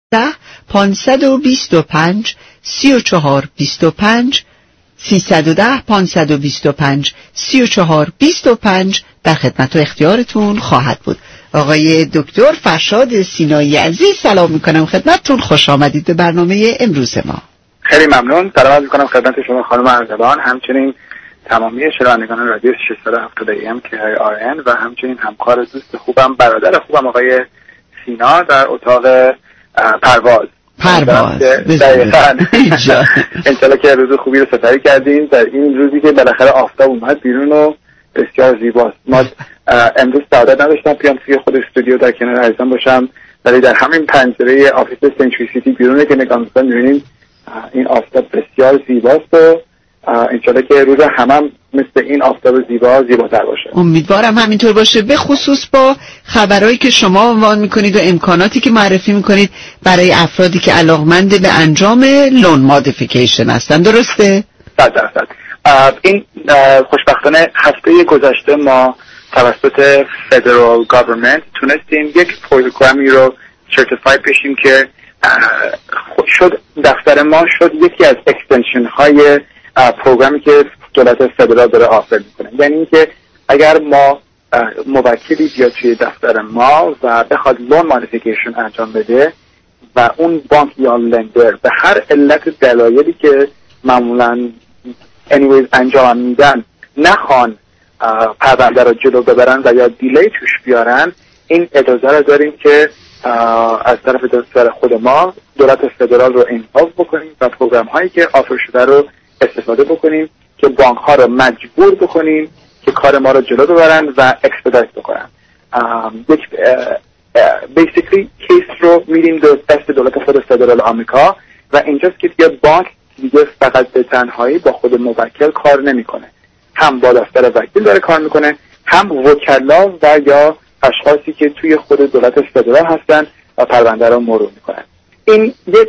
525 3425 310 525 3425 در خدمت و اختیارتون خواهد بود. آقای دکتر فرشاد سینایی عزیز، سلام میکنم خدمتتون، خوش آمدید به برنامه امروز ما. خیلی ممنون، سلام میکنم خدمت شما خانم ارزبان، همچنین تمامی شنوندگان رادیو 670 AM KIRN و همچنین همکار دوست خوبم، برادر خوبم آقای سینا در اتاق پرواز. دقیقاً انشالله که روز خوبی رو سپری کردیم در این روزی که بالاخره آفتاب اومد بیرون و بسیار زیباست. ما امروز سعادت نداشتم بیام توی خود استودیو در کنار عزیزان باشم، ولی در همین پنجره آفیس سنچوری سیتی بیرونه که نگاه می‌کنیم می‌بینیم این آفتاب بسیار زیباست و انشالله که روز هم مثل این آفتاب زیباتر باشه. امیدوارم همینطور باشه، به خصوص با خبرهایی که شما عنوان میکنید و امکاناتی که معرفی میکنید برای افرادی که علاقمند به انجام لون مودیفیکیشن هستن. درسته؟ 100%. این خوشبختانه هفته گذشته ما توسط فدرال گاورمنت تونستیم یک پروگرامی رو سرتیفای بشیم که شد دفتر ما شد یکی از اکستنشن های پروگرامی که دولت فدرال داره آفر میکنه. یعنی اینکه اگر ما موکلی بیاد توی دفتر ما و بخواد لون مودیفیکیشن انجام بده و اون بانک یا لندر به هر علت دلایلی که معمولا انجام میدن نخوان پرونده رو جلو ببرن و یا دیلی توش بیارن، این اجازه رو داریم که از طرف دفتر خود ما دولت فدرال رو اینوالو بکنیم و پروگرام هایی که آفر شده رو استفاده بکنیم که بانک ها رو مجبور بکنیم که کار ما رو جلو ببرن و اکسپدایت بکنن. یک بیسیکلی کیس رو میدیم دست دولت خود فدرال آمریکا و اینجاست که دیگه بانک دیگه فقط به تنهایی با خود موکل کار نمیکنه، هم با دفتر وکیل داره کار میکنه، هم وکلا و یا اشخاصی که توی خود دولت فدرال هستن و پرونده رو مرور میکنن. این یک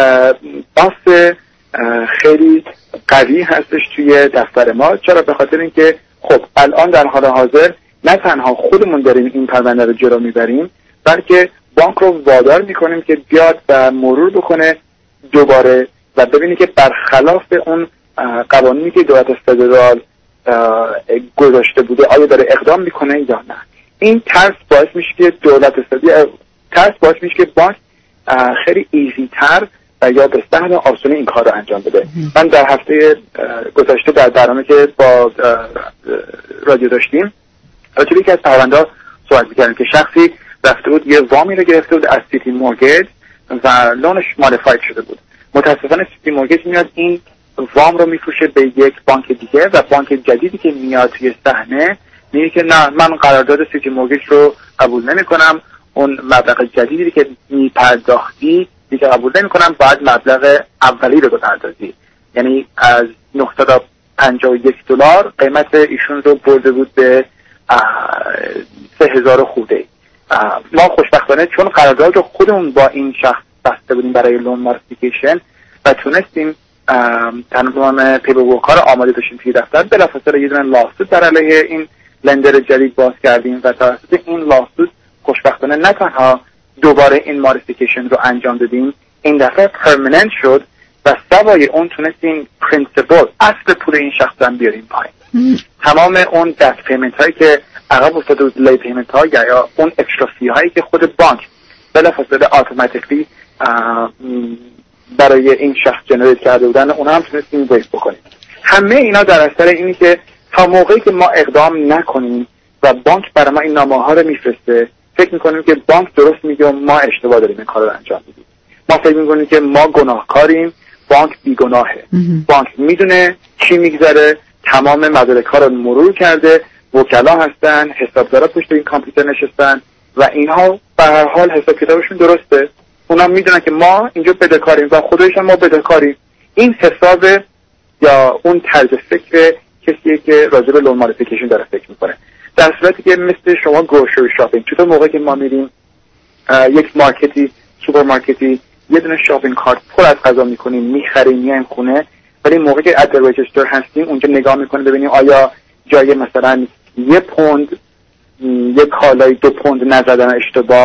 باس خیلی قوی هستش توی دفتر ما. چرا؟ به خاطر اینکه خب الان در حال حاضر نه تنها خودمون داریم این پرونده رو جلو میبریم، بلکه بانک رو وادار میکنیم که بیاد و مرور بکنه دوباره و ببینی که برخلاف اون قوانینی که دولت فدرال گذاشته بوده آیا داره اقدام میکنه یا نه. این ترس باعث میشه که بانک خیلی ایزی تر و یا به سهل آسونی این کار رو انجام بده. من در هفته گذشته در برنامه که با رادیو داشتیم راجع به یکی از پرونده‌ها صحبت می‌کردیم که شخصی رفته بود یه وامی رو گرفته بود از سیتی مورگیج و لونش مودیفاید شده بود. متاسفانه سیتی مورگیج میاد این وام رو میفروشه به یک بانک دیگه و بانک جدیدی که میاد توی صحنه میگه که نه، من قرارداد سیتی مورگیج رو قبول نمی‌کنم، اون مبلغ جدیدی که میپرداختی دیگه قبول نمی‌کنم، باید مبلغ اولی رو بپردازی. یعنی از $951 قیمت ایشون رو برده بود به 3000 خورده. ما خوشبختانه چون قرارداد رو خودمون با این شخص بسته بودیم برای لون مودیفیکیشن و تونستیم تمام پیپرورک رو آماده داشتیم توی دفتر، بلافاصله یه دونه لاسود در علیه این لندر جدید باز کردیم و توسط این لاسود خوشبختانه نه تنها دوباره این مودیفیکیشن رو انجام دادیم، این دفعه پرمننت شد و سوای اون تونستیم پرینسیپل اصل پول این شخص هم بیاریم پایین. تمام اون دست پیمنت هایی که عقب افتاده بود، لی پیمنت ها یا اون اکسترا فی هایی که خود بانک بلافاصله اتوماتیکلی برای این شخص جنریت کرده بودن، اون هم تونستیم ویو بکنیم. همه اینا در اثر اینی که تا موقعی که ما اقدام نکنیم و بانک برای ما این نامه ها رو میفرسته فکر میکنیم که بانک درست میگه و ما اشتباه داریم این کار رو انجام میدیم. ما فکر میکنیم که ما گناهکاریم، بانک بیگناهه. بانک میدونه چی میگذره، تمام مدارک ها رو مرور کرده، وکلا هستن، حسابدارا پشت این کامپیوتر نشستن و اینها به هر حال حساب کتابشون درسته. اونا میدونن که ما اینجا بدهکاریم و خودش هم ما بدهکاریم. این حساب یا اون طرز فکر کسیه که راجع به لون مودیفیکیشن داره فکر میکنه. در صورتی که مثل شما گروسری شاپینگ، چطور موقعی که ما میریم یک مارکتی، سوپرمارکتی، یه دونه شاپینگ کارت پر از غذا میکنیم، میخریم، میایم خونه، ولی موقعی که ات رجیستر هستیم اونجا نگاه میکنیم ببینیم آیا جای مثلا 1 پوند یک کالای 2 پوند نزدن اشتباه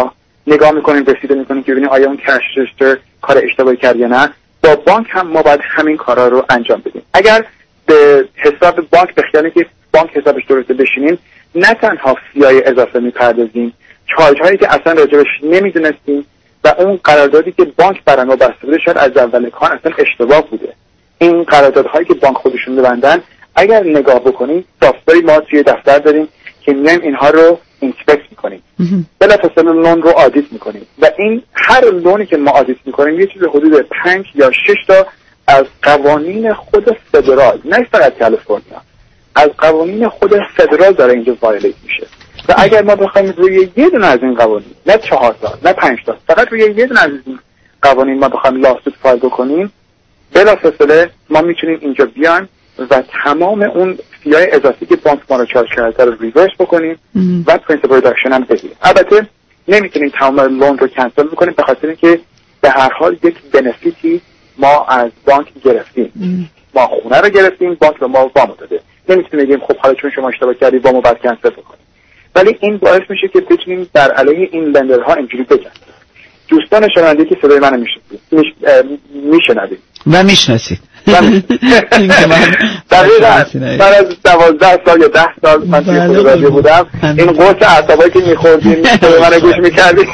نگاه میکنیم، رسیده میکنیم که ببینیم آیا اون کش رجیستر کار اشتباهی کرد یا نه. با بانک هم ما باید همین کارا رو انجام بدیم. اگر به حساب بانک بخیالیم که بانک حسابش درسته بشینیم، نه تنها فیای اضافه میپردازیم، چارج هایی که اصلا راجبش نمیدونستیم و اون قراردادی که بانک برای ما بسته بوده شاید از اول کار اصلا اشتباه بوده. این قراردادهایی که بانک خودشون ببندن اگر نگاه بکنیم، سافتوری ما توی دفتر داریم که میایم اینها رو اینسپکت میکنیم، بلافاصله لون رو آدیت میکنیم و این هر لونی که ما آدیت میکنیم یه چیز حدود 5 یا 6 تا از قوانین خود فدرال، نه فقط کالیفرنیا، از قوانین خود فدرال داره اینجا وایلیت میشه. و اگر ما بخوایم روی یه دونه از این قوانین، نه 4 تا نه 5 تا، فقط روی یه دونه از این قوانین ما بخوایم لاسوت فایل بکنیم، بلافاصله ما میتونیم اینجا بیان و تمام اون فیای اضافی که بانک ما رو چارج کرده رو ریورس بکنیم و پرینسیپل ریداکشن هم بگیریم. البته نمیتونیم تمام لون رو کنسل بکنیم به خاطر اینکه به هر حال یک بنفیتی ما از بانک گرفتیم. ما خونه رو گرفتیم، بانک به ما وام داده. نمیتونیم بگیم خب حالا چون شما اشتباه کردید وامو بعد کنسل بکنیم. ولی این باعث میشه که بتونیم در علیه این لندرها اینجوری بگیم. دوستان شنونده که صدای منو میشنوید و میشناسید من از 12 سال یا 10 سال من توی فوتبال بودم، این قرص اعصابایی که می‌خوردیم صدای منو گوش می‌کردید.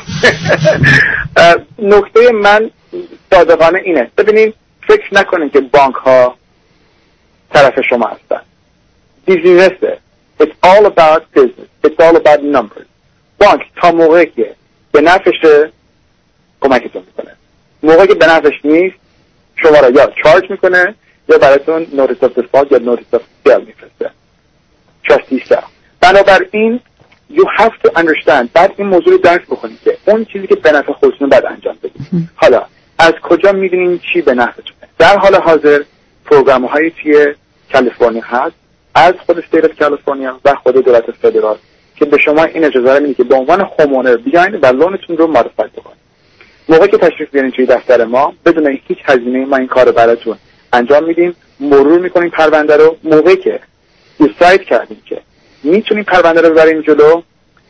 نکته من صادقانه اینه، ببینید فکر نکنین که بانک ها طرف شما هستن. بیزینسه. It's all about business. It's all about numbers. بانک تا موقعی که به نفعشه کمکتون میکنه، موقعی که به نفعش نیست شما را یا چارج میکنه یا براتون نوتیس آف دیفالت یا نوتیس آف سیل میفرسته. trustee sale. بنابراین you have to understand، بعد این موضوع رو درک بکنید که اون چیزی که به نفع خودتون بعد انجام بدید. حالا از کجا میدونین چی به نفعتونه؟ در حال حاضر پروگرام هایی توی کالیفرنیا هست از خود استیت اف کالیفرنیا و خود دولت فدرال که به شما این اجازه رو میده که به عنوان هوم‌اونر بیاین و لونتون رو مودیفای بکنید. موقعی که تشریف بیارین توی دفتر ما بدون هیچ هزینه ما این کار رو براتون انجام میدیم، مرور میکنیم پرونده رو. موقعی که دیساید کردیم که میتونیم پرونده رو ببریم جلو،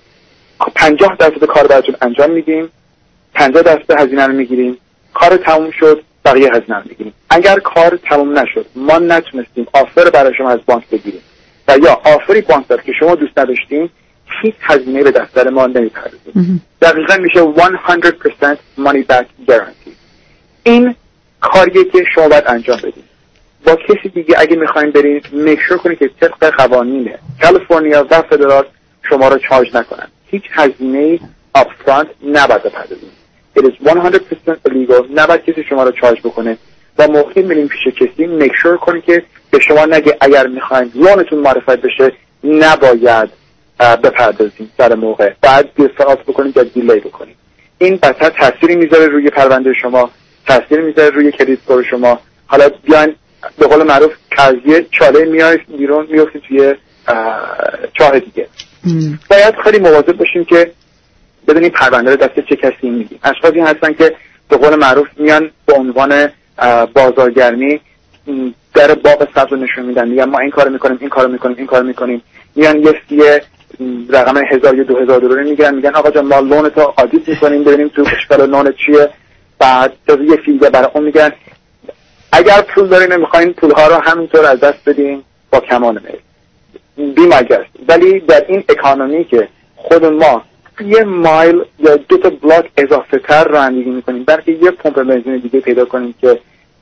50% کار براتون انجام میدیم، 50% هزینه رو میگیریم. کار تموم شد، بقیه هزینه رو میگیریم. اگر کار تموم نشد، ما نتونستیم آفر برای شما از بانک بگیریم و یا آفری بانک داد که شما دوست نداشتین، هیچ هزینه به دفتر ما نمیپردازیم. دقیقاً میشه 100% money back guarantee. این کاریه که شما باید انجام بدید. با کسی دیگه اگه میخواین برید میک شور کنید که طبق قوانین کالیفرنیا و فدرال شما رو چارج نکنن. هیچ هزینه‌ای آپ فرانت نباید بپردازید. It is 100% illegal. نباید کسی شما رو چارج بکنه و موقعی میریم پیش کسی میک شور کنید که به شما نگه اگر میخواین لونتون معرفت بشه نباید بپردازید سر موقع، بعد دیفالت بکنید یا دیلی بکنید. این بدتر تأثیری میذاره روی پرونده شما، تأثیری میذاره روی کریدیت اسکور شما. حالا بیان به قول معروف قضیه چاله میاد بیرون میفته توی چاه دیگه. باید خیلی مواظب باشیم که بدونیم پرونده رو دست چه کسی میدیم. اشخاصی هستن که به قول معروف میان به عنوان بازارگرمی در باغ سبز نشون میدن، میگن ما این کارو میکنیم، این کارو میکنیم، این کارو میکنیم. میان یه رقم 1000 یا 2000 دلار میگن آقا جان ما لون تو آدیت میکنیم ببینیم تو اشکال لون چیه، بعد یه فیلده برای اون میگن. اگر پول دارین نمیخواین پولها رو همینطور از دست بدین با کمال میل بی ماگست. ولی در این اکانومی که خود ما یه مایل یا 2 تا بلاک اضافه تر رانندگی میکنیم بلکه یه پمپ بنزین دیگه پیدا کنیم که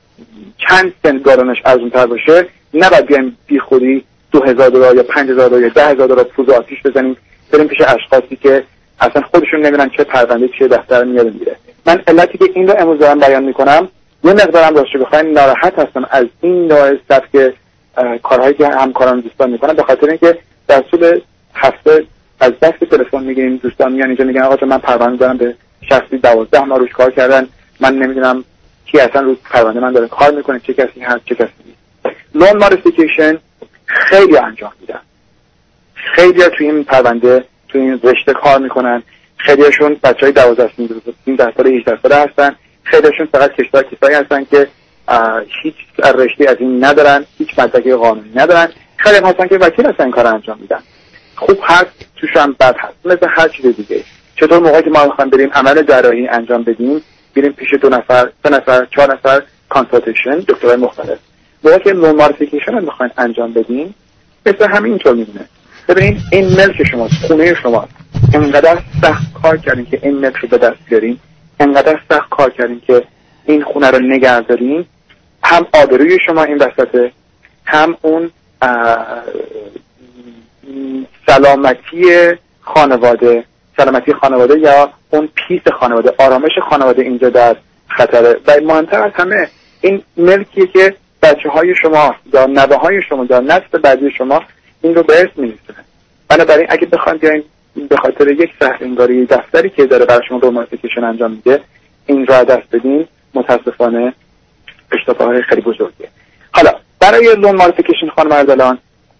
چند سنت گالونش ارزونتر باشه، نباید بیایم بی خودی 2000 دلار یا 5000 دلار یا 10000 دلار پول آتیش بزنیم بریم پیش اشخاصی که اصلا خودشون نمیدونن چه پرونده چه دفتر میاد میره. من علتی که این رو امروز دارم بیان میکنم یه مقدارم راستش بخواید ناراحت هستم از این نوع سبک کارهایی که همکاران دوستان میکنن، به خاطر اینکه در طول هفته از دست تلفن میگیریم دوستان میان اینجا میگن آقا من پرونده دارم به شخصی 12 ماه روش کار کردن، من نمیدونم کی اصلا رو پرونده من داره کار میکنه، چه کسی هست چه کسی نیست. لون مودیفیکیشن خیلی انجام میدن، خیلی ها توی این پرونده توی این رشته کار میکنن، خیلی هاشون بچهای 12 ساله 18 ساله هستن، خیلی هاشون فقط کسایی هستن که هیچ رشته از این ندارن، هیچ مدرک قانونی ندارن، خیلی هم هستن که وکیل هستن این کار انجام میدن. خوب هست توش هم بد هست، مثل هر چیز دیگه. چطور موقعی که ما میخوایم بریم عمل جراحی انجام بدیم بریم پیش 2 نفر 3 نفر 4 نفر کانسالتیشن دکترای مختلف، موقعی که لون مودیفیکیشن رو میخواین انجام بدیم مثل همینطور میمونه. ببینید این ملک شماست، خونه شماست، انقدر سخت کار کردین که این ملک رو به دست بیارین، انقدر سخت کار کردین که این خونه رو نگه دارین، هم آبروی شما این وسطه، هم اون سلامتی خانواده یا اون پیس خانواده، آرامش خانواده اینجا در خطره. و مهمتر از همه این ملکیه که بچه‌های شما یا نوه‌های شما یا نسل بعدی شما این رو به ارث می‌رسونن. بنابراین اگه بخواید بیاین به خاطر یک سهل‌انگاری دفتری که داره برای شما لون مودیفیکیشن انجام میده این رو دست بدین، متاسفانه اشتباه خیلی بزرگیه. حالا برای لون مودیفیکیشن خانم اردلان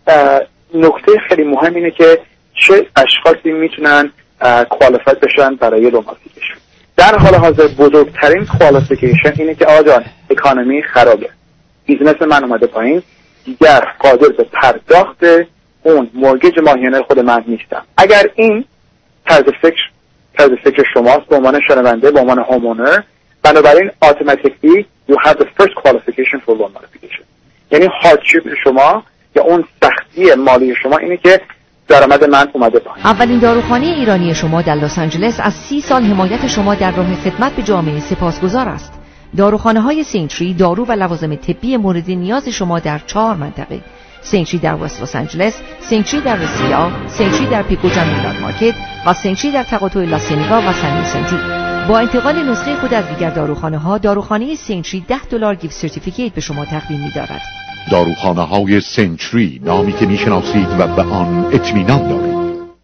نکته خیلی مهم اینه که چه اشخاصی میتونن کوالیفاید بشن برای لون مودیفیکیشن. در حال حاضر بزرگترین کوالیفیکیشن اینه که آقا جان اکانومی خرابه، بیزنس من اومده پایین، دیگر قادر به پرداخت اون مورگیج ماهیانه خود من نیستم. اگر این طرز فکر شماست به عنوان شنونده، به عنوان هومونر، بنابراین automatically you have the first qualification for loan modification. یعنی هاردشیپ شما یا اون سختی مالی شما اینه که درآمد من اومده پایین. اولین داروخانه ایرانی شما در لس آنجلس از 30 سال حمایت شما در راه خدمت به جامعه سپاسگزار است. داروخانه‌های سینتری دارو و لوازم طبی مورد نیاز شما در 4 منطقه: سینتری در وست لس آنجلس، سینتری در رسیا، سینتری در پیکوجا میلان مارکت و سینتری در تقاطع لاسینیگا و سن سنتری. با انتقال نسخه خود از دیگر داروخانه‌ها، داروخانه سینتری $10 گیفت سرتیفیکیت به شما تقدیم می‌دارد. داروخانه‌های سنچری، نامی که میشناسید و به آن اطمینان دارید.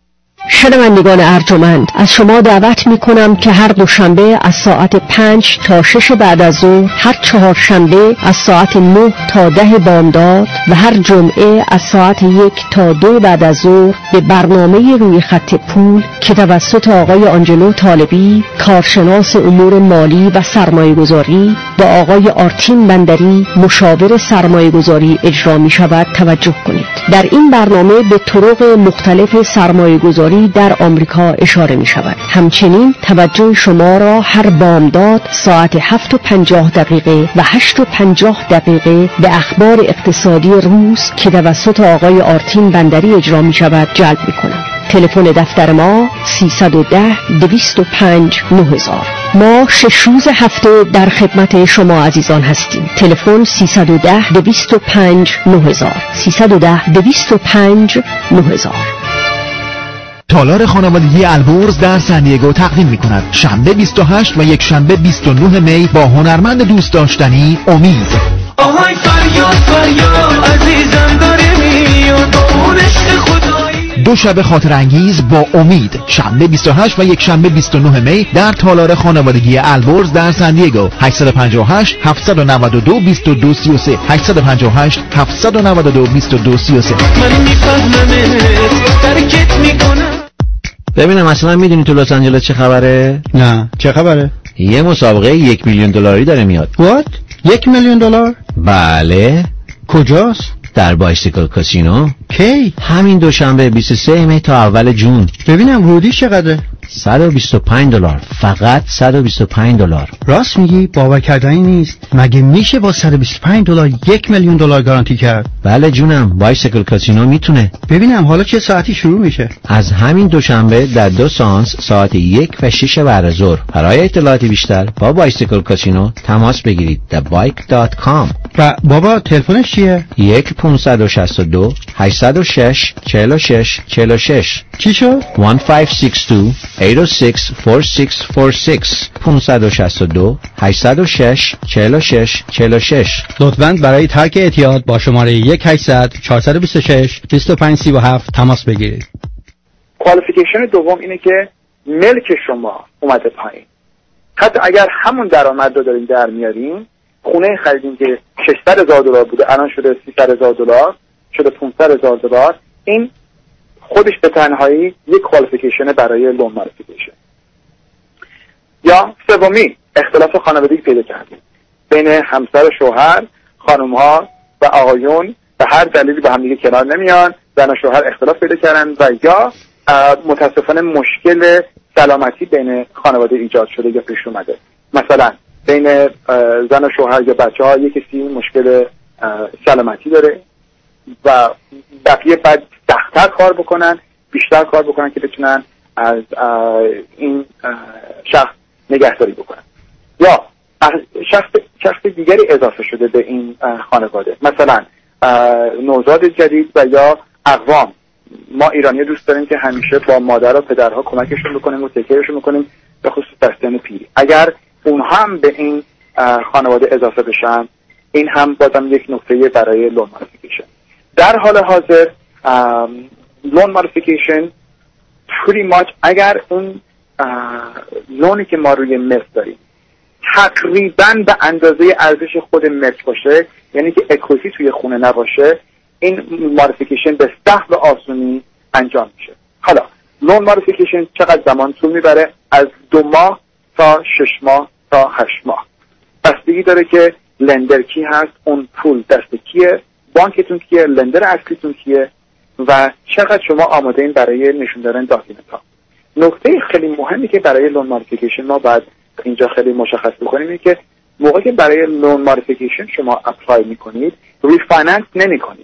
شنوندگان ارجمند، از شما دعوت می کنم که هر دوشنبه از ساعت 5 تا 6 بعد از ظهر، هر چهارشنبه از ساعت 9 تا 10 بامداد و هر جمعه از ساعت 1 تا 2 بعد از ظهر به برنامه روی خط پول که توسط آقای آنجلو طالبی، کارشناس امور مالی و سرمایه گذاری، با آقای آرتین بندری، مشاور سرمایه گذاری اجرا می شود توجه کنید. در این برنامه به طرق مختلف سرمایه گذاری در آمریکا اشاره می شود. همچنین توجه شما را هر بامداد ساعت 7:50 و 8:50 به اخبار اقتصادی روز که توسط آقای آرتین بندری اجرا می شود جلب می کنم. تلفن دفتر ما 310-205-9000. ما 6 روز هفته در خدمت شما عزیزان هستیم. تلفن 310-205-9000 310-205-9000. تالار خانوادگی البرز در سن دیگو تقدیم می‌کند شنبه 28 و یک شنبه 29 می با هنرمند دوست داشتنی امید. آهای فریاد عزیزم داره میاد با اون عشق خدایی. 2 شب خاطر انگیز با امید، شنبه 28 و یک شنبه 29 می در تالار خانوادگی البرز در سن دیگو. 858 792 2233 858 792 2233. من میفهممت ترکت میکنم. ببینم اصلا میدونی تو لس آنجلس چه خبره؟ نه چه خبره؟ یه مسابقه $1 میلیون داره میاد. What؟ $1 میلیون؟ بله. کجاست؟ در بایسیکل کاسینو. کی؟ همین دوشنبه 23 می تا اول جون. ببینم ورودی چقدره؟ $125. فقط $125. راست میگی؟ باور کردنی نیست. مگه میشه با $125 $1 میلیون گارانتی کرد؟ بله جونم، بایسیکل کاسینو میتونه. ببینم حالا چه ساعتی شروع میشه؟ از همین دوشنبه در 2 سانس ساعت 1 و 6 بعد ظهر. برای اطلاعات بیشتر با بایسیکل کاسینو تماس بگیرید. thebike.com. و بابا تلفنش چیه؟ 1-562 806 46 46. چی شد؟ 1562 806 4646 562 806 46 46. لطفاً برای ترک اعتیاد با شماره 1-800-426-2537 تماس بگیرید. کوالیفیکیشن دوم اینه که ملک شما اومده پایین. حتی اگر همون درآمد رو دارین در میارین، خونه خریدین که $600,000 بوده الان شده $300,000 شده $500,000، این خودش به تنهایی یک کوالیفیکیشن برای لون مودیفیکیشن. یا سومی، اختلاف خانوادگی پیدا کردیم بین همسر و شوهر، خانم‌ها و آقایون به هر دلیلی با هم دیگه کنار نمیان، زن و شوهر اختلاف پیدا کردن و یا متاسفانه مشکل سلامتی بین خانواده ایجاد شده یا پیش اومده. مثلا بین زن و شوهر یا بچه‌ها یک کسی مشکل سلامتی داره و بقیه باید سخت‌تر کار بکنن، بیشتر کار بکنن که بتونن از این شخص نگهداری بکنن. یا شخص دیگری اضافه شده به این خانواده، مثلا نوزاد جدید و یا اقوام. ما ایرانی دوست داریم که همیشه با مادر و پدرها کمکشون بکنیم و تکیهشون بکنیم، به خصوص در سن پیری. اگر اونها هم به این خانواده اضافه بشن، این هم بازم یک نکته برای لون مودیفیکیشن. در حال حاضر لون مودیفیکیشن pretty much اگر اون لونی که ما روی ملک داریم تقریباً به اندازه ارزش خود ملک باشه، یعنی که اکویتی توی خونه نباشه، این مودیفیکیشن به سهل و آسونی انجام میشه. حالا لون مودیفیکیشن چقدر زمان طول میبره؟ از 2 ماه تا 6 ماه تا 8 ماه. بستگی داره که لندر کی هست، اون پول دست کیه، بانکتون کیه، لندر اصلیتون کیه و چقدر شما آماده این برای نشون دادن داکیومنت ها. نکته خیلی مهمی که برای لون مودیفیکیشن ما باید اینجا خیلی مشخص بکنیم اینه که موقعی که برای لون مودیفیکیشن شما اپلای میکنید، ریفایننس نمیکنید.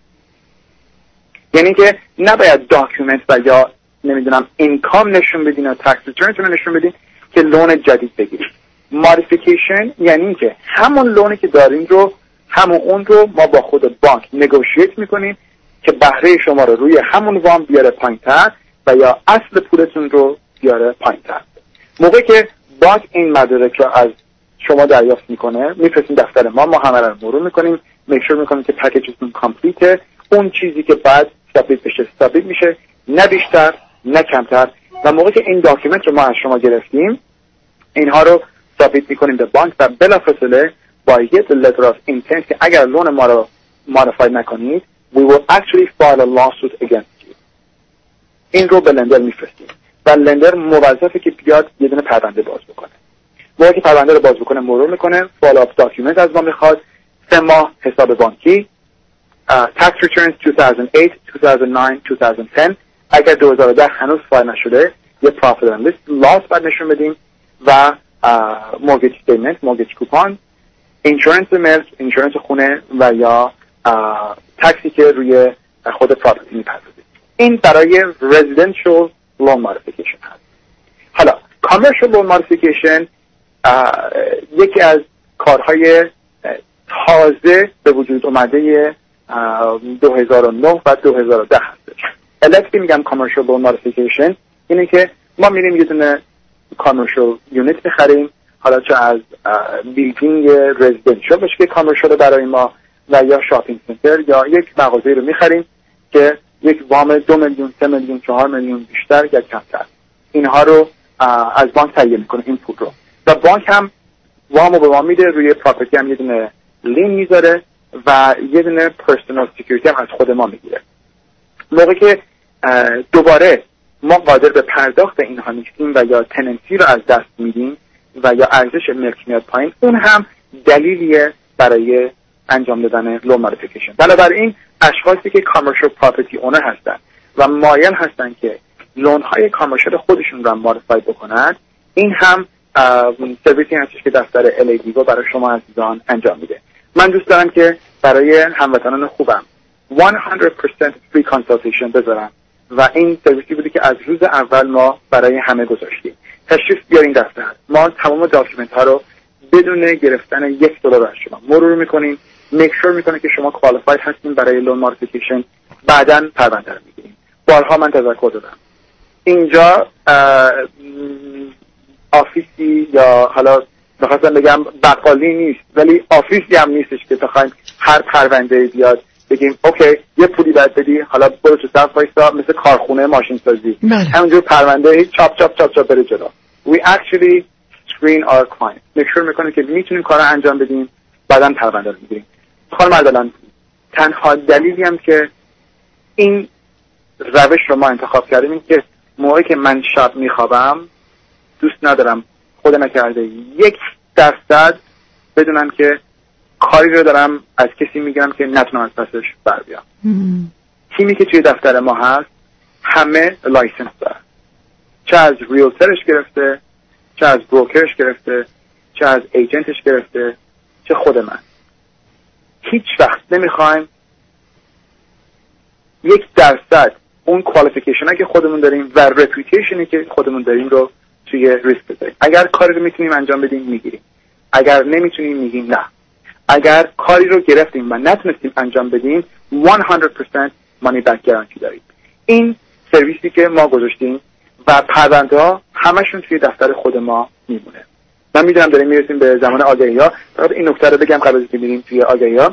یعنی که نباید داکیومنت و یا نمیدونم اینکام نشون بدین یا تکس ریترنتون رو نشون بدین که لون جدید بگیرید. مودیفیکیشن یعنی که همون لونی که دارین رو، همون اون رو ما با خود بانک نگوشیت میکنیم که بهره شما رو روی همون وام بیاره پایین‌تر و یا اصل پولتون رو بیاره پایین‌تر. موقعی که بانک این مدارک رو از شما دریافت میکنه، میفرستین دفتر ما همه رو مرور میکنیم، میکشور میکنیم که پکیجتون کامپلیته، اون چیزی که بعد سابمیت بشه سابمیت میشه، نه بیشتر نه کمتر. و موقعی که این داکیومنت رو ما از شما گرفتیم، اینها رو سابمیت میکنیم به بانک و بلافاصله با یه letter of intent که اگر لون ما رو مودیفای نکنید we will actually file a lawsuit against you. این رو به لندر میفرستیم و لندر موظفه که بیاد یه دونه پرونده باز بکنه. موقعی که پرونده رو باز بکنه مرور میکنه، فالو اپ داکیومنت از ما میخواد، 3 ماه حساب بانکی، tax returns 2008, 2009, 2010. اگر 2010 هنوز فایل نشده یه profit and loss باید نشون بدیم و mortgage statement, mortgage coupon، insurance ملک، insurance خونه و یا تکسی که روی خود پراپرتی میپردازید. این برای residential loan modification هست. حالا commercial loan modification یکی از کارهای تازه به وجود اومده 2009 و 2010 هستش. الکی میگم commercial loan modification اینه که ما میریم یه دونه commercial unit میخریم، حالا چه از بیلدینگ رزیدنشال باشه که کامرشال برای ما و یا شاپینگ سنتر یا یک مغازه رو میخریم که یک وام 2 میلیون 3 میلیون 4 میلیون بیشتر یا کمتر، اینها رو از بانک تهیه میکنه این پول رو و بانک هم وامو به ما میده، روی پراپرتی هم یه دونه لین میذاره و یه دونه پرسونال سکیوریتی هم از خود ما میگیره. موقعی که دوباره ما قادر به پرداخت اینها نیستیم و یا تننسی رو از دست میدیم و یا ارزش ملک میاد پایین، اون هم دلیلیه برای انجام دادن لون مودیفیکیشن. بنابراین اشخاصی که کامرشال پراپرتی اونر هستن و مایل هستن که لون های کامرشال خودشون رو مودیفای بکنن، این هم سرویسی هستش که دفتر LADGO برای شما عزیزان انجام میده. من دوست دارم که برای هموطنان خوبم 100% free consultation بذارم و این سرویسی بودی که از روز اول ما برای همه گذاشتیم. تشریف بیارین دفتر، ما تمام داکیومنت ها رو بدون گرفتن $1 از شما مرور میکنیم، میکشور میکنه که شما کوالیفاید هستین برای لون مودیفیکیشن، بعداً پرونده رو میگیریم. بارها من تذکر دادم اینجا آفیسی یا حالا بخواستم بگم بقالی نیست ولی آفیسی هم نیستش که بخوایم هر پرونده بیاد بگیم اوکی یه پولی باید بدی، حالا برو تو صف وایسا، مثل کارخونه ماشین سازی همونجور پرونده چاپ چاپ چاپ چاپ بره جلو. We actually screen our clients، make sure میکنیم که میتونیم کارا انجام بدیم، بعداً پرونده رو میگیریم. خانم اردلان، تنها دلیلی هم که این روش رو ما انتخاب کردیم این که موقعی که من شب میخوابم دوست ندارم خود نکرده 1% بدونم که کاری رو دارم از کسی میگیرم که نتونم از پسش بر بیام. تیمی که توی دفتر ما هست همه لایسنس دارن، چه از ریلترش گرفته، چه از بروکرش گرفته، چه از ایجنتش گرفته، چه خود من. هیچ وقت نمیخوایم 1% اون کوالیفیکیشنی که خودمون داریم و رپیوتیشنی که خودمون داریم رو توی ریسک بذاریم. اگر کاری رو میتونیم انجام بدیم میگیریم، اگر نمیتونیم میگیم نه. اگر کاری رو گرفتیم و نتونستیم انجام بدیم 100% مانی بک گارانتی داریم. این سرویسی که ما گذاشتیم و پرونده ها همشون توی دفتر خود ما میمونه. من میدونم داریم میرسیم به زمان آگهی ها، فقط این نکته رو بگم قبل از اینکه بریم توی آگهی ها.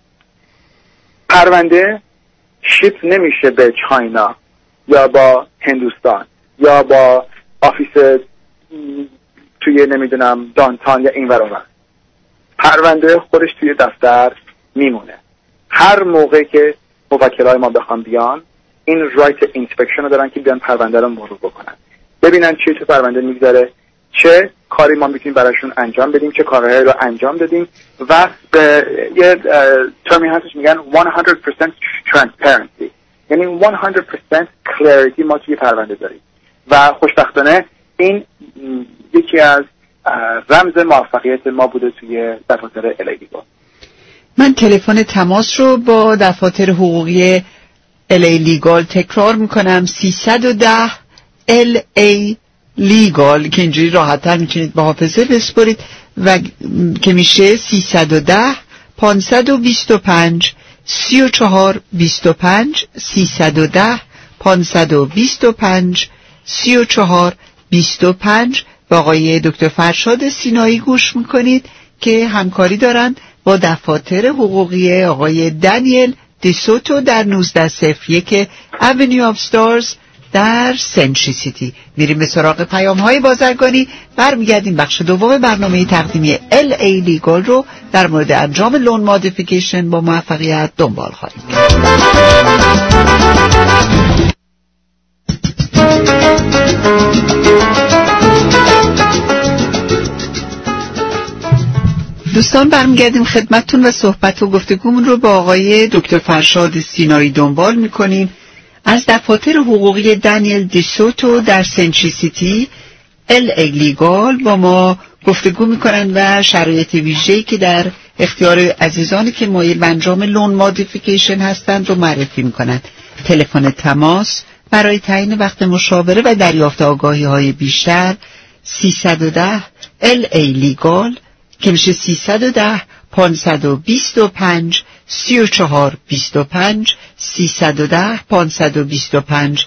پرونده شیپ نمیشه به چاینا یا با هندوستان یا با آفیس توی نمیدونم دانتان یا این ور اون. پرونده خودش توی دفتر میمونه. هر موقع که موکلای ما بخوام بیان این رایت اینسپکشن رو دارن که بیان پرونده رو مرور بکنن، ببینن چی تو پرونده میگذره، چه کاری ما میتونیم براشون انجام بدیم، چه کارهایی رو انجام دادیم و یه ترمی هستش میگن 100% transparency، یعنی 100% clarity ما توی پرونده داریم و خوشبختانه این یکی از رمز موفقیت ما بوده توی دفاتر LA Legal. من تلفن تماس رو با دفاتر حقوقی LA Legal تکرار میکنم 310 LA Legal که اینجوری راحت‌تر میتونید به حافظه بسپرید و که میشه 310 525 3425 310 525 3425 با آقای دکتر فرشاد سینایی گوش میکنید که همکاری دارن با دفاتر حقوقی آقای دانیل دیسوتو در 1901 Avenue of Stars در سنچری سیتی. میریم به سراغ پیام‌های بازرگانی، برمیگردیم بخش دوم برنامه تقدیمی LA Legal رو در مورد انجام لون مودیفیکیشن با موفقیت دنبال خواهیم کرد. دوستان برمیگردیم خدمتتون و صحبت و گفتگومون رو با آقای دکتر فرشاد سینایی دنبال میکنیم از دفاتر حقوقی دانیل دیسوتو در سنچری سیتی. LA Legal با ما گفتگو میکنن و شرایط ویژه‌ای که در اختیار عزیزانی که مایل به انجام لون مودیفیکیشن هستند رو معرفی میکنن. تلفن تماس برای تعیین وقت مشاوره و دریافت آگاهی‌های بیشتر 310 LA Legal که میشه 310 525 3425 310 525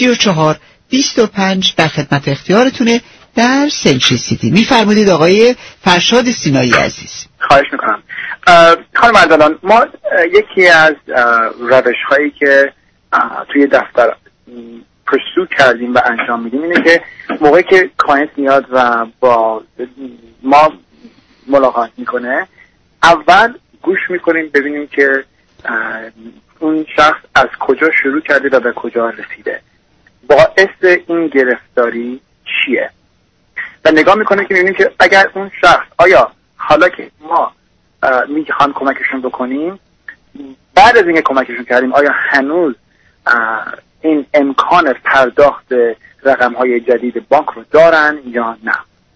3425 در خدمت اختیارتونه در سنچری سیتی. میفرمودید آقای فرشاد سینایی عزیز. خواهش میکنم. خانم عزیزان، ما یکی از روش هایی که توی دفتر پرسو کردیم و انجام میدیم اینه که موقعی که کلاینت میاد و با ما ملاقات میکنه اول گوش میکنیم ببینیم که اون شخص از کجا شروع کرده و به کجا رسیده، باعث این گرفتاری چیه و نگاه میکنیم که ببینیم که اگر اون شخص آیا حالا که ما میخوام کمکشون بکنیم بعد از اینکه کمکشون کردیم آیا هنوز این امکان پرداخت رقم‌های جدید بانک رو دارن یا نه.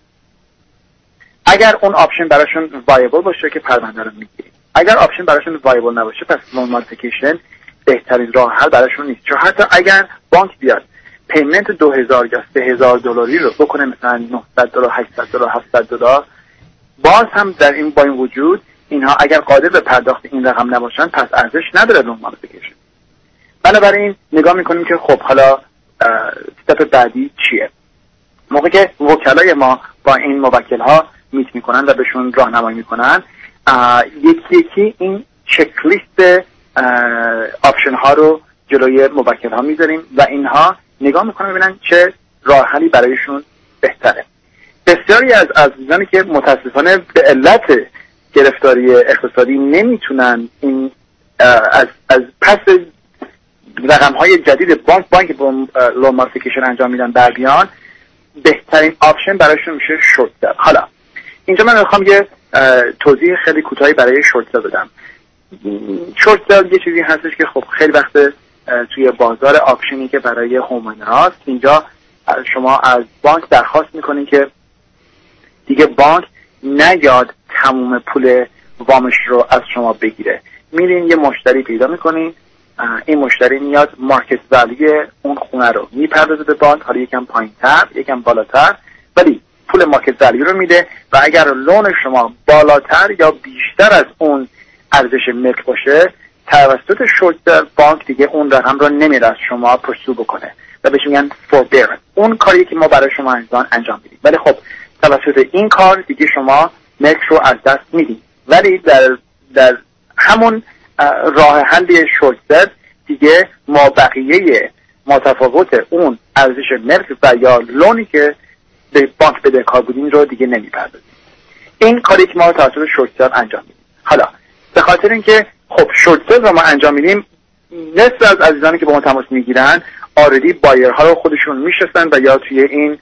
اگر اون آپشن براشون وایبل باشه که پرونده رو میگیریم، اگر آپشن براشون وایبل نباشه پس لون مودیفیکیشن بهترین راه حل براشون نیست. چون حتی اگر بانک بیاد پیمنت 2000 یا 3000 دلاری رو بکنه مثلا 900 دلار 800 دلار 700 دلار، باز هم در این با این وجود اینها اگر قادر به پرداخت این رقم نباشن پس ارزش نداره لون مودیفیکیشن. بنابراین نگاه میکنیم که خب حالا استپ بعدی چیه. موقعی که وکلای ما با این موکل‌ها میت میکنن و بهشون راهنمایی میکنن یکی یکی این چک لیست آپشن ها رو جلوی موکل ها میذاریم و اینها نگاه میکنن ببینن چه راه حلی برایشون بهتره. بسیاری از عزیزانی که متاسفانه به علت گرفتاری اقتصادی نمیتونن این از پس رقم های جدید بانک با لون مودیفیکیشن انجام میدن بر بیان، بهترین آپشن برایشون میشه شورت سل. حالا اینجا من میخوام یه توضیح خیلی کوتاهی برای شورت سل بدم. شورت سل یه چیزی هستش که خب خیلی وقت توی بازار آپشنی که برای هومنراست اینجا شما از بانک درخواست میکنین که دیگه بانک نیاد تموم پول وامش رو از شما بگیره. میرین یه مشتری پیدا میکنین، این مشتری میاد مارکت ولیو اون خونه رو میپردازه به بانک، حالا یکم پایین‌تر یکم بالاتر، ولی پول مارکت ولیو رو میده و اگر لون شما بالاتر یا بیشتر از اون ارزش ملک باشه، توسط شورت بانک دیگه اون رقم رو نمیره از شما پرسو بکنه و بهش میگن forbearance. اون کاری که ما برای شما انجام میدیم، ولی خب توسط این کار دیگه شما ملک رو از دست میدید. ولی در همون راه حل شورت دیگه ما بقیه متفاوت اون ارزش ملک و یا لونی که به بانک بدهکار بودین رو دیگه نمیپردازیم. این کاری که ما توسط شورت انجام میدیم. حالا به خاطر اینکه خب شورت رو ما انجام میدیم، نصف از عزیزانی که با ما تماس میگیرن آردی بایرها رو خودشون میشناسن و یا توی این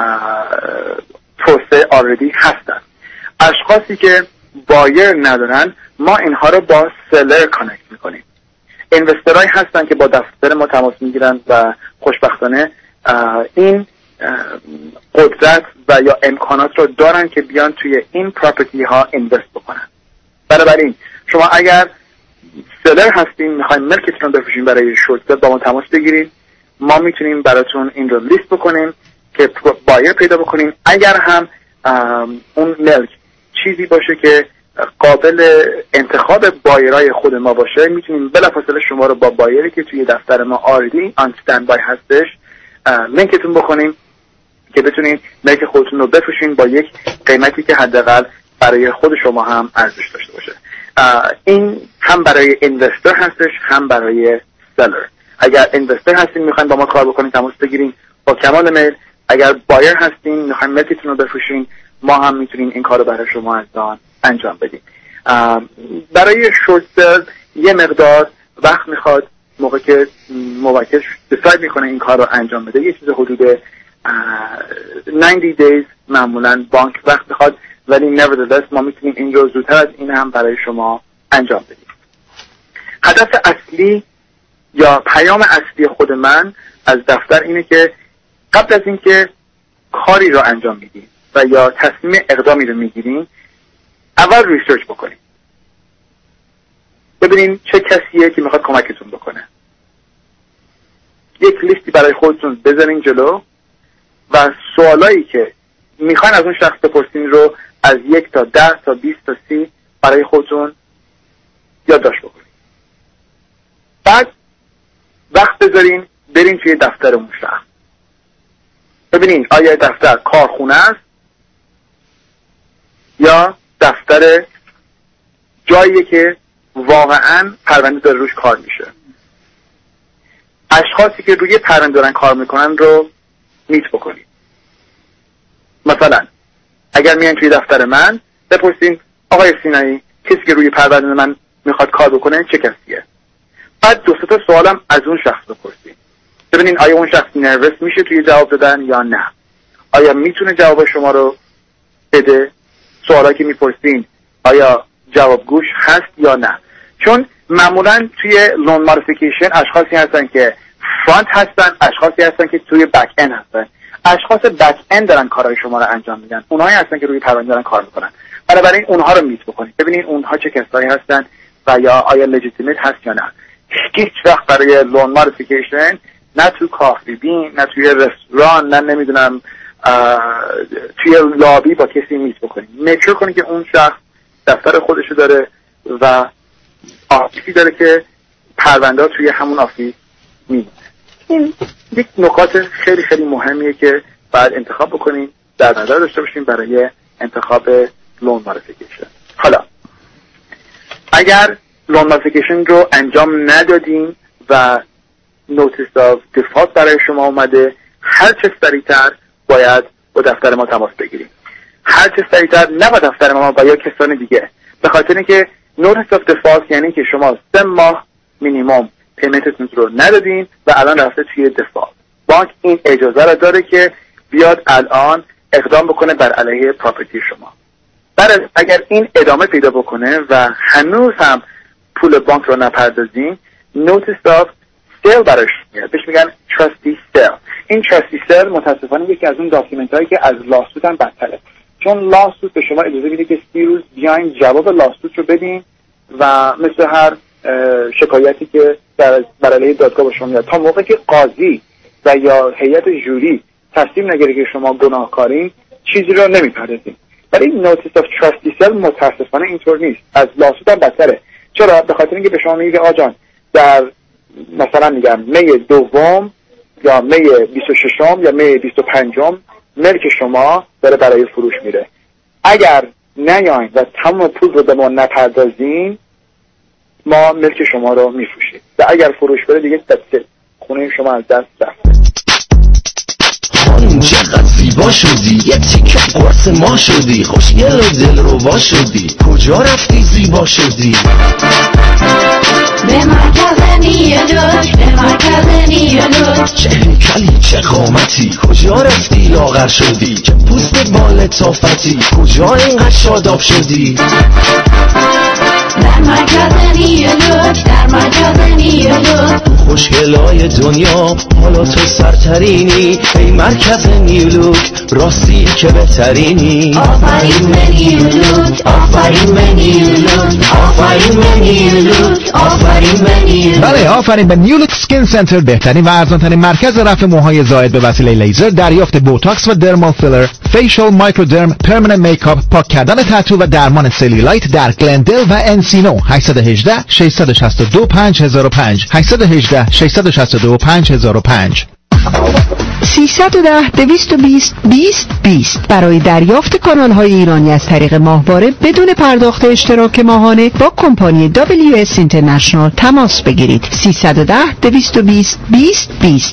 پروسه آردی هستن. اشخاصی که بایر ندارن ما اینها رو با سلر کانکت میکنیم. اینوسترهایی هستن که با دفتر ما تماس میگیرن و خوشبختانه این قدرت و یا امکانات رو دارن که بیان توی این پراپرتی ها اینوست بکنن. بنابراین شما اگر سلر هستین میخواین ملکتون رو بفروشین برای شورت، با ما تماس بگیرید. ما میتونیم براتون این رو لیست بکنیم که بایر پیدا بکنیم. اگر هم اون ملک چیزی باشه که قابل انتخاب بایرای خود ما باشه، میتونیم بلافاصله شما رو با بایری که توی دفتر ما آردی آن استندبای هستش لینکتون بکنیم که بتونین ملک خودتون رو بفروشین با یک قیمتی که حداقل برای خود شما هم ارزش داشته باشه. این هم برای اینوستر هستش هم برای سلر. اگر اینوستر هستین میخواین با ما کار بکنین تماس بگیرین با کمال میل. اگر بایر هستین میخواین ملکتون رو بفروشین، ما هم میتونیم این کار رو برای شما انجام بدیم. برای شورت سل یه مقدار وقت میخواد، موقع که موکل دیساید میکنه این کار رو انجام بده، یه چیز حدود 90 days معمولا بانک وقت میخواد، ولی nevertheless ما میتونیم این رو زودتر از این هم برای شما انجام بدیم. هدف اصلی یا پیام اصلی خود من از دفتر اینه که قبل از اینکه کاری رو انجام میدیم و یا تصمیم اقدامی رو میگیریم، اول ریسرچ بکنیم، ببینیم چه کسیه که میخواد کمکتون بکنه. یک لیستی برای خودتون بذارین جلو و سوالایی که میخواین از اون شخص بپرسین رو از 1 تا 10 تا 20 تا 30 برای خودتون یادداشت بکنین. بعد وقت بذارین برین توی دفتر اون شخص، ببینین آیا دفتر کارخونه است یا دفتر جاییه که واقعا پرونده داره روش کار میشه. اشخاصی که روی پرونده دارن کار میکنن رو میت بکنید. مثلا اگر میان توی دفتر من بپرسین آقای سینایی کسی که روی پرونده من میخواد کار بکنه چه کسیه؟ بعد 2 تا سوالم از اون شخص بپرسین، ببینین آیا اون شخص نروس میشه توی جواب دادن یا نه، آیا میتونه جواب شما رو بده، سوالا که میپرسین آیا جوابگوش هست یا نه. چون معمولا توی لون مودیفیکیشن اشخاصی هستن که فرانت هستن، اشخاصی هستن که توی بک اند هستن. اشخاص بک اند دارن کارهای شما رو انجام میدن، اونهایی هستن که روی پرونده دارن کار میکنن. بنابراین اونها رو میت بکنید، ببینید اونها چه کسایی هستن و یا آیا لجیتیمیت هست یا نه. هیچ وقت برای لون مودیفیکیشن نه تو کافی بین، نه توی رستوران، نه نمیدونم توی لابی با کسی میت بکنید. میچور کنید که اون شخص دفتر خودشو داره و آفیسی داره که پرونده توی همون آفیس میمونه. این یک نکات خیلی خیلی مهمیه که باید انتخاب بکنیم، در نظر داشته باشیم برای انتخاب لون مودیفیکیشن. حالا اگر لون مودیفیکیشن رو انجام ندادیم و نوتیس آف دیفالت برای شما اومده، هر چه سریعتر باید با دفتر ما تماس بگیریم. هر چه سریعتر، نه با دفتر ما، با یا کسان دیگه، به خاطر اینکه نوتیس آف دیفالت یعنی که شما 3 ماه مینیمم پیمنتتون رو ندادین و الان رفته توی دیفالت. بانک این اجازه را داره که بیاد الان اقدام بکنه بر علیه پراپرتی شما. بعد اگر این ادامه پیدا بکنه و هنوز هم پول بانک رو نپردازین، نوتیس آف سیل براش میاد، بهش میگن تراستی سیل. این تراستی سیل متاسفانه یکی از اون داکیومنت هایی که از لاسوت هم بدتره، چون لاسوت به شما اجازه میده که 30 روز بیاین جواب لاسوت رو بدین و مثل هر شکایتی که در علیه دادگاه به شما میاد، تا موقعی که قاضی و یا هیئت ژوری تصمیم نگیره که شما گناهکارین چیزی رو نمیپردازین. ولی نوتیس آف تراستی سیل متاسفانه اینطور نیست، از لاسوت هم بدتره. چرا؟ به خاطر اینکه به شما میگه آقا جان در مثلا میگم می دوم یا می 26م یا می 25م ملک شما داره برای فروش میره، اگر نیاین و تمام پول رو به ما نپردازین ما ملک شما رو میفروشیم و اگر فروش بره دیگه خونه شما از دست رفت. خانم چقدر زیبا شدی، یه تیکه قرص ما شدی، خوشگل و دلربا شدی، کجا رفتی زیبا شدی؟ به مرکز نیلوک، به مرکز نیلوک. چه هیکلی چه قامتی، کجا رفتی لاغر شدی، چه پوست بال تافتی، کجا اینقدر شاداب شدی؟ در مرکز نیلوک، در مرکز نیلوک. خوشگلای دنیا حالا تو سرترینی، ای مرکز نیلوک راستی که بهترینی. آفرین به نیلوک، آفرین به نیلوک، آفرین به نیلوک، آفرین به نیلوک. بله، آفرین به نیولوک سکین سنتر، بهترین و ارزانترین مرکز رفع موهای زائد به وسیله لیزر، دریافت بوتاکس و درمال فیلر، فیشل، مایکرودرم، پرمننت میکاپ، پاک کردن تتو و درمان سلیولایت در گلندل و انسینو. 818 662 5005 818 662 5005. 310-220-20-20 برای دریافت کانال های ایرانی از طریق ماهواره بدون پرداخت اشتراک ماهانه با کمپانی WS اینترنشنال تماس بگیرید. 310-220-20-20.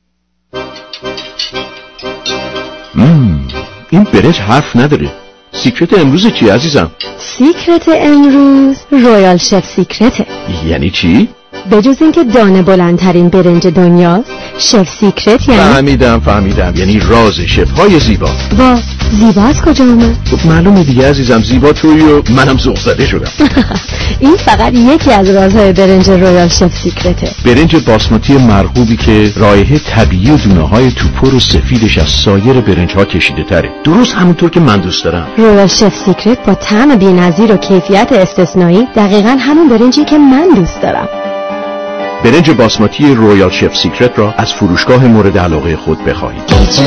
این برنج حرف نداره. سیکرت امروز چی عزیزم؟ سیکرت امروز رویال شف سیکرته. یعنی چی؟ به جز اینکه دانه بلندترین برنج دنیاست، شف سیکرت یعنی فهمیدم، یعنی راز شف های زیبا. وا، زیبا از کجا اومد؟ خب معلومه دیگه عزیزم، زیبا توی و منم ذوق زده شدم. این فقط یکی از رازهای برنج رویال شف سیکرته. برنج باسمتی مرغوبی که رایحه طبیعی و دونه های توپر و سفیدش از سایر برنج ها کشیده تره، درست همونطور که من دوست دارم. رویال شف سیکرت با طعم بی‌نظیر و کیفیت استثنایی دقیقاً همون برنجی که من دوست دارم. برنج باسمتی رویال شف سیکرت را از فروشگاه مورد علاقه خود بخواهید.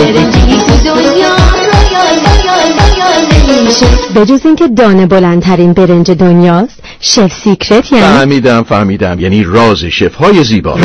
به جز اینکه دانه بلندترین برنج دنیاست، شف سیکرت یعنی فهمیدم، یعنی راز شف های زیبا.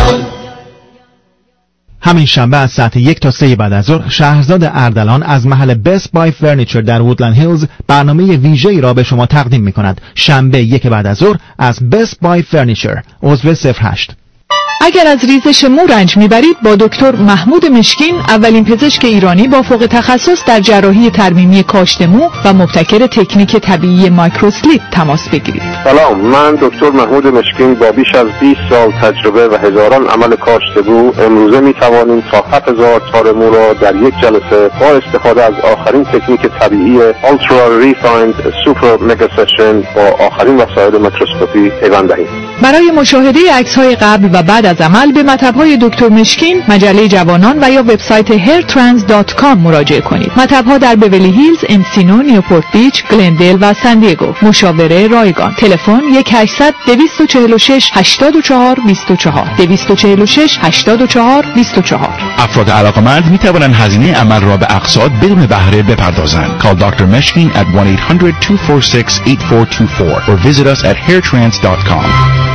همین شنبه از ساعت 1 تا 3 بعد از ظهر شهرزاد اردلان از محل بست بای فرنیچر در وودلند هیلز برنامه ویژه‌ای را به شما تقدیم می‌کند. شنبه 1 بعد از ظهر از بست بای فرنیچر، عضو 08. اگر از ریزش مو رنج میبرید با دکتر محمود مشکین، اولین پزشک ایرانی با فوق تخصص در جراحی ترمیمی کاشت مو و مبتکر تکنیک طبیعی مایکروسلیپ تماس بگیرید. سلام، من دکتر محمود مشکین با بیش از 20 سال تجربه و هزاران عمل کاشت مو امروزه میتوانیم تا 7000 تار مو را در یک جلسه با استفاده از آخرین تکنیک طبیعی Ultra Refined Super Mega Session با آخرین وسایل میکروسکوپی پیوند دهیم. برای مشاهده عکس‌های قبل و بعد از عمل به مطب‌های دکتر مشکین، مجله جوانان و یا وبسایت hairtrans.com مراجعه کنید. مطب‌ها در بیولی هیلز، انسینو، نیوپورت بیچ، گلندل و سن دیگو. مشاوره رایگان. تلفن 1-800-246-84-24 246-84-24. افراد علاقه‌مند می‌توانند هزینه عمل را به اقساط بدون بهره بپردازند. Call Dr. Meshkin at 1-800-246-8424 or visit us at hairtrans.com.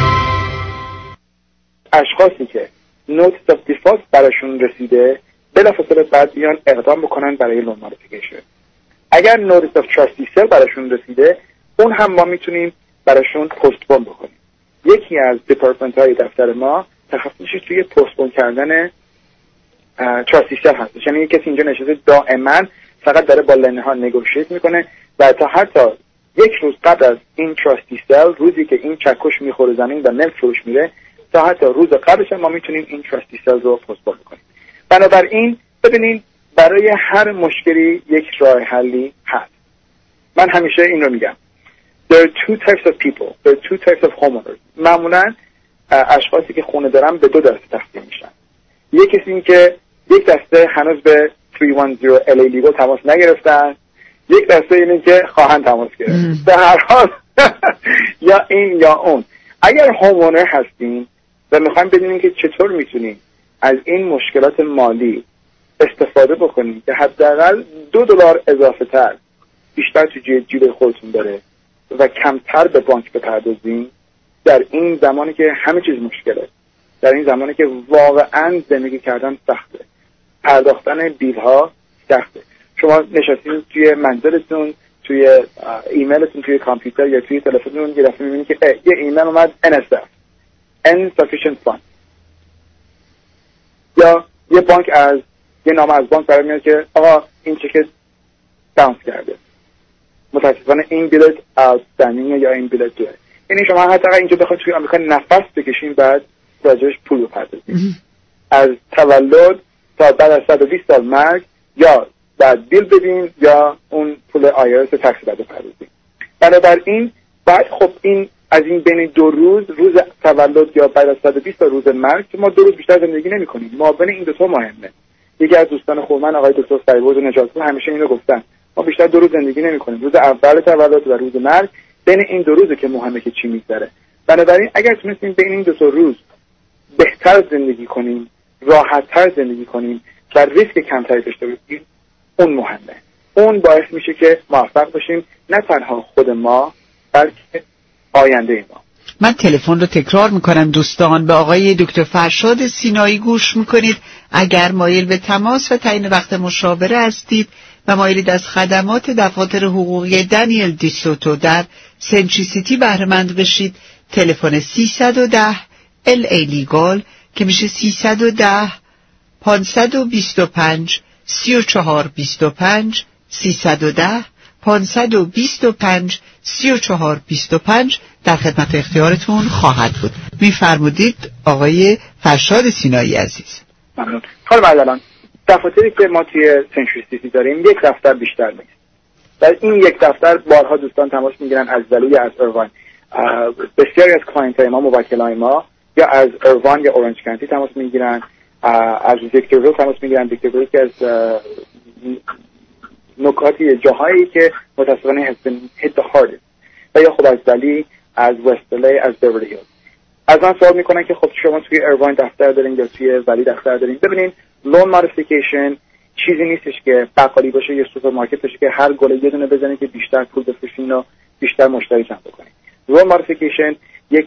اشخاصی که نوتیس آف دیفالت براشون رسیده بلافاصله بعد بیان اقدام بکنن برای لون مودیفیکیشن. اگر نوتیس آف تراستی سیل براشون رسیده، اون هم ما میتونیم براشون پستپون بکنیم. یکی از دیپارتمنت های دفتر ما تخصصش توی پستپون کردن تراستی سیل هست. یعنی کسی اینجا نشسته دائما فقط داره با لنه ها نگوشیت میکنه و تا حتی یک روز قبل از این تراستی سیل، روزی که این چکش میخوره زمین و ملک فروش میره، تا حتی روز قبلش ما میتونیم این تراستی سیل رو پستپون کنیم. بنابراین ببینید برای هر مشکلی یک راه حلی هست. من همیشه این رو میگم. There are two types of people. There are two types of homeowners. معمولا اشخاصی که خونه دارن به دو دسته تقسیم میشن. یکی این که یک دسته هنوز به 310 LA Legal تماس نگرفتن، یک دسته اینه که خواهند تماس گرفت. به هر حال یا این یا اون. اگر هوم‌اونر هستین و میخوایم بدونیم که چطور میتونیم از این مشکلات مالی استفاده بکنیم که حداقل $2 اضافه تر بیشتر تو جیب خودتون داره و کمتر به بانک بپردازین در این زمانی که همه چیز مشکله، در این زمانی که واقعا زندگی کردن سخته، پرداختن بیل‌ها سخته. شما نشستین توی منزلتون، توی ایمیلتون، توی کامپیوتر یا توی تلفنتون یه دفعه می‌بینید که یه ایمیل اومد NSF Insufficient Fund، یا یه بانک از یه نامه از بانک برای میاد که آقا این چک باونس کرده، متاسفانه این بیلت outstanding یا این بیلت دوه. یعنی شما حتی اگر اینجا بخواید توی آمریکا نفس بکشین بعد راجعش پول بپردازید، از تولد تا بعد از 120 سال مرگ یا بعد بیل بدین یا اون پول آیرس تکس بعد بپردازید. بنابراین بعد خب این از این بین 2 روز تولد یا بعد از 120 تا روز مرگ ما 2 روز بیشتر زندگی نمی‌کنیم. ما بین این دو تا مهمه. یکی از دوستان خوب من آقای دکتر فریبرز نجاتپور همیشه اینو گفتن، ما بیشتر 2 روز زندگی نمی‌کنیم، روز اول تولد و روز مرگ. بین این 2 روزه که مهمه که چی می‌گذره. بنابراین اگر تونستیم بین این 2 تا روز بهتر زندگی کنیم، راحت‌تر زندگی کنیم و ریسک کمتری داشته باشیم، اون مهمه. اون باعث میشه که موفق باشیم، نه تنها خود ما بلکه آینده ما. من تلفن رو تکرار میکنم دوستان، به آقای دکتر فرشاد سینایی گوش میکنید. اگر مایل به تماس و تعیین وقت مشاوره هستید و مایلید از خدمات دفاتر حقوقی دانیل دیسوتو در سنچری سیتی بهره مند بشید، تلفن 310 LA Legal که میشه 310 525 3425 310 525 3425 در خدمت اختیارتون خواهد بود. میفرمودید آقای فرشاد سینایی عزیز. ممنون. خانم الان دفاتری که ما توی سنچری سیتی داریم یک دفتر بیشتر نیست. در این یک دفتر بارها دوستان تماس میگیرن از ولی از اروان. بسیاری از کلاینت‌های ما، موکلای ما یا از اروان یا اورنج کانتی تماس میگیرن، از ویکتوریال تماس میگیرن. ویکتوریال که از نکاتی جاهایی که متاسفانه has been hit the hardest، و یا خب از ولی، از وستلی، از بیورلی هیلز. از من سوال میکنن که خب شما توی اروان دفتر دارین یا توی ولی دفتر دارین. ببینین لون مودیفیکیشن چیزی نیستش که بقالی باشه یا سوپرمارکت باشه که هر گله یه دونه بزنید که بیشتر پول بفروشین و بیشتر مشتری جمع بکنین. لون مودیفیکیشن یک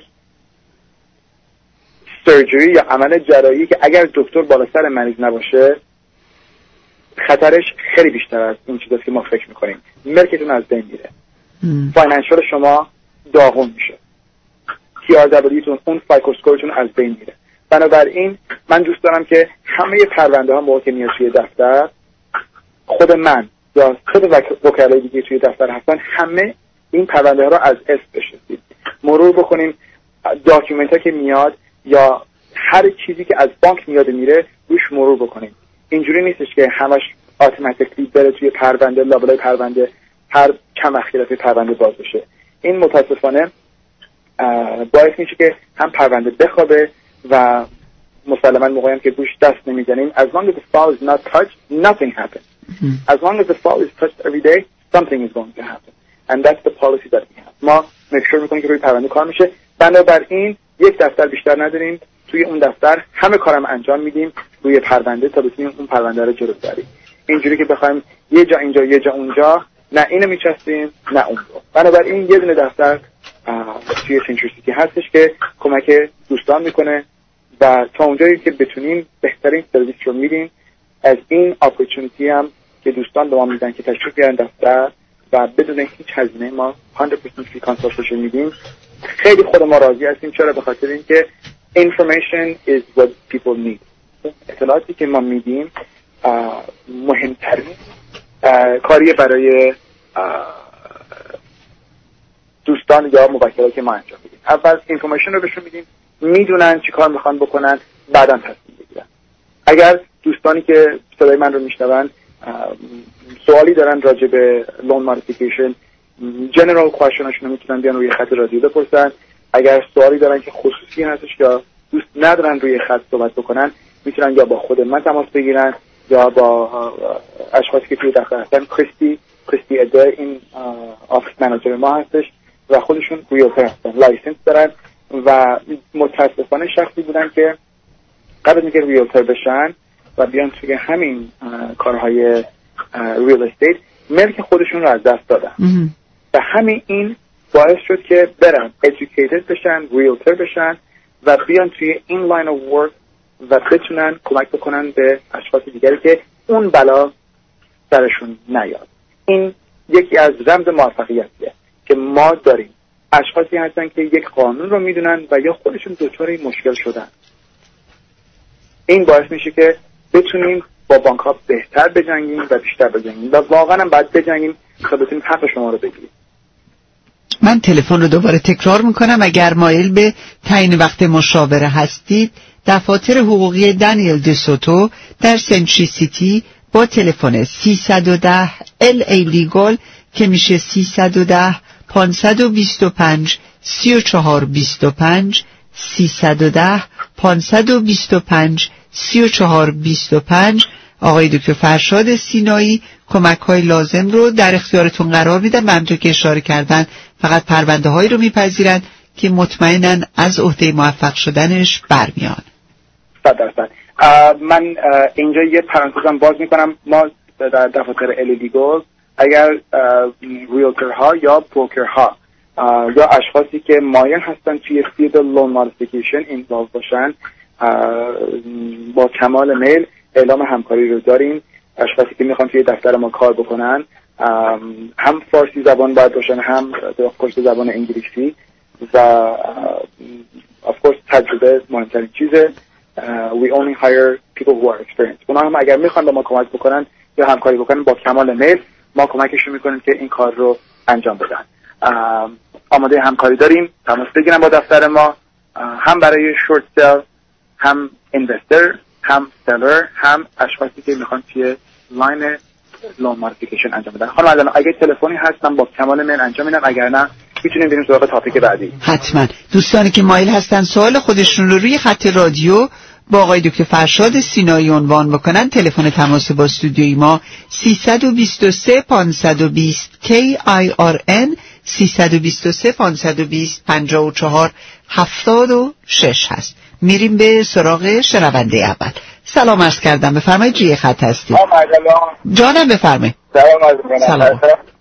سرجری یا عمل جراحی که اگر دکتر بالا سر مریض نباشه خطرش خیلی بیشتر از این چیزاست که ما فکر میکنیم. ملکتون از بین میره، فاینانشال شما داغون میشه، TRWتون اون فایکو اسکورتون از بین میره. بنابراین من دوست دارم که همه پرونده ها موقع که میاد توی دفتر، خود من یا خود وکلای دیگه توی دفتر هستن، همه این پرونده ها رو از اسم بشناسید، مرور بکنیم. داکیومنت ها که میاد یا هر چیزی که از بانک میاد میره روش مرور بکنیم. اینجوری نیستش که همش اتوماتیکلی بره توی پرونده، لابلای پرونده هر چند وقتی رفته پرونده باز بشه. این متاسفانه باعث میشه که هم پرونده بخوابه و مسلماً موقعی که گوش دست نمیزنیم. As long as the file is not touched, nothing happens. As long as the file is touched every day, something is going to happen. And that's the policy that we have. ما مکشور میکنیم که روی پرونده کار میشه. بنابراین یک دفتر بیشتر نداریم، توی اون دفتر همه کارم انجام میدیم روی پرونده تا بتونیم اون پرونده رو جلو ببریم. اینجوری که بخوایم یه جا اینجا یه جا اونجا، نه اینو میچستیم نه اون رو. بنابراین یه دونه دفتر توی سنچری سیتی هستش که کمک دوستان میکنه و تا اونجایی که بتونیم بهترین سرویس رو میدیم. از این اپورتونیتی هم که دوستان به ما میدن که تشریف بیارن دفتر و بدون هیچ هزینه ما 100% فری کانسالتیشن میدیم، خیلی خود ما راضی هستیم. چرا؟ به خاطر اینکه information is what people need. اطلاعاتی که ما میدیم مهمترین کاری برای دوستان یا موکلایی که ما انجام میدیم. اول اینفورمیشن رو بهشون میدیم، میدونن چی کار میخوان بکنن، بعداً تصمیم بگیرن. اگر دوستانی که صدای من رو میشنون سوالی دارن راجع به لون مودیفیکیشن، جنرال کوئسچناشون رو میتونن بیان روی خط رادیو بپرسن. اگر سوالی دارن که خصوصی هستش یا دوست ندارن روی خط صحبت بکنن، میتونن یا با خود من تماس بگیرن یا با اشخاصی که توی دفتر هستن. کریستی اده این آفیس منیجر ما هستش و خودشون ریلتر هستن، لایسنس دارن و متاسفانه شخصی بودن که قبل اینکه ریلتر بشن و بیان توی همین کارهای ریل استیت ملک خودشون رو از دست دادن و همین این باعث شد که برن educated بشن، ریلتر بشن و بیان توی این لاین اف ورک و بتونن کمک بکنن به اشخاص دیگری که اون بلا سرشون نیاد. این یکی از رمز موفقیتیه که ما داریم. اشخاصی هستن که یک قانون رو میدونن و یا خودشون دچار این مشکل شدن. این باعث میشه که بتونیم با بانک ها بهتر بجنگیم و بیشتر بجنگیم و واقعا هم باید بجنگیم تا بتونیم حق شما رو بگیریم. من تلفن رو دوباره تکرار میکنم. اگر مایل به تعیین وقت مشاوره هستید، دفاتر حقوقی دانیل دسوتو در سنچری سیتی با تلفن 310 LA Legal که میشه 310 525 3425 310 525 3425. آقای دکتر فرشاد سینایی کمک های لازم رو در اختیارتون قرار میدن و همونطور که اشاره کردن فقط پرونده هایی رو میپذیرن که مطمئنن از عهده موفق شدنش برمیان. 100%. من اینجا یه پرانتزم باز میکنم. ما در دفاتر الیگل اگر ریلترها یا بروکرها یا اشخاصی که مایل هستن توی فیلد لون مودیفیکیشن اینوالو باشن، با کمال میل اعلام همکاری رو داریم. اشخاصی که میخوان توی دفتر ما کار بکنن هم فارسی زبان باید باشن، هم پشت زبان انگلیسی و of course تجربه مهمترین چیزه. We only hire people who are experienced. اونا هم اگر میخوان با ما کمک بکنن یا همکاری بکنن با کمال میل ما کمکشون میکنیم که این کار رو انجام بدن. آماده همکاری داریم. تماس بگیرن با دفتر ما، هم برای شورت سل، هم اینوستر، هم سلر، هم اشخاصی که میخوان توی لاین لون مودیفیکیشن انجام بدن. خانم عزیزم اگه تلفنی هستم با کمال میل انجام میدم، اگر نه میتونیم بریم سراغ تاپیک بعدی. حتما. دوستانی که مایل هستن سوال خودشون رو روی خط رادیو با آقای دکتر فرشاد سینایی عنوان بکنن، تلفن تماس با استودیوی ما 323 520 KIRN 323 520 54 76 هست. میریم به سراغ شنونده اول. سلام عرض کردم، بفرمایید روی خط هستید. جانم بفرمایید. سلام.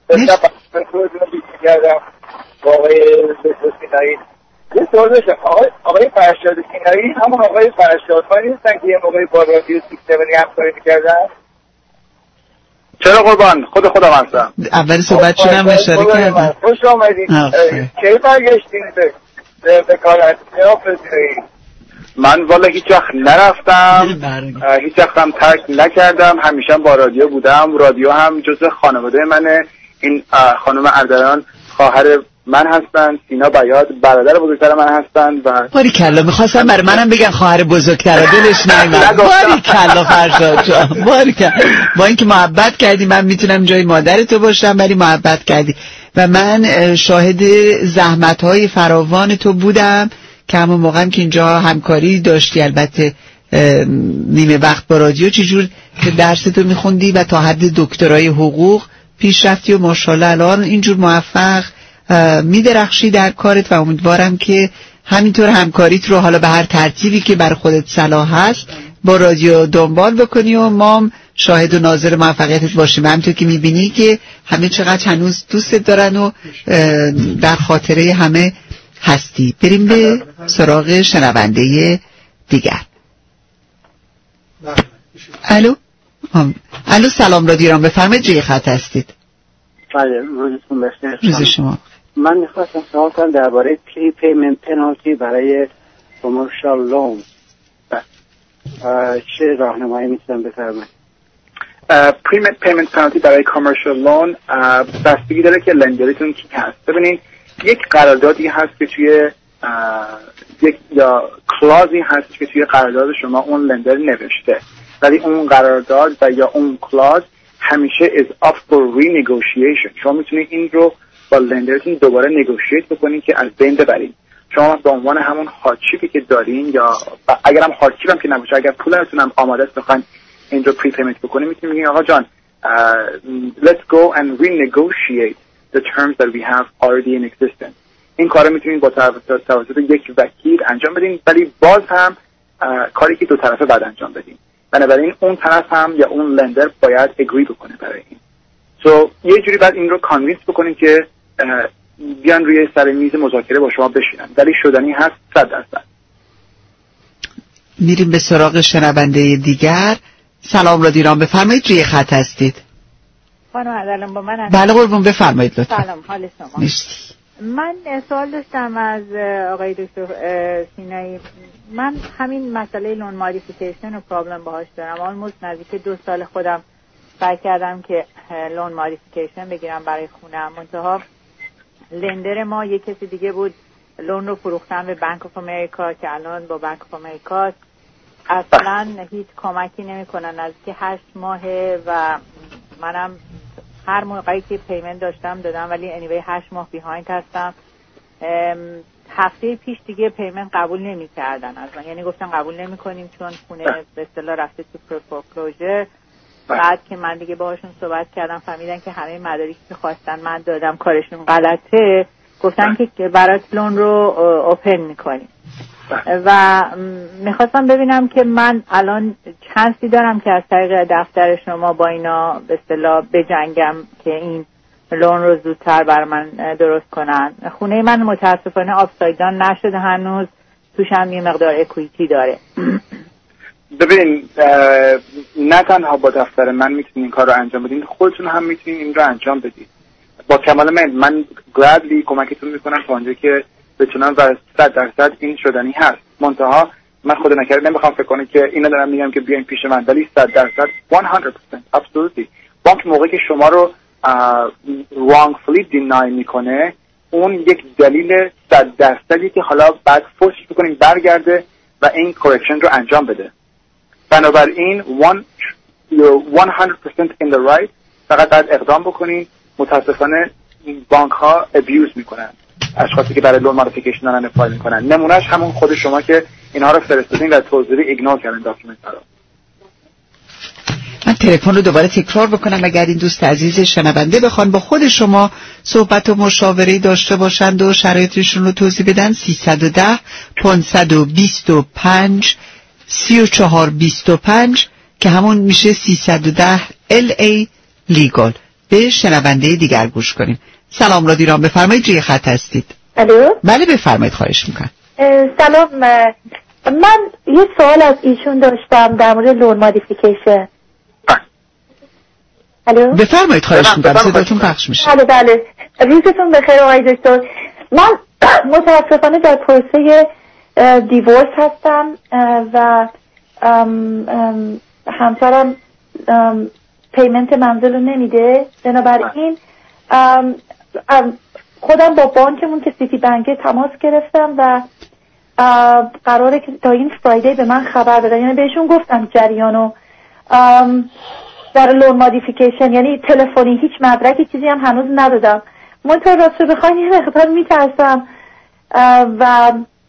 یه سوال داشتم. آقای فرشاد سینایی همون آقای فرشاد خانی نیستن که یه موقعی با رادیو 670 همکاری می‌کردن؟ چرا قربان، خودم هستم. اول صحبت شدم اشاره کردم. خوش آمدید. کی برگشتین به کار اصلی؟ من والا هیچ وقت نرفتم، هیچ وقت هم ترک نکردم، همیشه با رادیو بودم. رادیو هم جزء خانواده منه. این خانم اردلان خواهر من هستن، سینا بیاد برادر بزرگتر من هستن و باریکلا. میخواستم برای منم بگن خواهر بزرگتر، دلش نیامد. باریکلا فرشاد جان، باریکلا. با اینکه محبت کردی، من میتونم جای مادر تو باشم ولی محبت کردی و من شاهد زحمت‌های فراوان تو بودم که همون موقع هم که اینجا همکاری داشتی، البته نیمه وقت با رادیو، چجور که درس تو میخوندی و تا حد دکترای حقوق پیش رفتی و ماشاءالله الان اینجور موفق میدرخشی در کارت و امیدوارم که همینطور همکاریت رو حالا به هر ترتیبی که بر خودت صلاح هست با رادیو دنبال بکنی و ما شاهد و ناظر موفقیتت باشیم. همینطور که میبینی که همه چقدر هنوز دوستت دارن و در خاطره همه هستی. بریم به سراغ شنونده دیگر. الو سلام رادیو، بفرمایید روی خط هستید. بله روزتون بخیر. روز شما. من میخواستم سوال کنم درباره پری پیمنت پنالتی برای کامرشال لون. چه راهنمایی میتونم بفرمایید؟ پری پیمنت پنالتی برای کامرشال لون بستگی داره که لندرتون کی هست. ببینید یک قراردادی هست که توی یک یا کلازی هست که توی قرارداد شما اون لندر نوشته، ولی اون قرارداد و یا اون کلاز همیشه is up for renegotiation. شما میتونید این رو با لندرتون دوباره نگوشیت بکنید که از بین ببرید. شما به عنوان همون هاردشیپی که دارین، یا اگرم هاردشیپ هم که نباشه، اگر پولتون هم آماده است بخواین این رو پری پیمنت بکنید، میتونید بگین آقا جان let's go and renegotiate the terms that we have already in existence. این کارو میتونید با توسط یک وکیل انجام بدین، ولی باز هم کاری که دو طرفه بعد انجام بدین. بنابراین اون طرف هم یا اون لندر باید اگری بکنه برای این. یه جوری بعد این رو کانوینس بکنین که بیان روی سر میز مذاکره با شما بشینن، ولی شدنی هست 100%. میریم به سراغ شنونده دیگر. سلام رادیو ایران، بفرمایید، روی خط هستید. خانم عدالم با من هستید؟ بله قربون، بفرمایید لطفا. سلام، حال شما؟ من سوال داشتم از آقای دکتر سینایی. من همین مسئله لون مادیفیکیشن و پرابلم باهاش دارم. آلموست نزدیک 2 سال خودم سعی کردم که لون مادیفیکیشن بگیرم برای خونم، منتها لندر ما یک کسی دیگه بود. لون رو فروختم به بانک آف امریکا که الان با بانک آف امریکا اصلا هیچ کمکی نمیکنن از که 8 ماهه و منم هر موقعی که پیمنت داشتم دادم، ولی anyway 8 ماه بیهایند هستم. هفته پیش دیگه پیمنت قبول نمی‌کردن از من، یعنی گفتن قبول نمی‌کنیم چون خونه به اصطلاح رفته تو فورکلوزر. بعد که من دیگه باهاشون صحبت کردم فهمیدن که همه مدارکی که خواستن من دادم کارشون غلطه، گفتن که برات لون رو اوپن می‌کنیم. و میخواستم ببینم که من الان چانسی دارم که از طریق دفتر شما با اینا به اصطلاح بجنگم که این لون رو زودتر بر من درست کنن. خونه من متاسفانه آپسایدان نشده هنوز، توش هم یه مقدار اکویتی داره. ببین نه تنها با دفتر من میتونین این کار رو انجام بدین، خودتون هم میتونین این رو انجام بدید با کمال من گرادلی کمکتون میکنم تا اونجایی که بتونم و 100% این شدنی هست. منتها من خود نکرده نمیخوام فکر کنم که اینا دارم میگم که بیاین پیش من، ولی 100% 100% absolutely بانک موقعی که شما رو wrongfully deny میکنه اون یک دلیل 100%ی که حالا بعد فورسش بکنیم برگرده و این کورکشن رو انجام بده. بنابراین 100% in the right، فقط باید اقدام بکنین. متاسفانه بانک ها ابیوز میکنن اشخاصی که برای لون مودیفیکیشن دارن فایل میکنن. نمونهش همون خود شما که اینها رو فرستادین و توضیحی ایگنور کردین داکیومنت رو. من تلفن رو دوباره تکرار بکنم اگر این دوست عزیز شنونده بخوان با خود شما صحبت و مشاوره داشته باشند و شرایطشون رو توضیح بدن 310 525 3425 که همون میشه 310 LA لیگال. به شنونده دیگر گوش کنیم. سلام رادیو ایران، بفرمایید، روی خط هستید. الو؟ بله بفرمایید، خواهش میکنم. سلام، من یه سوال از ایشون داشتم در مورد لون مودیفیکیشن. الو؟ بفرمایید، خواهش میکنم، صداتون پخش میشه. بله روزتون بخیر آقای دکتر. من متاسفانه در پروسه دیورس هستم و همسرم پیمنت منزل رو نمیده، بنابراین خودم با بانکمون که سیتی بانک تماس گرفتم و قراره که تا این فرایدی به من خبر بدن، یعنی بهشون گفتم جریانو در لون مودیفیکیشن، یعنی تلفنی هیچ مدرکی چیزی هم هنوز ندادم. منطقه راست رو بخواین یه مقدار میترسم و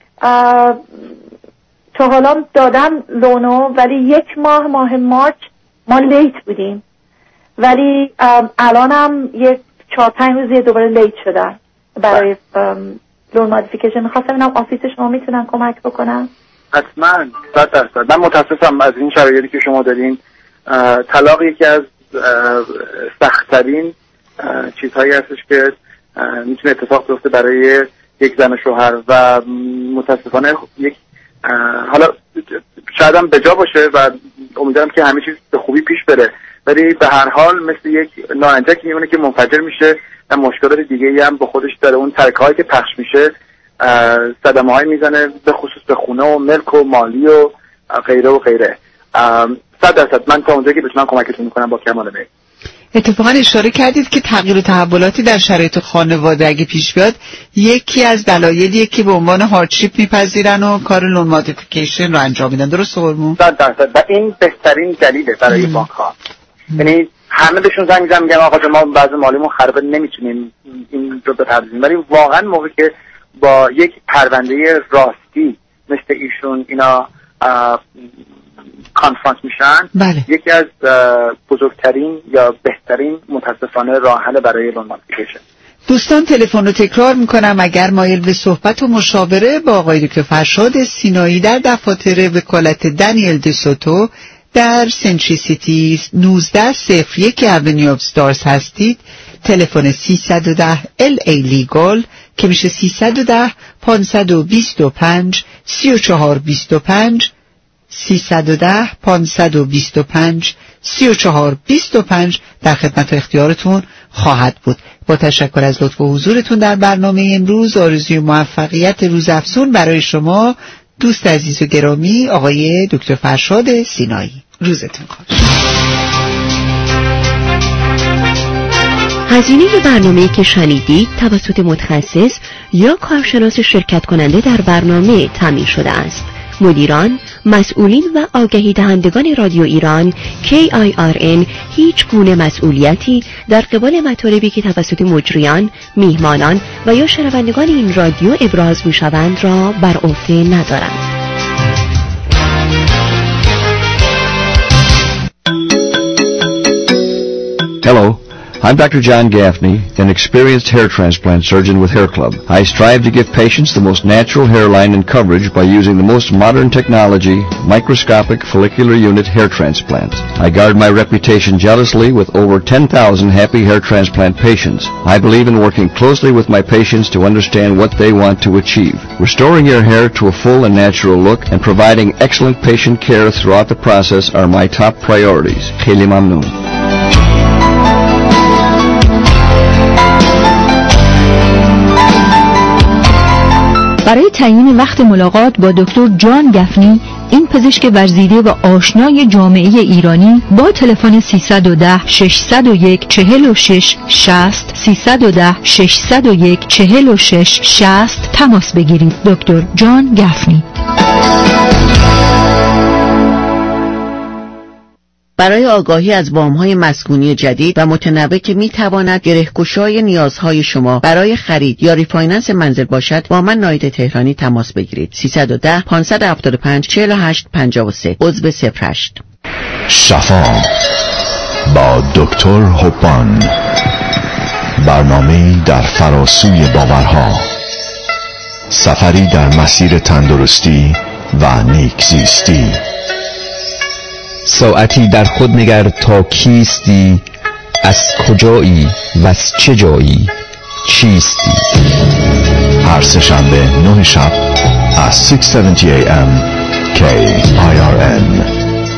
تا حالا دادم لونو، ولی 1 ماه مارچ ما لیت بودیم، ولی الانم 4-5 روز دوباره لیت شدن برای لون مودیفیکیشن. میخواستم اینم آفیس شما میتونن کمک بکنن؟ حتما 100%. من متاسفم از این شرایطی که شما دارین. طلاق یکی از سخت‌ترین چیزهایی هستش که میتونه اتفاق بیفته برای یک زن و شوهر و متاسفانه یک حالا شاید هم بجا باشه و امیدوارم که همه چیز به خوبی پیش بره، ولی به هر حال مثل یک نارنجکی میمونه که منفجر میشه و مشکلات دیگه‌ای هم به خودش داره. اون ترکه‌هایی که پخش میشه صدمه‌هایی میزنه به خصوص به خونه و ملک و مالی و غیره و غیره. 100% من تا اونجایی که بتونم کمکتون میکنم با کمال میل. اتفاقا اشاره کردید که تغییر و تحولاتی در شرایط خانواده اگه پیش بیاد یکی از دلایلیه که به عنوان هاردشیپ میپذیرن و کار لون مودیفیکیشن رو انجام میدن. درست قربون؟ 100% و این بهترین دلیله برای بانک ها. یعنی همه بهشون زنگ میزنن میگن آقا ما بعضی مالیمون خرابه نمیتونیم این رو بپردازیم، ولی واقعا موقعی که با یک پرونده راستی مثل ایشون اینا کانفرانس میشن، بله. یکی از بزرگترین یا بهترین متاسفانه راه حل برای لون مادیفیکیشن. دوستان تلفن رو تکرار میکنم، اگر مایل به صحبت و مشاوره با آقای دکتر فرشاد سینایی در دفاتر وکالت دانیل دسوتو در سنچری سیتی 1901 اونیو استارز هستید، تلفن 310 LA لیگال که میشه 310 525 3425 310 525 3425 در خدمت و اختیارتون خواهد بود. با تشکر از لطف و حضورتون در برنامه امروز، آرزوی موفقیت روز افزون برای شما دوست عزیز و گرامی آقای دکتر فرشاد سینایی. روزتون خوش. هزینه برنامه‌ای که شنیدید توسط متخصص یا کارشناس شرکت کننده در برنامه تامین شده است. مدیران، مسئولین و آگهی دهندگان رادیو ایران KIRN هیچ گونه مسئولیتی در قبال مطالبی که توسط مجریان، میهمانان و یا شنوندگان این رادیو ابراز می‌شوند را بر عهده ندارند. Hello. I'm Dr. John Gaffney, an experienced hair transplant surgeon with Hair Club. I strive to give patients the most natural hairline and coverage by using the most modern technology, microscopic follicular unit hair transplants. I guard my reputation jealously with over 10,000 happy hair transplant patients. I believe in working closely with my patients to understand what they want to achieve. Restoring your hair to a full and natural look and providing excellent patient care throughout the process are my top priorities. Kheli mamnoon. برای تعیین وقت ملاقات با دکتر جان گفنی، این پزشک ورزیده و آشنای جامعه ایرانی، با تلفن 310 601 46 60 310 601 46 60 تماس بگیرید. دکتر جان گفنی. برای آگاهی از وام‌های مسکونی جدید و متنوع که می‌تواند گره‌گشای نیازهای شما برای خرید یا ریفایننس منزل باشد، با من ناید تهرانی تماس بگیرید. 310 575 48 53 عضو 08. شفا با دکتر هوپان، برنامه‌ای در فراسوی باورها، سفری در مسیر تندرستی و نیکزیستی. ساعتی در خود نگر تا کیستی، از کجایی و از چه جایی، چیستی. هر سه‌شنبه 9 شب از 6:70 AM KIRN.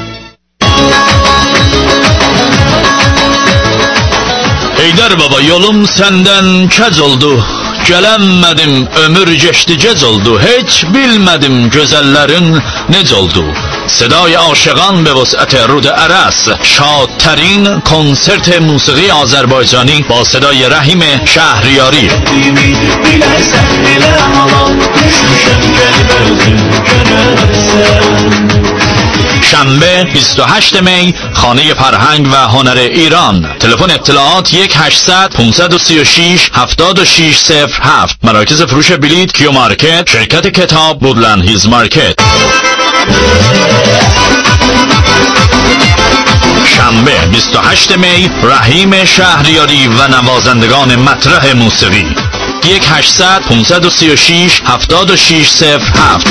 Heydər baba, yolum səndən kəc oldu, gələnmədim, ömür geçdi gec oldu, heç bilmədim gözəllərin nec oldu. صدای عاشقان به وسعت رود ارس، شادترین کنسرت موسیقی آذربایجانی با صدای رحیم شهریاری. شنبه 28 می، خانه فرهنگ و هنر ایران. تلفن اطلاعات 1-800 536 7607. مراکز فروش بلیط کیو مارکت، شرکت کتاب وودلند هیلز مارکت. شنبه 28 می، رحیم شهریاری و نوازندگان مطرح موسیقی. 1-800 536 7607.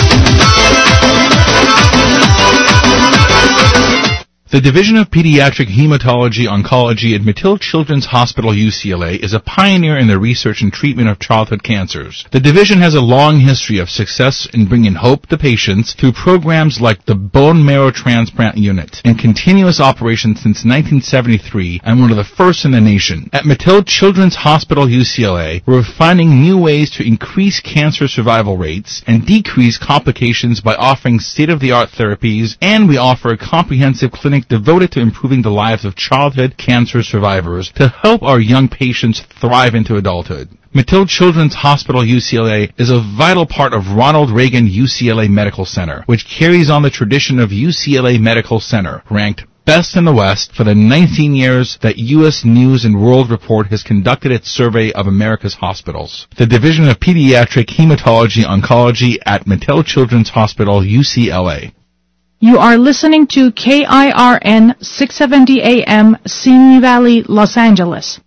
The Division of Pediatric Hematology Oncology at Mattil Children's Hospital UCLA is a pioneer in the research and treatment of childhood cancers. The division has a long history of success in bringing hope to patients through programs like the Bone Marrow Transplant Unit, in continuous operation since 1973 and one of the first in the nation. At Mattil Children's Hospital UCLA, we're finding new ways to increase cancer survival rates and decrease complications by offering state-of-the-art therapies, and we offer a comprehensive clinic devoted to improving the lives of childhood cancer survivors to help our young patients thrive into adulthood. Mattil Children's Hospital UCLA is a vital part of Ronald Reagan UCLA Medical Center, which carries on the tradition of UCLA Medical Center, ranked best in the West for the 19 years that U.S. News and World Report has conducted its survey of America's hospitals. The Division of Pediatric Hematology Oncology at Mattel Children's Hospital, UCLA. You are listening to KIRN 670 AM, Simi Valley, Los Angeles.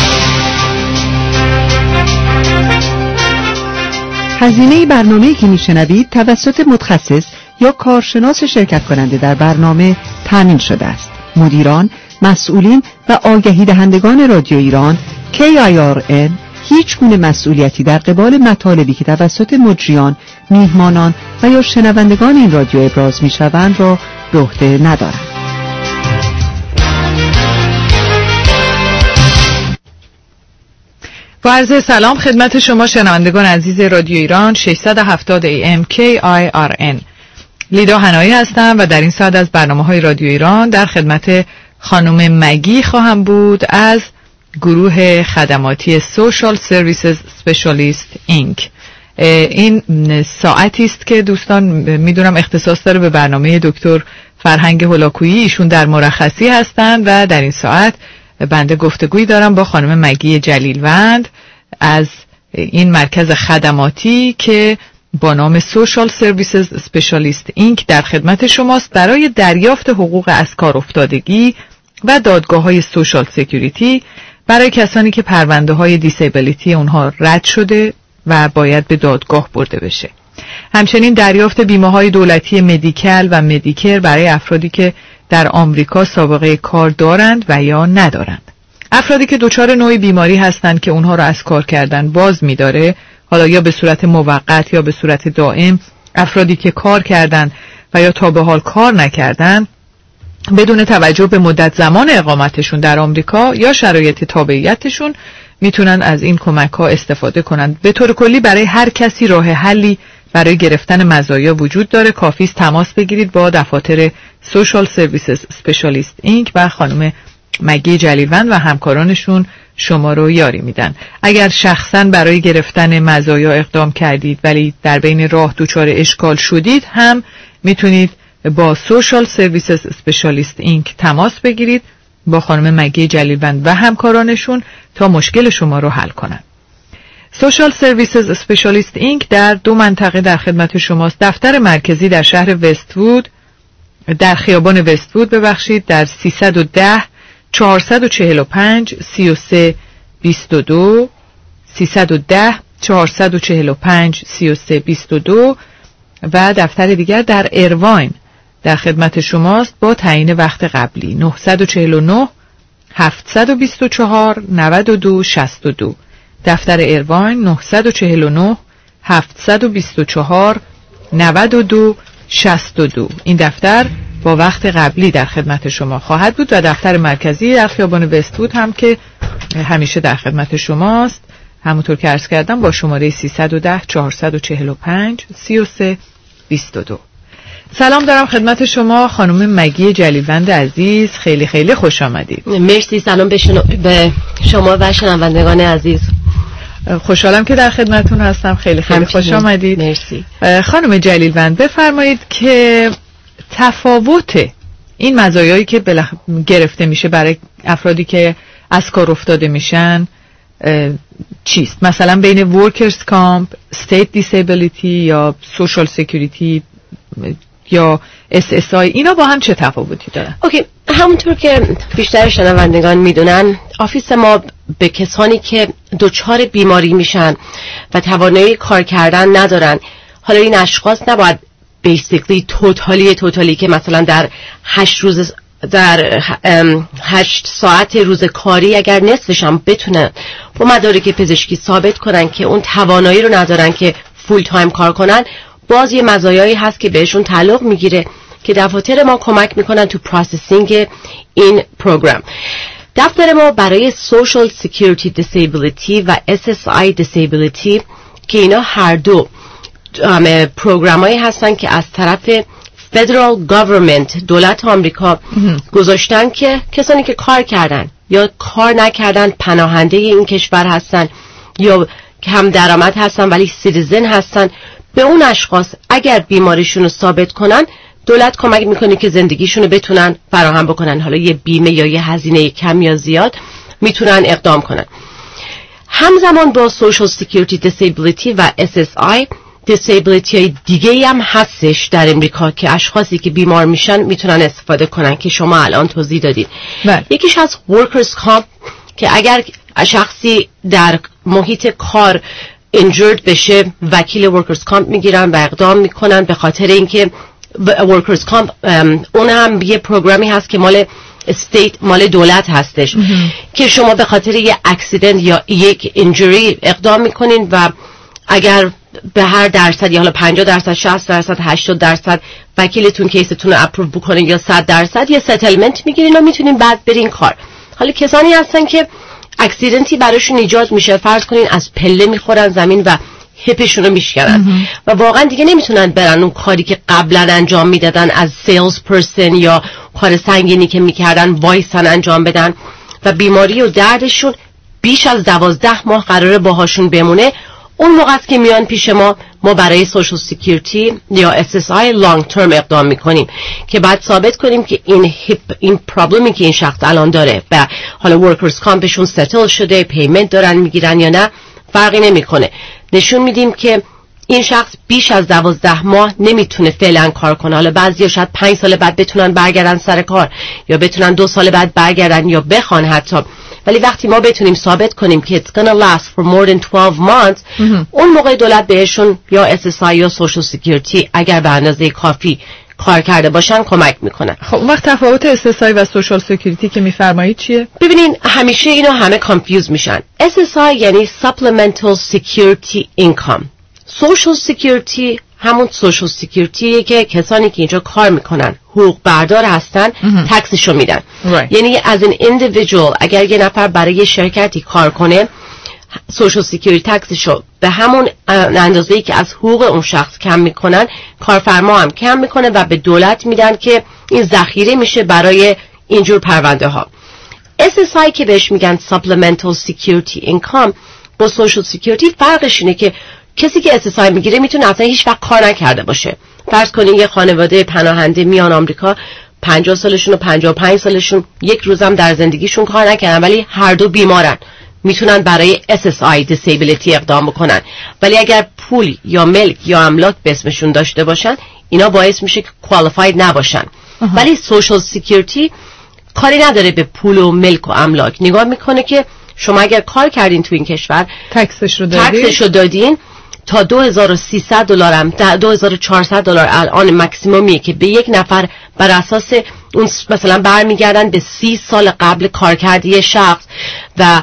هزینه برنامه‌ای که میشنوید توسط متخصص یا کارشناس شرکت کننده در برنامه تامین شده است. مدیران، مسئولین و آگهی دهندگان رادیو ایران KIRN هیچ گونه مسئولیتی در قبال مطالبی که توسط مجریان، میهمانان و یا شنوندگان این رادیو ابراز میشوند را به عهده ندارند. با عرض سلام خدمت شما شنوندگان عزیز رادیو ایران 670 AM KIRN. لیدا هنایی هستم و در این ساعت از برنامه‌های رادیو ایران در خدمت خانم مگی خواهم بود از گروه خدماتی Social Services Specialist Inc. این ساعتی است که دوستان میدونم اختصاص داره به برنامه دکتر فرهنگ هولاکویی. ایشون در مرخصی هستند و در این ساعت بنده گفتگویی دارم با خانم مگی جلیلوند از این مرکز خدماتی که با نام Social Services Specialist Inc. در خدمت شماست برای دریافت حقوق از کار افتادگی و دادگاه‌های سوشال سکیوریتی برای کسانی که پرونده‌های دیسیبلیتی اونها رد شده و باید به دادگاه برده بشه. همچنین دریافت بیمه‌های دولتی مدیکل و مدیکر برای افرادی که در آمریکا سابقه کار دارند و یا ندارند. افرادی که دچار نوعی بیماری هستند که اونها را از کار کردن باز می‌داره، حالا یا به صورت موقت یا به صورت دائم، افرادی که کار کردند و یا تا به حال کار نکردند بدون توجه به مدت زمان اقامتشون در آمریکا یا شرایط تابعیتشون میتونن از این کمک‌ها استفاده کنند. به طور کلی برای هر کسی راه حلی برای گرفتن مزایا وجود داره. کافی است تماس بگیرید با دفاتر Social Services Specialist Inc. و خانم مگی جلیلوند و همکارانشون شما رو یاری میدن. اگر شخصاً برای گرفتن مزایا اقدام کردید ولی در بین راه دچار اشکال شدید هم میتونید با Social Services Specialist Inc. تماس بگیرید با خانم مگی جلیلوند و همکارانشون تا مشکل شما رو حل کنند. Social Services Specialist Inc. در 2 منطقه در خدمت شماست. دفتر مرکزی در شهر وست‌وود، در خیابان وست‌وود در 310 445 33 22 310 445 33 22 و دفتر دیگر در ایرواین در خدمت شماست با تعیین وقت قبلی 949 724 92 62. دفتر ایرواین 949 724 92 62. این دفتر با وقت قبلی در خدمت شما خواهد بود و دفتر مرکزی در خیابان وست‌وود هم که همیشه در خدمت شماست همونطور که عرض کردم با شماره 310 445 33 22. سلام دارم خدمت شما خانم مگی جلیلوند عزیز، خیلی خیلی خوش آمدید. مرسی. سلام به شما و شنوندگان عزیز. خوشحالم که در خدمتتون هستم. خیلی خیلی خوش آمدید. مرسی. خانم جلیلوند بفرمایید که تفاوت این مزایایی که گرفته میشه برای افرادی که از کار افتاده میشن چیست؟ مثلا بین ورکرز کامپ، استیت دیسیبلیتی یا سوشال سکیوریتی یا SSI، اینا با هم چه تفاوتی دارن؟ اوکی، همونطور که بیشتر شنوندگان میدونن آفیس ما به کسانی که دچار بیماری میشن و توانایی کار کردن ندارن، حالا این اشخاص نباید بیسیکلی توتالی که مثلا در 8 ساعت روز کاری اگر نصفش هم بتونن با مدارک پزشکی ثابت کنن که اون توانایی رو ندارن که فول تایم کار کنن، باز یه مزایایی هست که بهشون تعلق میگیره که دفاتر ما کمک میکنن تو پروسسینگ این پروگرام. دفتر ما برای Social Security Disability و SSI Disability که اینا هر دو پروگرامایی هستن که از طرف Federal Government دولت آمریکا گذاشتن که کسانی که کار کردن یا کار نکردن پناهنده این کشور هستن یا کم درآمد هستن ولی سیتیزن هستن، به اون اشخاص اگر بیماریشون رو ثابت کنن دولت کمک میکنه که زندگیشونو بتونن فراهم بکنن، حالا یه بیمه یا یه هزینه کم یا زیاد میتونن اقدام کنن. همزمان با سوشال سکیوریتی دیسیبیلیتی و SSI دیسیبیلیتی های دیگه هم هستش در امریکا که اشخاصی که بیمار میشن میتونن استفاده کنن که شما الان توضیح دادید. یکیش از ورکرز کامپ که اگر شخصی در محیط کار injured بشه وکیل ورکرز کامپ میگیرن و اقدام میکنن به خاطر اینکه ورکرز کامپ اون هم یه پروگرامی هست که مال استیت، مال دولت هستش که شما به خاطر یه اکسیدنت یا یک اینجوری اقدام میکنین و اگر به هر درصد یا حالا 50%، 60%، 80% وکیلتون کیستون رو اپروو بکنه یا 100% یه ستلمنت میگیرین و میتونین بعد برین کار. حالا کسانی هستن که اکسیدنتی براشون ایجاد میشه، فرض کنین از پله میخورن زمین و هپشون رو میشکنن و واقعا دیگه نمیتونن برن اون کاری که قبلا انجام میدادن از سیلز پرسن یا کار سنگینی که میکردن وایسن انجام بدن و بیماری و دردشون بیش از 12 ماه قراره باهاشون بمونه. اون موقع است که میان پیش ما برای سوشال سکیوریتی یا SSI لانگ ترم اقدام میکنیم که بعد ثابت کنیم که این پرابلمی که این شخص الان داره و حالا ورکرز کامپشون ستل شده، پیمنت دارن میگیرن یا نه فرقی نمیکنه. نشون میدیم که این شخص بیش از 12 ماه نمیتونه فعلا کار کنه. حالا بعضیا شاید 5 سال بعد بتونن برگردن سر کار یا بتونن 2 سال بعد برگردن یا بخوان حتی، ولی وقتی ما بتونیم ثابت کنیم که it's gonna last for more than 12 months اون موقع دولت بهشون یا SSI یا سوشال سکیوریتی اگر به اندازه کافی کار کرده باشن کمک میکنن. خب وقت تفاوت SSI و سوشال سکیوریتی که میفرمایید چیه؟ ببینین همیشه اینو همه کانفیوز میشن. SSI یعنی Supplemental Security Income. سوشال سکیوریتی همون سوشال سکیوریتیه که کسانی که اینجا کار میکنن حقوق بردار هستن تکسشو میدن. یعنی از این individual اگر یه نفر برای یه شرکتی کار کنه سوشال سکیوریتی تکسشو به همون اندازه‌ای که از حقوق اون شخص کم میکنن کارفرما هم کم میکنه و به دولت میدن که این ذخیره میشه برای اینجور پرونده ها. SSI که بهش میگن Supplemental Security Income با سوشال سکیوریتی فرقش اینه که کسی که SSI میگیره میتونه اصلا هیچ وقت کار نکرده باشه. فرض کنین یه خانواده پناهنده میان آمریکا 50 سالشون و 55 سالشون یک روزم در زندگیشون کار نکردن ولی هر دو بیمارن، میتونن برای SSI disability اقدام بکنن. ولی اگر پول یا ملک یا املاک به اسمشون داشته باشن اینا باعث میشه که qualified نباشن. ولی سوشال سکیوریتی کاری نداره به پول و ملک و املاک، نگاه میکنه که شما اگر کار کردین تو این کشور تکسش رو دادین تا $2,300 هم $2,400 الان مکسیمومیه که به یک نفر بر اساس اون مثلا برمیگردن به 30 سال قبل کارکردی شخص و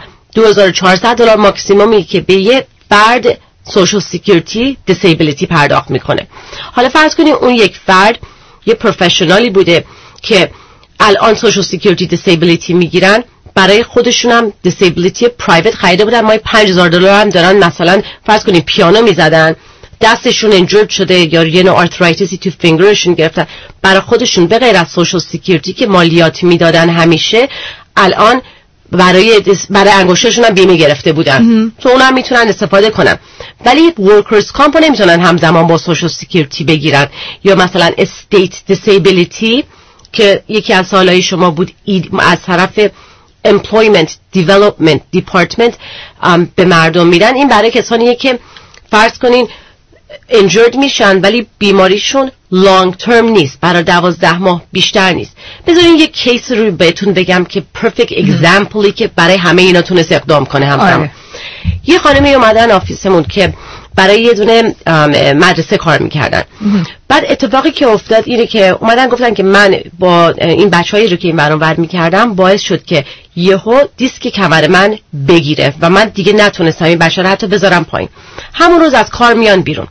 $2,400 ماکسیمومی که به یک فرد سوشال سکیوریتی دیسیبیلیتی پرداخت میکنه. حالا فرض کنید اون یک فرد یه پروفشنالی بوده که الان سوشال سکیوریتی دیسیبیلیتی میگیرن، برای خودشون هم دیسیبیلیتی پرایوت خریده بودن، مای $5,000 هم دارن مثلا فرض کنید پیانو میزدن دستشون انجورد شده یا یه نوع آرترایتیسی تو فینگرشون گرفتن، برای خودشون به غیر از سوشال سکیوریتی که مالیات میدادن همیشه الان برای انگشتشون هم بیمه گرفته بودن تو اونم میتونن استفاده کنن. ولی ورکرز کامپ نمیتونن همزمان با سوشال سکیوریتی بگیرن یا مثلا استیت دیسیبیلیتی که یکی از سوالای شما بود از طرف Employment Development Department به مردم میدن. این برای کسانیه که فرض کنین injured میشن ولی بیماریشون long term نیست، برای 12 ماه بیشتر نیست. بذارین یک کیس رو بهتون بگم که perfect exampleی که برای همه اینا تونست اقدام کنه همزمان. یه خانمی اومدن آفیسمون که برای یه دونه مدرسه کار میکردن. بعد اتفاقی که افتاد اینه که اومدن گفتن که من با این بچه‌هایی رو که این برام ور میکردم باعث شد که یهو دیسک کمر من بگیره و من دیگه نتونستم این بچه رو حتی بذارم پایین. همون روز از کار میان بیرون.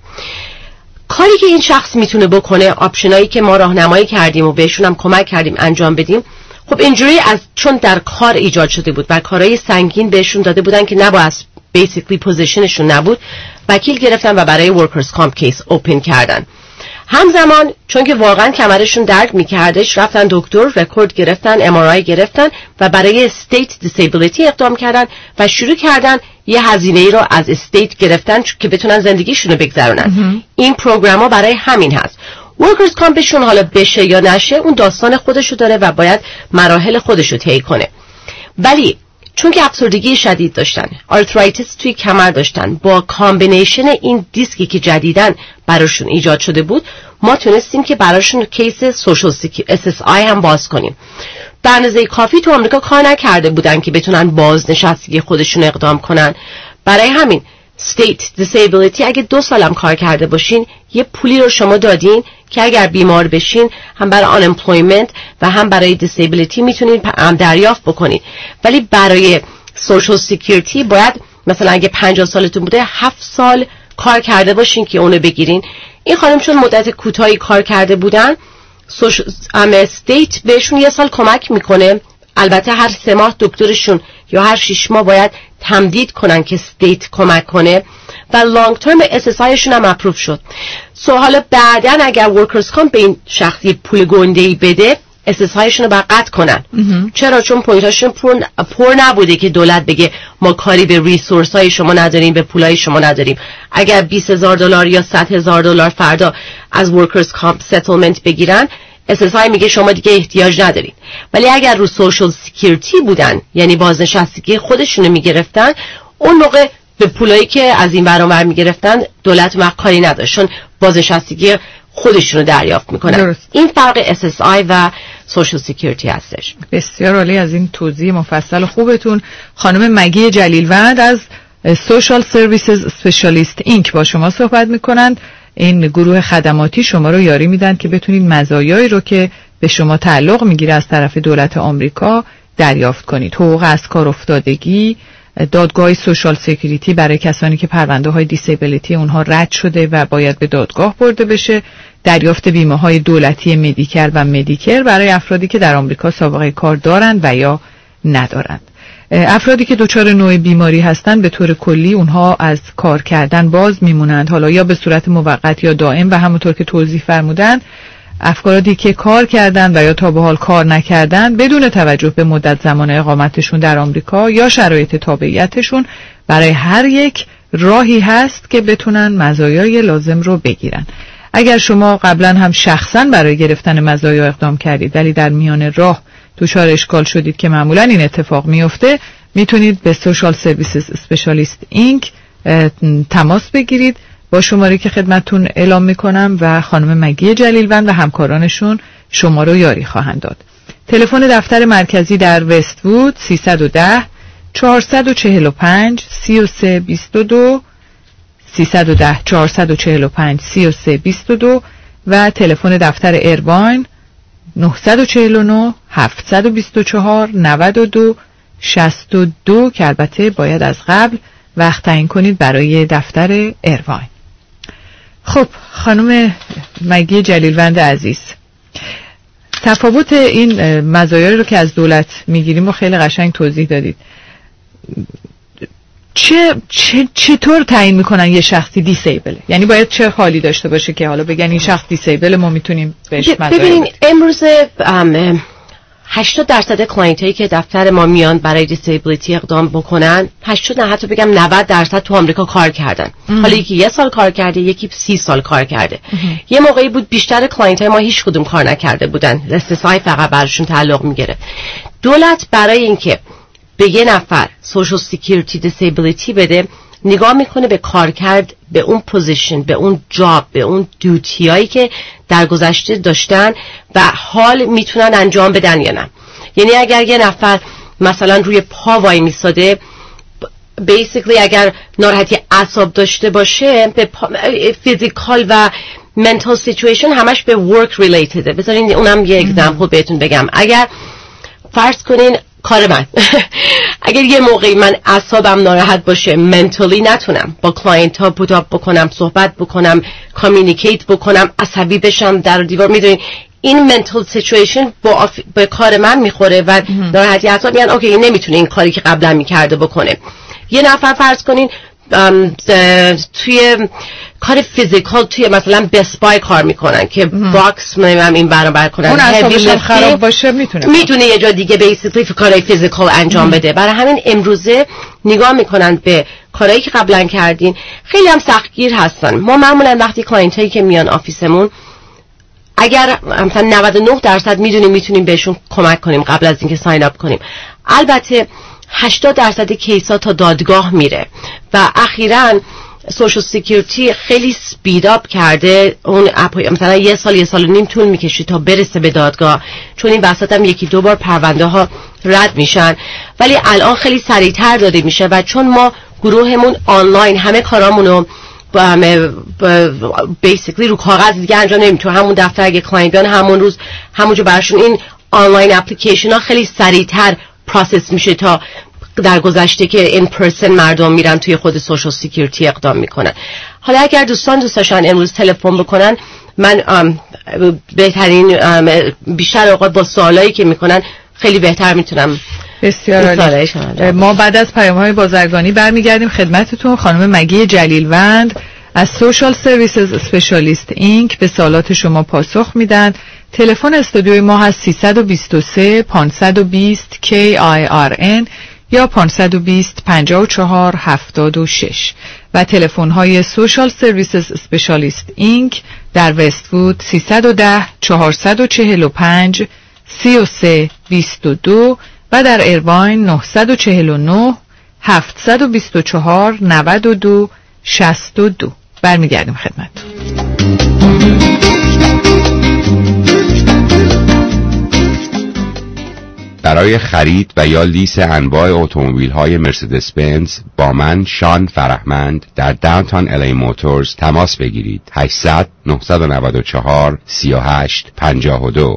کاری که این شخص میتونه بکنه، آپشنایی که ما راهنمایی کردیم و بهشون هم کمک کردیم انجام بدیم، خب اینجوری از چون در کار ایجاد شده بود و کارهای سنگین بهشون داده بودن که نباید بیسیکلی پوزیشنشون نبود، وکیل گرفتن و برای ورکرز کامپ کیس اوپن کردن. همزمان چون که واقعا کمرشون درد میکردش رفتن دکتر، رکورد گرفتن، MRI گرفتن و برای استیت دیسیبیلیتی اقدام کردن و شروع کردن یه هزینه ای رو از استیت گرفتن که بتونن زندگیشون رو بگذرونن. این پروگرام ها برای همین هست. ورکرز کامپشون حالا بشه یا نشه اون داستان خودشو داره و باید مراحل خودشو طی کنه. ولی چون که افسردگی شدید داشتن، آرترایتیس توی کمر داشتن، با کامبینیشن این دیسکی که جدیداً براشون ایجاد شده بود، ما تونستیم که براشون کیس سوشال SSI هم باز کنیم. به اندازه کافی تو آمریکا کار نکرده بودن که بتونن بازنشستگی خودشون اقدام کنن. برای همین state disability اگه 2 سالم کار کرده باشین یه پولی رو شما دادین که اگر بیمار بشین هم برای unemployment و هم برای disability میتونین دریافت بکنین. ولی برای social security باید مثلا اگه 50 سالتون بوده 7 سال کار کرده باشین که اونو بگیرین. این خانم چون مدت کوتاهی کار کرده بودن استیت بهشون 1 سال کمک میکنه. البته هر 3 ماه دکترشون یا هر 6 ماه باید تمدید کنن که استیت کمک کنه و لانگ ترم SSI شون هم اپروف شد. حالا بعدن اگر ورکرز کامپ به این شخصی پول گنده‌ای بده SSI شون رو باید قطع کنن. چرا؟ چون پوینتاشون پر نبوده که دولت بگه ما کاری به ریسورس های شما نداریم، به پولای شما نداریم. اگر $20,000 یا $100,000 فردا از ورکرز کامپ ستلمنت بگیرن SSI میگه شما دیگه احتیاج ندارین. ولی اگر رو سوشال سکیورتی بودن یعنی بازنشستگی خودشونو میگرفتن اون موقع به پولایی که از این برانور میگرفتن دولت کاری نداشت چون بازنشستگی خودشونو دریافت میکنن. درست. این فرق SSI و سوشال سکیورتی هستش. بسیار عالی از این توضیح مفصل خوبتون. خانم مگی جلیلوند از سوشال سرویسز اسپشیالیست اینک با شما صحبت میکنند. این گروه خدماتی شما رو یاری میدن که بتونید مزایایی رو که به شما تعلق میگیره از طرف دولت آمریکا دریافت کنید. حقوق از کار افتادگی، دادگاه سوشال سکیوریتی برای کسانی که پرونده های دیسیبلیتی اونها رد شده و باید به دادگاه برده بشه، دریافت بیمه های دولتی مدیکر و مدیکر برای افرادی که در آمریکا سابقه کار دارند و یا ندارند. افرادی که دچار نوع بیماری هستند به طور کلی اونها از کار کردن باز میمونند، حالا یا به صورت موقت یا دائم و همونطور که توضیح فرمودند افرادی که کار کردند و یا تا به حال کار نکردند بدون توجه به مدت زمان اقامتشون در آمریکا یا شرایط تابعیتشون برای هر یک راهی هست که بتونن مزایای لازم رو بگیرن. اگر شما قبلا هم شخصا برای گرفتن مزایا اقدام کردید ولی در میان راه دچار اشکال شدید که معمولا این اتفاق میفته، میتونید به سوشال سرویسز اسپشیالیست اینک تماس بگیرید با شماره که خدمتتون اعلام میکنم و خانم مگی جلیلوند و همکارانشون شما رو یاری خواهند داد. تلفن دفتر مرکزی در وست‌وود 310 445 3322 310 445 3322 و تلفن دفتر ایرواین 949 724 92 62 که البته باید از قبل وقت تعیین کنید برای دفتر ایرواین. خب خانم مگی جلیلوند عزیز، تفاوت این مزایایی رو که از دولت میگیریم و خیلی قشنگ توضیح دادید. چطور تعیین میکنن یه شخصی دیسیبله؟ یعنی باید چه حالی داشته باشه که حالا بگن این شخص دیسیبله ما میتونیم بهش مزایا ببینین امروز 80% کلاینت هایی که دفتر ما میان برای دیسیبلیتی اقدام بکنن 80 نه حتی بگم 90% تو آمریکا کار کردن. حالا یکی 1 سال کار کرده، یکی 30 سال کار کرده. یه موقعی بود بیشتر کلاینت های ما هیچ کدوم کار نکرده بودن، SSI فقط براشون تعلق میگیره. دولت برای اینکه به یه نفر سوشال سکیوریتی دیسیبلیتی بده نگاه میکنه به کارکرد، به اون پوزیشن، به اون جاب، به اون دیوتی هایی که در گذشته داشتن و حال میتونن انجام بدن یا نه. یعنی اگر یه نفر مثلا روی پا وای میساده بیسیکلی اگر ناراحتی اعصاب داشته باشه به فیزیکال و منتال سیچویشن همش به ورک ریلیتده. بذارین اونم یه اگزمپل بهتون بگم. اگر فرض کنین کار من اگر یه موقعی من اعصابم ناراحت باشه منتالی نتونم با کلاینت ها پوتاپ بکنم، صحبت بکنم، کامیونیکیت بکنم، عصبی بشم در دیوار، میدونین این منتال سیچویشن با کار من میخوره و ناراحتی اعصاب میگن اوکی این نمیتونه این کاری که قبلا میکرده بکنه. یه نفر فرض کنین توی کار فیزیکال توی مثلا بست بای کار میکنن که باکس منم این برابر کنن، اون اعصابش خراب باشه میتونه یه جا دیگه بیسیکلی کارهای فیزیکال انجام بده. برای همین امروزه نگاه میکنن به کارهایی که قبلا کردین. خیلی هم سختگیر هستن. ما معمولا وقتی کلاینت هایی که میان آفیسمون اگر مثلا 99% میتونیم بهشون کمک کنیم قبل از اینکه ساین اپ کنیم. البته 80% کیسا تا دادگاه میره و اخیراً سوشال سکیوریتی خیلی سپید اپ کرده اون اپ. مثلا یه سال و نیم طول میکشه تا برسه به دادگاه، چون این وسط هم 1-2 بار پرونده ها رد میشن، ولی الان خیلی سریعتر داده میشه و چون ما گروهمون آنلاین همه کارامونو بیسیکلی رو کاغذ دیگه انجام نمیدیم، تو همون دفتر اگه کلاینت بیان همون روز همونجا براشون این آنلاین اپلیکیشن ها خیلی سریعتر پروسس میشه تا در گذشته که این پرسن مردم میرن توی خود سوشال سکیوریتی اقدام میکنن. حالا اگر دوست داشتن امروز تلفن بکنن، من بهترین بیشتر اوقات با سوالایی که میکنن خیلی بهتر میتونم. بسیار عالی. ما بعد از پیام‌های بازرگانی برمیگردیم خدمتتون. خانم مگی جلیلوند از سوشال سرویسز اسپشیالیست اینک به سوالات شما پاسخ میدن. تلفن استودیوی ما هست 323 520 KIRN یا 520 54 76 و تلفن های سوشال سرویسز اسپشیالیست اینک در وست‌وود 310 445 33 22 و در ایرواین 949 724 92 62. برمیگردیم خدمت. برای خرید و یا لیس انواع اتومبیل‌های مرسدس بنز با من شان فرهمند در داونتاون الی موتورز تماس بگیرید. 800 994 38 52.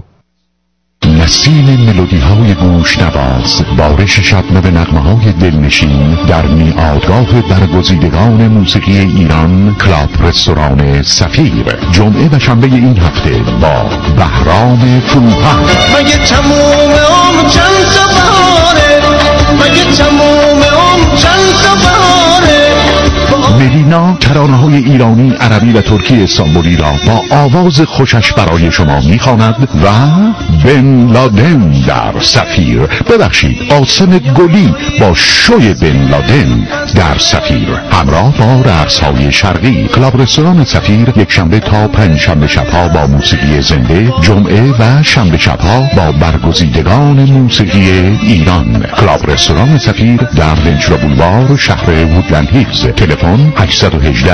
نسیم ملودی های گوش نواز، بارش شبنم نغمه های دلنشین در میعادگاه برگزیدگان موسیقی ایران، کلاب رستوران سفیر، جمعه و شنبه این هفته با بهرام فروپر. مگه تموم عمر چند تا بهاره، مگه تموم عمر چند تا بهاره. ملینا ترانه‌های ایرانی، عربی و ترکی استانبولی را با آواز خوشش برای شما می‌خواند و بن لادن در سفیر، ببخشید قاسم گلی با شوی بن لادن در سفیر همراه با رقص‌های شرقی. کلاب رستوران سفیر یک شنبه تا پنجشنبه شب‌ها با موسیقی زنده، جمعه و شنبه شب‌ها با برگزیدگان موسیقی ایران. کلاب رستوران سفیر در ونچورا بولوار شهر وودلند هیلز. تلفن 818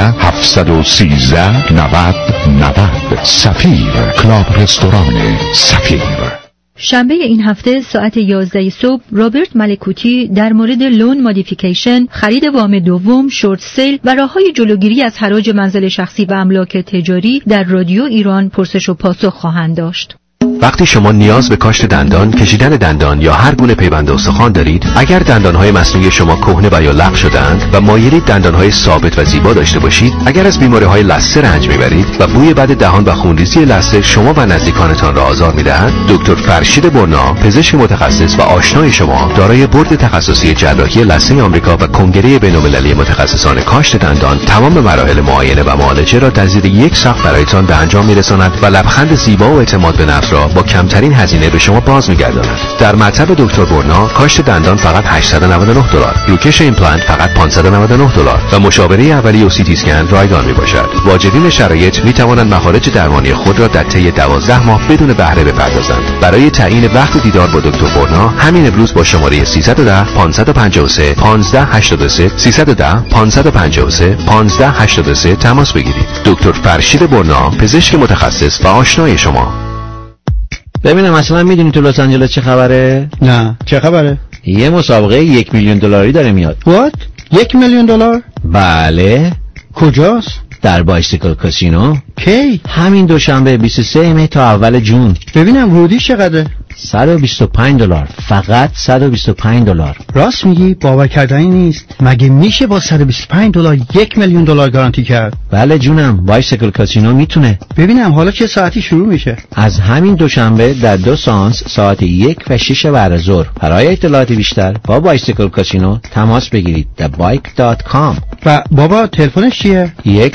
713 90 90. سفیر، کلاب رستوران سفیر. شنبه این هفته ساعت 11 صبح رابرت ملکوتی در مورد لون مودیفیکیشن، خرید وام دوم، شورت سیل و راه‌های جلوگیری از حراج منزل شخصی و املاک تجاری در رادیو ایران پرسش و پاسخ خواهند داشت. وقتی شما نیاز به کاشت دندان، کشیدن دندان یا هر گونه پیوند استخوان دارید، اگر دندانهای مصنوعی شما کهنه و یا لغو شده‌اند و مایلید دندانهای ثابت و زیبا داشته باشید، اگر از بیماری‌های لثه رنج میبرید و بوی بد دهان و خونریزی لثه شما و نزدیکانتان را آزار میدهد، دکتر فرشید برنا، پزشک متخصص و آشنای شما، دارای بورد تخصصی جراحی لثه آمریکا و کنگره بین‌المللی متخصصان کاشت دندان، تمام مراحل معاینه و معالجه را در زیر یک سقف برایتان به انجام میرساند و لبخند زیبا و اعتماد به نفس را با کمترین هزینه به شما باز می‌گرداند. در مطب دکتر برنا کاشت دندان فقط $899، روکش ایمپلنت فقط $599 و مشاوره اولیه و سی تی اسکن رایگان میباشد. واجدین شرایط میتوانند مخارج درمانی خود را در طی 12 ماه بدون بهره بپردازند. برای تعیین وقت دیدار با دکتر برنا همین امروز با شماره 310 553 1583 310 553 1583 تماس بگیرید. دکتر فرشید برنا، پزشک متخصص و آشنای شما. ببینم مثلا میدونی تو لس آنجلس چه خبره؟ نه، چه خبره؟ یه مسابقه $1,000,000 داره میاد. What؟ $1,000,000؟ بله. کجاست؟ در بایسیکل کاسینو. کی؟ همین دوشنبه 23 مه تا اول جون. ببینم ورودی چقدره؟ $125. فقط $125. راست میگی؟ باور کردنی نیست. مگه میشه با $125 $1,000,000 گارانتی کرد؟ بله جونم، بایسیکل کاسینو میتونه. ببینم حالا چه ساعتی شروع میشه؟ از همین دوشنبه در 2 سانس ساعت 1 و 6 بعد از ظهر. برای اطلاعات بیشتر با بایسیکل کاسینو تماس بگیرید. thebike.com. و بابا تلفنش چیه؟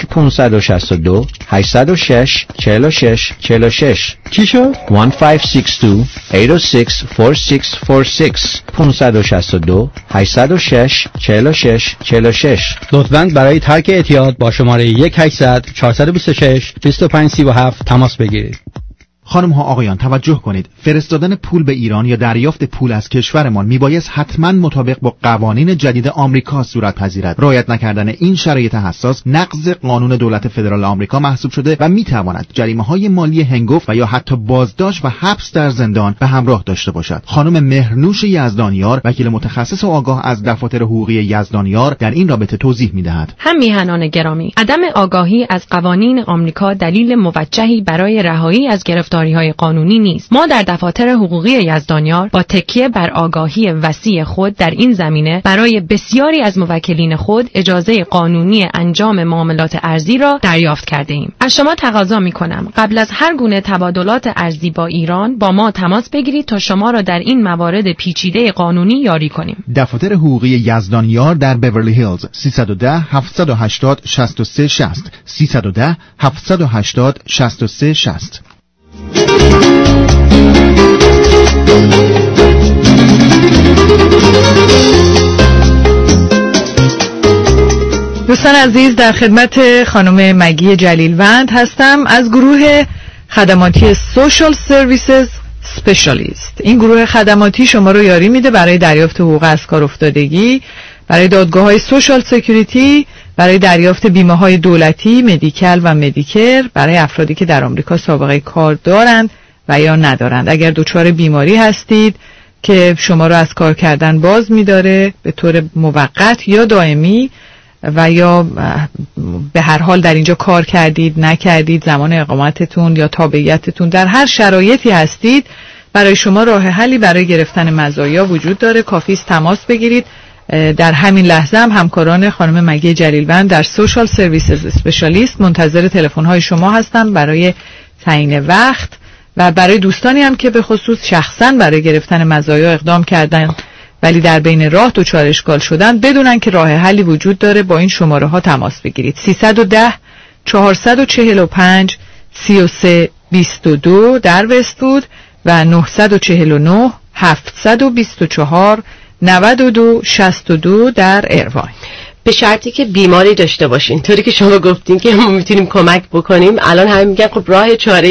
1-562 806 46 46. چی شد؟ 1562 806 4646. 562 806 46 46. لطفاً برای ترک اعتیاد با شماره 1-800 426 2537 تماس بگیرید. خانم ها آقایان توجه کنید، فرستادن پول به ایران یا دریافت پول از کشورمان میبایست حتما مطابق با قوانین جدید آمریکا صورت پذیرد. رعایت نکردن این شرایط حساس نقض قانون دولت فدرال آمریکا محسوب شده و میتواند جریمه‌های مالی هنگفت و یا حتی بازداشت و حبس در زندان به همراه داشته باشد. خانم مهرنوش یزدانیار، وکیل متخصص و آگاه از دفاتر حقوقی یزدانیار، در این رابطه توضیح میدهد. هم میهنان گرامی، عدم آگاهی از قوانین آمریکا دلیل موجهی برای رهایی از گرفتاری‌های قانونی نیست. ما در دفاتر حقوقی یزدانیار با تکیه بر آگاهی وسیع خود در این زمینه برای بسیاری از موکلین خود اجازه قانونی انجام معاملات ارزی را دریافت کرده ایم. از شما تقاضا می‌کنم قبل از هر گونه تبادلات ارزی با ایران با ما تماس بگیرید تا شما را در این موارد پیچیده قانونی یاری کنیم. دفاتر حقوقی یزدانیار در بیورلی هیلز 310 780 63 60 310 780 63 60. دوستان عزیز، در خدمت خانم مگی جلیلوند هستم از گروه خدماتی سوشال سرویسز اسپشیالیست. این گروه خدماتی شما رو یاری میده برای دریافت حقوق از کار افتادگی، برای دادگاه‌های سوشال سکیوریتی، برای دریافت بیمه‌های دولتی، مدیکل و مدیکر برای افرادی که در آمریکا سابقه کار دارند و یا ندارند. اگر دچار بیماری هستید که شما رو از کار کردن باز می‌داره به طور موقت یا دائمی و یا به هر حال در اینجا کار کردید نکردید، زمان اقامتتون یا تابعیتتون در هر شرایطی هستید، برای شما راه حلی برای گرفتن مزایا وجود داره. کافی است تماس بگیرید. در همین لحظه هم همکاران خانم مگی جلیلوند در سوشال سرویسز اسپشیالیست منتظر تلفن‌های شما هستن برای تعیین وقت و برای دوستانی هم که به خصوص شخصاً برای گرفتن مزایا اقدام کردن ولی در بین راه دچار اشکال شدن، بدونن که راه حلی وجود داره. با این شماره ها تماس بگیرید: 310 445 3322 در وست‌وود و 949 724 9262 در ایرواین. به شرطی که بیماری داشته باشین. طوری که شما گفتین که ما میتونیم کمک بکنیم، الان همه میگن خب راه چاره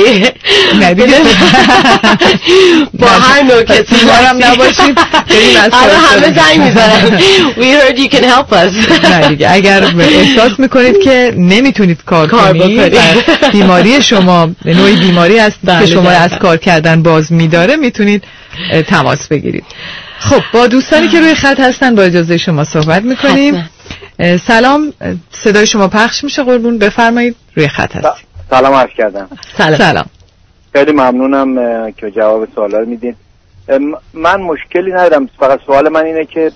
با هر نوع کسی بیمارم نباشید الان همه زنگ میزنن we heard you can help us. اگر احساس میکنید که نمیتونید کار کنید، بیماری شما نوعی بیماری هست که شما از کار کردن باز میداره، میتونید تماس بگیرید. خب با دوستانی که روی خط هستن با اجازه شما صحبت میکنیم. سلام، صدای شما پخش میشه قربون، بفرمایید، روی خط هستید. سلام عرض کردم. سلام. خیلی ممنونم که جواب سوالا رو میدین. من مشکلی ندارم، فقط سوال من اینه که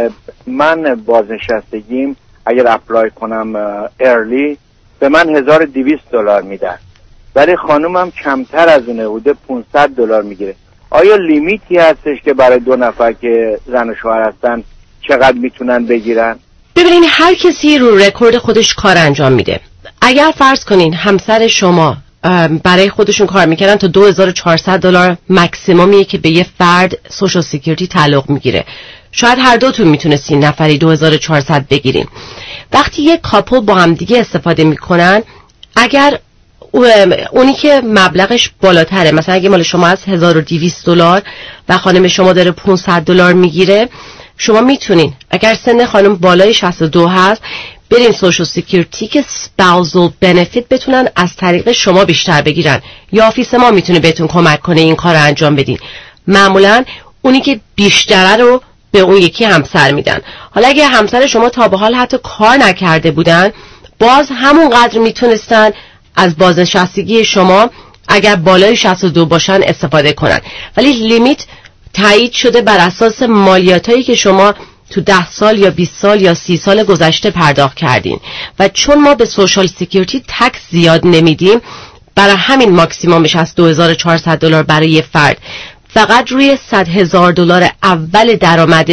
من بازنشستگیم اگر اپلای کنم ارلی به من $1200 میدن، ولی خانومم کمتر از اونه، حدود $500 میگیره. آیا لیمیتی هستش که برای دو نفر که زن و شوهر هستن چقدر میتونن بگیرن؟ ببینین هر کسی رو رکورد خودش کار انجام میده. اگر فرض کنین همسر شما برای خودشون کار میکردن تا $2400 مکسیمومیه که به یه فرد سوشال سکیوریتی تعلق میگیره، شاید هر دوتون میتونستین نفری 2400 بگیرین. وقتی یه کاپل با هم دیگه استفاده میکنن، اگر اونی که مبلغش بالاتره، مثلا اگه مال شما از $1200 و خانم شما داره $500 میگیره، شما میتونین اگر سن خانم بالای 62 هست برین سوشال سکیوریتی که spousal benefit بتونن از طریق شما بیشتر بگیرن، یا آفیس ما میتونه بهتون کمک کنه این کار رو انجام بدین. معمولا اونی که بیشتره رو به اون یکی همسر میدن. حالا اگه همسر شما تا به حال حتی کار نکرده بودن، باز همون قدر میتونستن از بازنشستگی شما اگر بالای 62 باشن استفاده کنن، ولی لیمیت تایید شده بر اساس مالیاتایی که شما تو 10 سال یا 20 سال یا 30 سال گذشته پرداخت کردین و چون ما به سوشال سکیوریتی تکس زیاد نمیدیم، برای همین ماکسیمومش از $2400 برای یه فرد. فقط روی $100,000 اول درآمد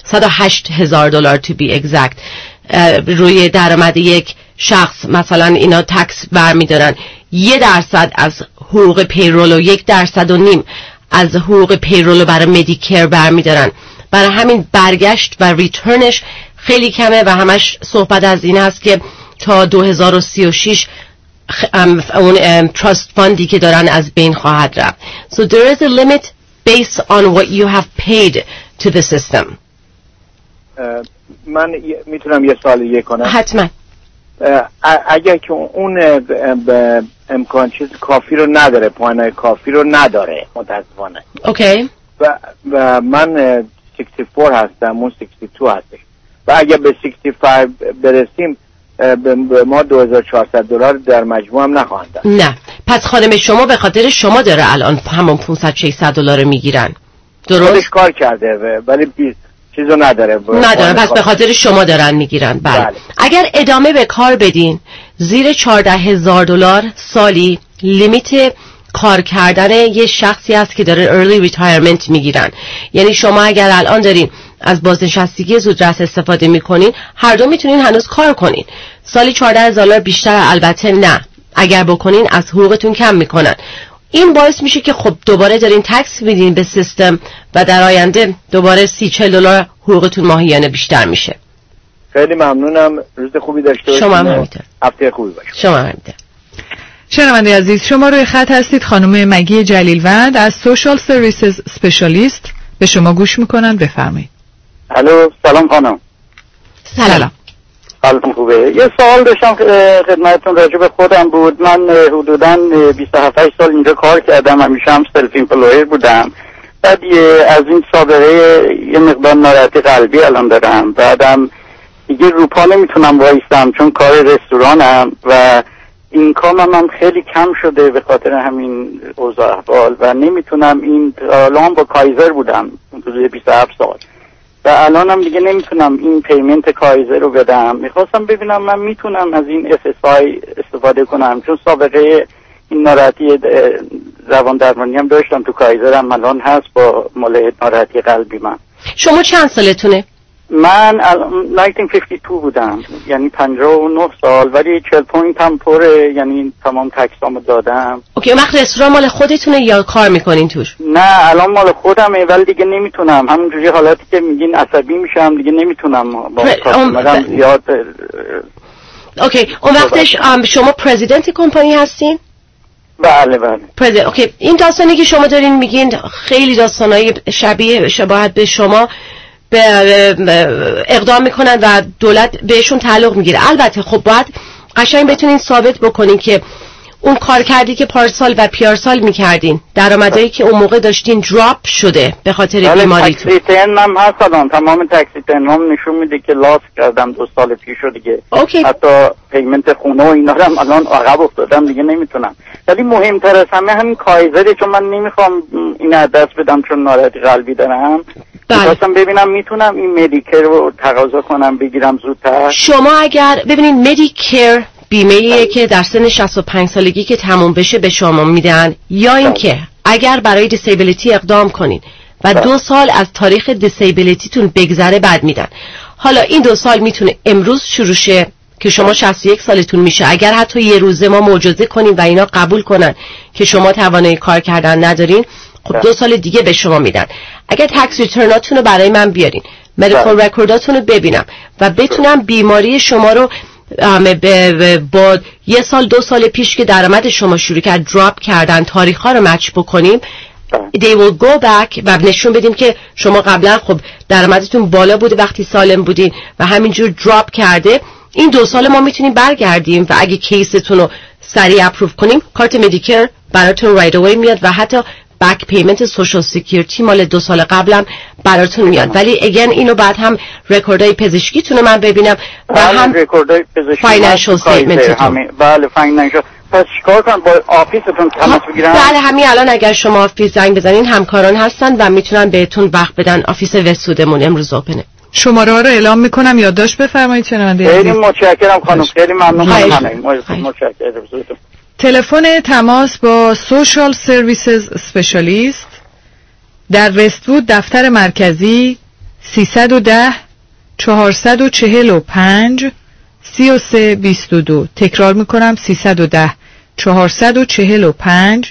$108,000 to be exact روی درآمد یک شخص مثلا اینا تکس برمیدارن. 1% از حقوق پیرول و 1.5% از حقوق پیرول برای مدیکر برمیدارن. برای همین برگشت و ریترنش خیلی کمه و همش صحبت از این هست که تا 2036 اون تراست فاندی که دارن از بین خواهد رفت. So there is a limit based on what you have paid to the system. من میتونم یه سوال کنم؟ حتما. اگر که اون امکان چیز کافی رو نداره، پوانای کافی رو نداره متاسفانه. اوکی. و من 64 هستم، اون 62 هستش و اگر به 65 برسیم به ما $2,400 در مجموع هم نخواهند داد. نه، پس خانم شما به خاطر شما داره الان همون $500-600 میگیرن. درست؟ خودش کار کرده ولی چیزو نداره. پس به خاطر شما دارن میگیرن. بله. اگر ادامه به کار بدین زیر $14,000 سالی لیمیت کار کردن یه شخصی هست که داره early retirement میگیرن. یعنی شما اگر الان دارین از بازنشستگی زودرس استفاده میکنین، هر دو میتونین هنوز کار کنین. سالی $14,000 بیشتر البته نه، اگر بکنین از حقوقتون کم میکنن. این باعث میشه که خب دوباره دارین تکس میدین به سیستم و در آینده دوباره $30-40 حقوقتون ماهیانه بیشتر میشه. خیلی ممنونم، روز خوبی داشته باشید. شما هم همینطور. هفته خوبی باشه. شما هم همینطور. شنونده عزیز، شما روی خط هستید. خانم مگی جلیلوند از سوشال سرویسز اسپشیالیست به شما گوش میکنن. بفرمایید. الو، سلام خانم. سلام. حالتون خوبه؟ یه سوال داشتم خدمتتون راجع به خودم بود. من حدوداً 27 سال اینجا کار کردم، همیشه هم سلف ایمپلویر بودم. بعد از این سابقه یه مقدار ناراحتی قلبی الان دارم. بعدم دیگه روپا نمیتونم وایستم چون کار رستورانم و این کامم هم خیلی کم شده به خاطر همین اوضاع احوال و نمیتونم. این الان با کایزر بودم حدود 27 سال و الان هم دیگه نمیتونم این پیمنت کایزر رو بدم. میخواستم ببینم من میتونم از این SSI استفاده کنم چون سابقه این ناراحتی روان درمانی هم داشتم تو کایزرم، الان هست با مال ناراحتی قلبی من. شما چند سالتونه؟ من 1952 بودم، یعنی 59 سال، ولی 40 پوینت هم پره، یعنی تمام تکسامو دادم. اوکی، وقت رستوران مال خودتونه یا کار میکنین توش؟ نه الان مال خودمه ولی دیگه نمیتونم، همونجوری حالاتی که میگین عصبی میشم دیگه نمیتونم با کاستمرم زیاد. اوکی، اون وقتش شما پرزیدنت کمپانی هستین؟ بله بله. اوکی، این داستانی که شما دارین میگین خیلی داستانای شباهت به شما اقدام میکنن و دولت بهشون تعلق میگیره. البته خب باید قشنگ بتونین ثابت بکنین که اون کار کردی که پارسال و پیارسال میکردین، درآمدایی که اون موقع داشتین دراپ شده به خاطر بیماریتون. تکسی تنم هست الان، تمام تکسی تنم نشون میده که لاس کردم 2 سال پیش دیگه. اوکی. حتی پیمنت خونه و اینا هم الان عقب افتادم دیگه نمیتونم. ولی مهمتر از همه همین کایزره، چون من نمیخوام این دست بدم چون ناراحتی قلبی دارم. میخواستم ببینم میتونم این مدیکر رو تقاضا کنم بگیرم زودتر. شما اگر ببینید مدیکر بیمه‌ایه که در سن 65 سالگی که تموم بشه به شما میدن، یا اینکه اگر برای دیسیبیلیتی اقدام کنین و 2 سال از تاریخ دیسیبیلیتیتون بگذره بعد میدن. حالا این 2 سال میتونه امروز شروع شه که شما 61 سالتون میشه، اگر حتی یه روزه ما معجزه کنیم و اینا قبول کنن که شما توانایی کار کردن ندارین، خب 2 سال دیگه به شما میدن. اگر تکس ریترناتون رو برای من بیارین، مدیکال رکورداتون رو ببینم و بتونم بیماری شما رو با 1 سال 2 سال پیش که درآمد شما شروع کرد دراپ کردن تاریخ ها رو مچ بکنیم، they will go back و نشون بدیم که شما قبلا خب درآمدتون بالا بوده وقتی سالم بودین و همینجور دراپ کرده. این 2 سال ما میتونیم برگردیم و اگه کیستون رو سریع اپروف کنیم، کارت مدیکر براتون رایت اوی میاد و حتی بک پیمنت سوشال سکیوریتی مال 2 سال قبلم براتون میاد. ولی اگین اینو بعد هم رکوردای پزشکیتون رو من ببینم و هم رکوردای پزشکی، فاینانشال استیتمنتتون. بله فاینانشال. پس چیکار کنم؟ با آفیستون تماس بگیرم؟ بله همین الان اگر شما آفیس زنگ بزنین همکاران هستن و میتونن بهتون وقت بدن. آفیس وستودمون امروز اوپنه. شماره ها رو اعلام میکنم، یادداشت بفرمایید شنونده عزیز. خیلی متشکرم خانم، خیلی ممنون. متشکرم. تلفن تماس با سوشال سرویسز اسپشیالیست در وست‌وود دفتر مرکزی 310 445 3322. تکرار میکنم 310 445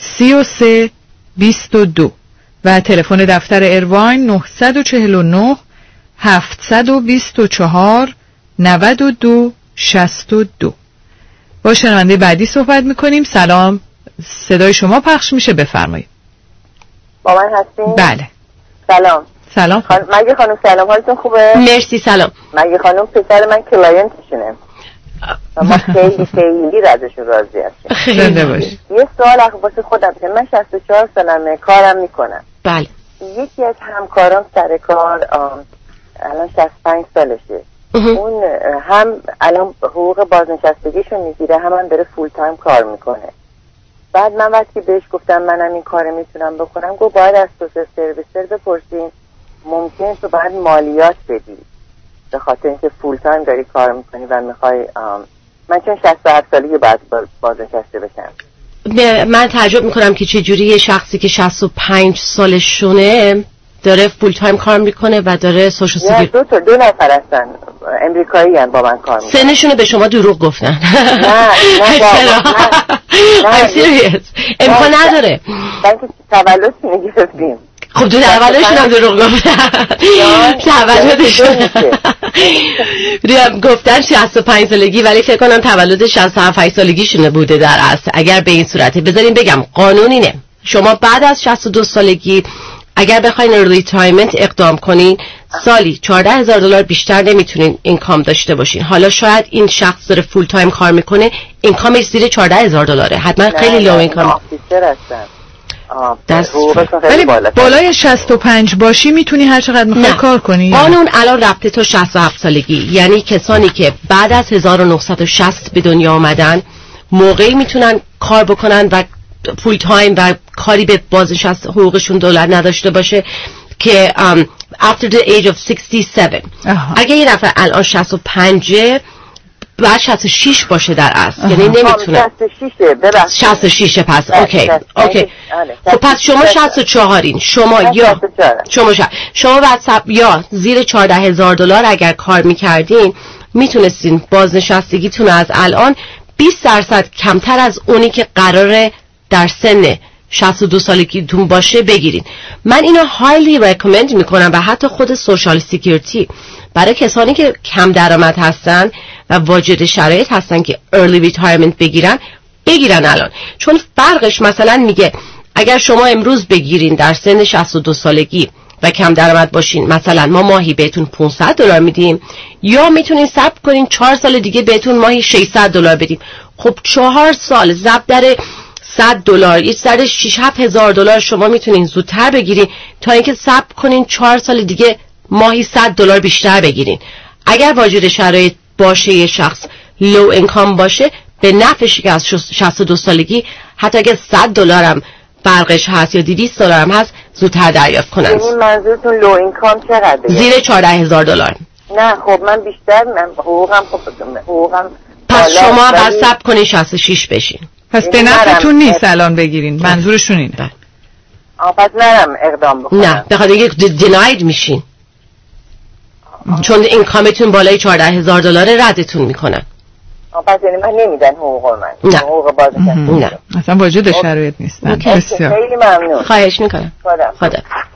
3322 و تلفن دفتر ایرواین 949 724 92 62. با شنونده بعدی صحبت میکنیم. سلام، صدای شما پخش میشه، بفرمایید. با من هستین؟ بله. سلام. سلام. مگه خانم سلام، حالتون خوبه؟ مرسی. سلام. مگه خانم پسر من کلاینتشونه. ما خیلی ازشون راضی هستیم. خیلی باش. یه سوال واسه خودم که من 64 سالمه، کارم میکنم. بله. یکی از همکارام سر کار الان 65 سالشه. اون هم الان حقوق بازنشستگیشو میگیره، هم داره فول تایم کار میکنه. بعد من وقتی بهش گفتم منم این کار میتونم بکنم، گفت باید از سوشال سرویسر بپرسین، ممکنه تو باید مالیات بدی به خاطر اینکه فول تایم داری کار میکنی و میخوای. من چون 67 سالگی باید بازنشسته بشم. من تعجب میکنم که چه جوری یه شخصی که 65 سالشونه داره فول تایم کار میکنه و داره سوشال سکیوریتی. دو نفر هستن امریکایی هستن با من کار میکنن. سنشونو به شما دروغ گفتن؟ نه امکان نداره. من که تولدشون گرفتیم. خب تو تولدشون هم دروغ گفتن. تولدشون گفتن 65 سالگی، ولی فکر کنم تولد 67 سالگیشونه بوده در اصل. اگر به این صورته بذاریم بگم قانون اینه، شما بعد از 62 سالگی اگر بخواین ریتایرمنت اقدام کنین سالی $14,000 بیشتر نمیتونین اینکام داشته باشین. حالا شاید این شخص داره فول تایم کار میکنه، اینکامش زیر $14,000 حتما خیلی لو اینکام. ولی بالای 65 باشی میتونی هر چقدر میخوای کار کنی. قانون الان رفته تا 67 سالگی، یعنی کسانی که بعد از 1960 به دنیا آمدن موقعی میتونن کار بکنن و فول تایم و کاری به بازنشست حقوقشون دولت نداشته باشه که after the age of 67. اگه یه نفر الان 65 بعد 66 باشه در اصل، یعنی نمیتونه 66 پس اوکی. خب پس شما 64این، شما یا شما بعد یا زیر $14,000 اگر کار میکردین میتونستین بازنشستگیتون از الان 20% کمتر از اونی که قراره در سن 62 سالگیتون باشه بگیرین. من اینو هایلی ریکامند میکنم و حتی خود سوشال سکیوریتی برای کسانی که کم درآمد هستن و واجد شرایط هستن که ارلی ریتایرمنت بگیرن الان، چون فرقش مثلا میگه اگر شما امروز بگیرین در سن 62 سالگی و کم درآمد باشین، مثلا ما ماهی بهتون $500 میدیم، یا میتونین صبر کنین 4 سال دیگه بهتون ماهی $600 بدیم. خب 4 سال ضرب در $100 یه سر $6,000 شما میتونین زودتر بگیرین تا اینکه صبر کنین 4 سال دیگه ماهی $100 بیشتر بگیرین. اگر واجد شرایط باشه یه شخص لو اینکام باشه، به نفعش که از 62 سالگی حتی اگه $100 هم فرقش هست یا $200 هم هست زودتر دریافت کنن. یعنی منظورتون لو اینکام چقدره؟ زیر $14,000. نه خب من بیشتر حقوقم پس شما بعد صبر کنین 66 بشین. پس به نفعتون نیست الان بگیرین، منظورشون اینه. پس نرم اقدام بکنم. نه به خاطر اینکه دیناید میشین، چون اینکامتون بالای $14,000 ردتون میکنن. پس یعنی من نمیدن حقوق من. نه. حقوق بازنشستگی. نه. اصلا واجد شرایط نیست. بسیار. خیلی ممنون. خواهش میکنم. خدا.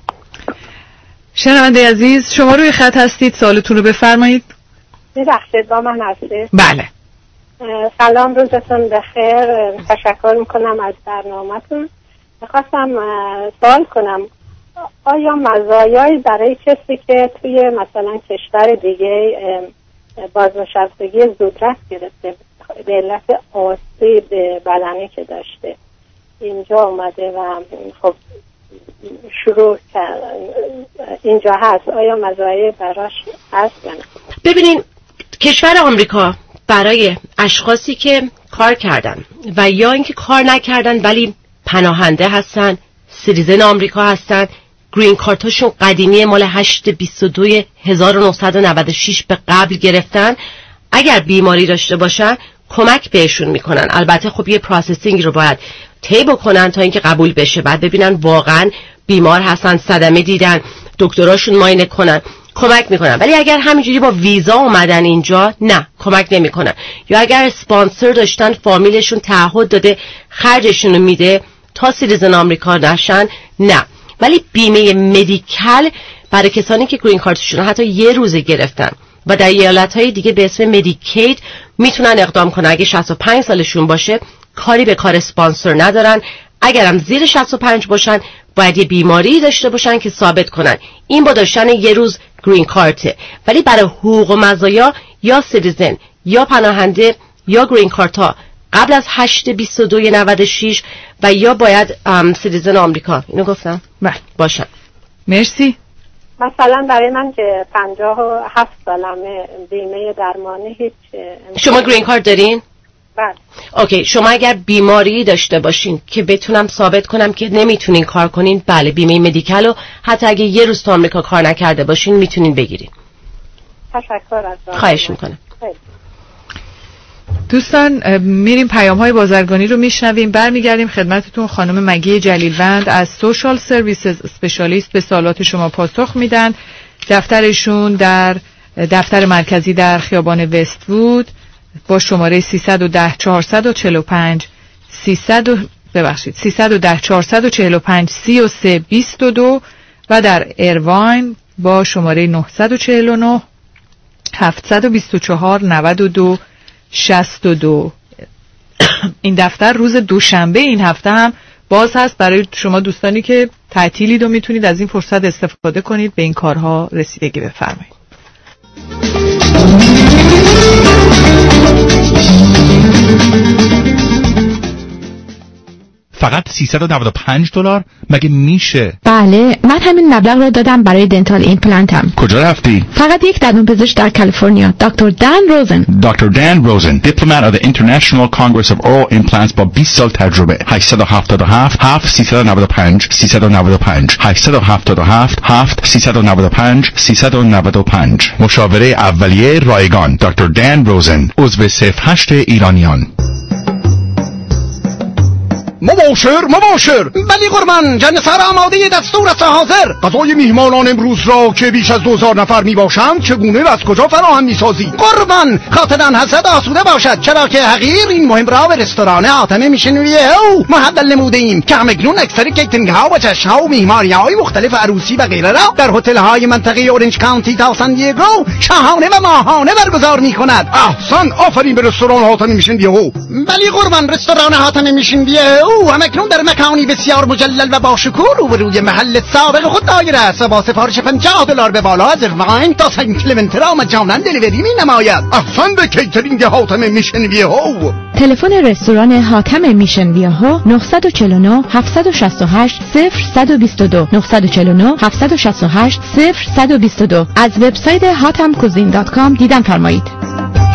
شنونده عزیز، شما روی خط هستید، سوالتون رو بفرمایید. ببخشید با من هستید؟ بله. سلام، روزتون بخیر. تشکر میکنم از برنامه‌تون. میخواستم سوال کنم آیا مزایایی برای کسی که توی مثلا کشور دیگه بازنشستگی زودرس گرفته به علت آسیب بدنی که داشته اینجا اومده و خب شروع اینجا هست، آیا مزایایی براش هست یا نه؟ ببینین کشور آمریکا برای اشخاصی که کار کردن و یا اینکه کار نکردن ولی پناهنده هستن، سیتیزن آمریکا هستن، گرین کارتاشون قدیمی مال 8/22/1996 به قبل گرفتن، اگر بیماری داشته باشن کمک بهشون میکنن. البته خب یه پروسسینگ رو باید طی بکنن تا اینکه قبول بشه، بعد ببینن واقعا بیمار هستن، صدمه دیدن، دکتراشون معاینه کنن، کمک میکنن. ولی اگر همینجوری با ویزا اومدن اینجا نه، کمک نمیکنن. یا اگر اسپانسر داشتن، فامیلشون تعهد داده خرجشون رو میده تا سیتیزن آمریکا نشن، نه. ولی بیمه مدیکال برای کسانی که گرین کارتشون حتی یه روزه گرفتن و در ایالت‌های دیگه به اسم مدیکید میتونن اقدام کنن. اگه 65 سالشون باشه کاری به کار اسپانسر ندارن. اگرم زیر 65 باشن باید یه بیماری داشته باشن که ثابت کنن. این با داشتن یه روز گرین کارته. ولی برای حقوق و مزایا یا سیتیزن یا پناهنده یا گرین کارتا قبل از 8/22/96 و یا باید سیتیزن آمریکا، اینو گفتم؟ بله باشن. مرسی. مثلا برای من که 57 سالمه بیمه درمانی هیچ. شما گرین کارت دارین؟ بله. اوکی، شما اگر بیماری داشته باشین که بتونم ثابت کنم که نمیتونین کار کنین، بله بیمه مدیکالو حتی اگه یه روز تو آمریکا کار نکرده باشین میتونین بگیرین. تشکر از خواهش میکنم. دوستان میریم پیام های بازرگانی رو میشنویم، برمیگردیم خدمتتون. خانم مگی جلیلوند از سوشال سرویسز اسپشیالیست به سوالات شما پاسخ میدن. دفترشون در دفتر مرکزی در خیابان وست‌وود با شماره 310 445 310 445 3322 و در ایرواین با شماره 949 724 92 62. این دفتر روز دوشنبه این هفته هم باز هست برای شما دوستانی که تعطیلید و میتونید از این فرصت استفاده کنید، به این کارها رسیدگی بفرمایید. فقط $395 مگه میشه؟ بله، من همین مبلغ رو دادم برای دنتال ایمپلنتم. کجا رفتی؟ فقط یک دندانپزشک در کالیفرنیا، دکتر دان روزن. دکتر دان روزن، دیپلمات of the International Congress of Oral Implants با 20 سال تجربه. 877 7395 395 877 7395 395. مشاوره اولیه رایگان. دکتر دان روزن، عضو 08 ایرانیان. مباشر بلی قربان، جنسر آماده دستور است حاضر. غذای میهمانان امروز را که بیش از 2000 نفر می باشند چگونه و از کجا فراهم می سازی؟ قربان خاطران حسد آسوده باشد، چرا که حقیر این مهم را به رستوران حاتم میشنویه او محول نموده ایم که همکنون اکثر کیترینگ ها و جشن ها و میهمانی های مختلف عروسی و غیره را در هتل های منطقه اورنج کانتی تا سان دیگو شاهانه و ماهانه برگزار می کند. احسن، آفرین به رستوران حاتم میشنویه او. بلی قربان، رستوران حاتم میشنویه او همکنون در مکانی بسیار مجلل و با شکوه روبروی محل سابق خود دایر است و با سفارش $50 به بالا از ایرواین تا سن کلمنت را مجانا دلیوری می نماید. احسن به کیترینگ حاتم میشن ویهو. تلفن رستوران حاتم میشن ویهو 949 768 0122 949 768 0122. از وبسایت hatamcuisine.com دیدن فرمایید.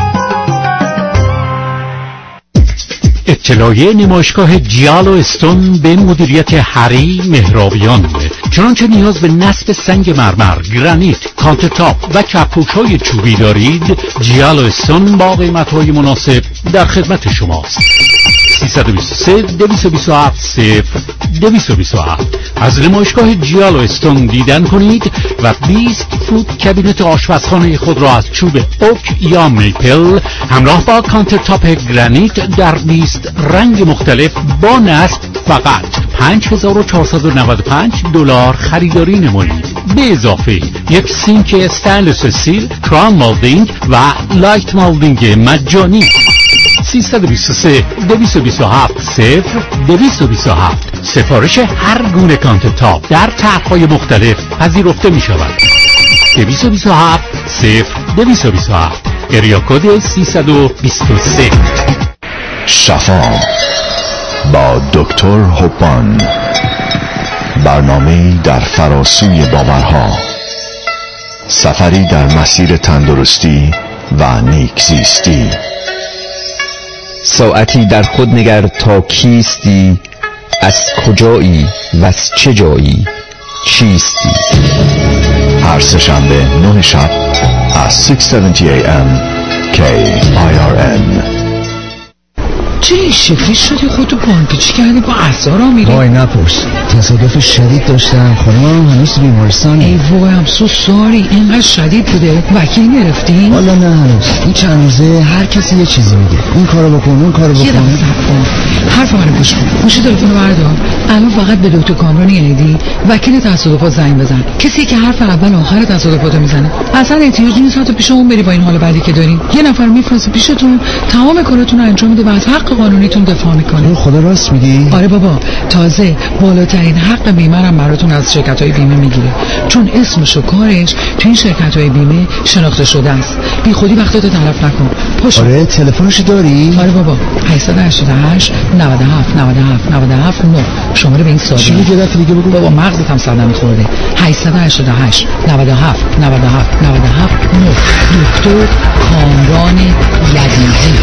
اطلاعیه نمایشگاه جیالو استون به مدیریت هری مهرابیان. چنانچه نیاز به نصب سنگ مرمر، گرانیت، کانترتاپ و کپوک‌های چوبی دارید، جیالو استون با قیمت‌های مناسب در خدمت شماست. 323 227 0227 از نمایشگاه جیالو استون دیدن کنید و 20 فوت کابینت آشپزخانه خود را از چوب اوک یا میپل همراه با کانترتاپ گرانیت در 20 رنگ مختلف با نصب فقط $5495 خریداری نمایید. به اضافه یک سینک استانلس استیل، کران مالدینگ و لایت مالدینگ مجانی. 323 227 0227 سفارش هر گونه کانترتاپ در طرح‌های مختلف پذیرفته می شود. 227 0227 اریا کد 323. شفا با دکتر هوپان، برنامه‌ای در فراسوی باورها، سفری در مسیر تندرستی و نیکزیستی. ساعتی در خود نگر تا کیستی، از کجایی و از چه جایی، چیستی. هر سه‌شنبه 9 شب از 6:70 AM KIRN. چه شکلی شدی خودتو پانپیچی کردی با اعصارا میری؟ وای نپرس، تصادف شدید داشتم، خانمم هنوز بیمارستانه. ای وای ام سو ساری، اینقدر شدید بوده؟ وکیل گرفتی؟ والا نه هنوز. این چند روزه هر کسی یه چیزی میگه، این کارو بکن اون کارو بکن. یه دفعه صبر کن، حرف حرف منو گوش کن. گوشی تلفن بردار. الان فقط به دکتر کامران ایدی وکیل تصادفات زنگ بزن. کسی که حرف اول آخر تصادفاتو میزنه. اصلا احتیاجی نیست تو پیش اون بری با این حال بعدی که دارین. یه نفر میفرسته پیشتون، تمام کاراتون رو انجام میده و از حق قانونیتون دفاع میکنه. خدا راست میگی؟ آره بابا، تازه بالاترین حق بیمه هم براتون از شرکت‌های بیمه میگیره، چون اسمش و کارش تو این شرکت‌های بیمه شناخته شده است. بی خودی وقتتو تلف نکن. آره تلفنش داری؟ آره بابا، 888 97 97 97 9. شماره به این ساده. چی میگه دفعه دیگه بگو؟ بابا مغزت هم سردم خورده. 888 97 97 97 9. دکتر کامران یدیدی.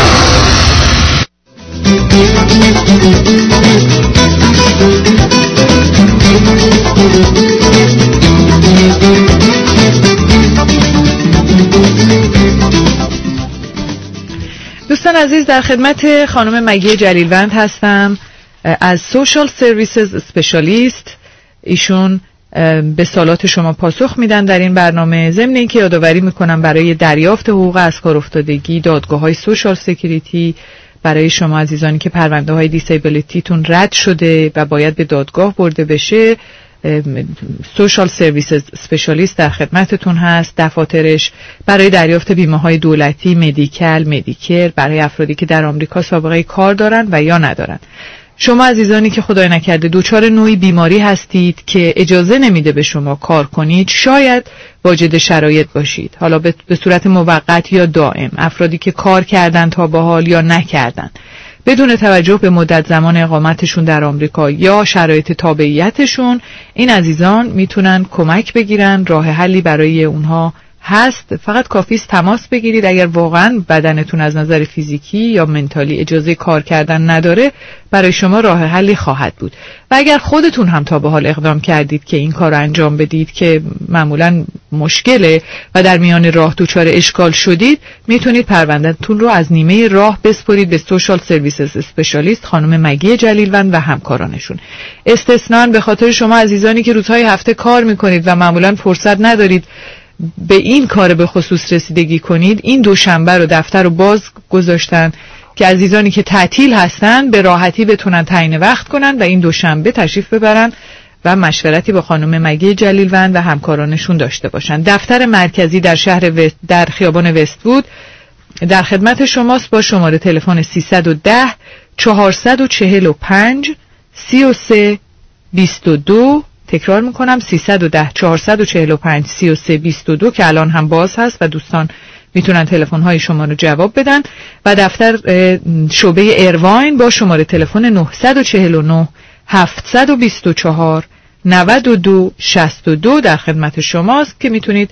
دوستان عزیز، در خدمت خانم مگی جلیلوند هستم از سوشال سرویسز اسپشیالیست. ایشون به سوالات شما پاسخ میدن در این برنامه. ضمن اینکه یادآوری میکنم برای دریافت حقوق از کار افتادگی دادگاه‌های سوشال سکیوریتی برای شما عزیزانی که پرونده‌های دیسیبیلیتیتون رد شده و باید به دادگاه برده بشه، سوشال سرویسز اسپشیالیست در خدمتتون هست. دفاترش برای دریافت بیمه‌های دولتی، مدیکر برای افرادی که در آمریکا سابقه کار دارن و یا ندارن. شما عزیزانی که خدای نکرده دچار نوعی بیماری هستید که اجازه نمیده به شما کار کنید، شاید واجد شرایط باشید، حالا به صورت موقت یا دائم. افرادی که کار کردن تا به حال یا نکردن بدون توجه به مدت زمان اقامتشون در آمریکا یا شرایط تابعیتشون، این عزیزان میتونن کمک بگیرن. راه حلی برای اونها هست، فقط کافی است تماس بگیرید. اگر واقعا بدنتون از نظر فیزیکی یا منتالی اجازه کار کردن نداره، برای شما راه حلی خواهد بود. و اگر خودتون هم تا به حال اقدام کردید که این کار رو انجام بدید که معمولا مشکله و در میان راه دچار اشکال شدید، میتونید پروندهتون رو از نیمه راه بسپرید به سوشال سرویسز اسپشیالیست خانم مگی جلیلوند و همکارانشون. استثناً به خاطر شما عزیزانی که روزهای هفته کار میکنید و معمولا فرصت ندارید به این کار به خصوص رسیدگی کنید، این دوشنبه رو دفتر رو باز گذاشتن که عزیزانی که تعطیل هستن به راحتی بتونن تعیین وقت کنن و این دوشنبه تشریف ببرن و مشورتی با خانم مگی جلیلوند و همکارانشون داشته باشن. دفتر مرکزی در شهر در خیابان وست‌وود در خدمت شماست با شماره تلفن 310 445 33 22. تکرار میکنم 310 445 33 22 که الان هم باز هست و دوستان میتونن تلفن های شما رو جواب بدن. و دفتر شعبه ایرواین با شماره تلفن 949 724 92 62 در خدمت شماست که میتونید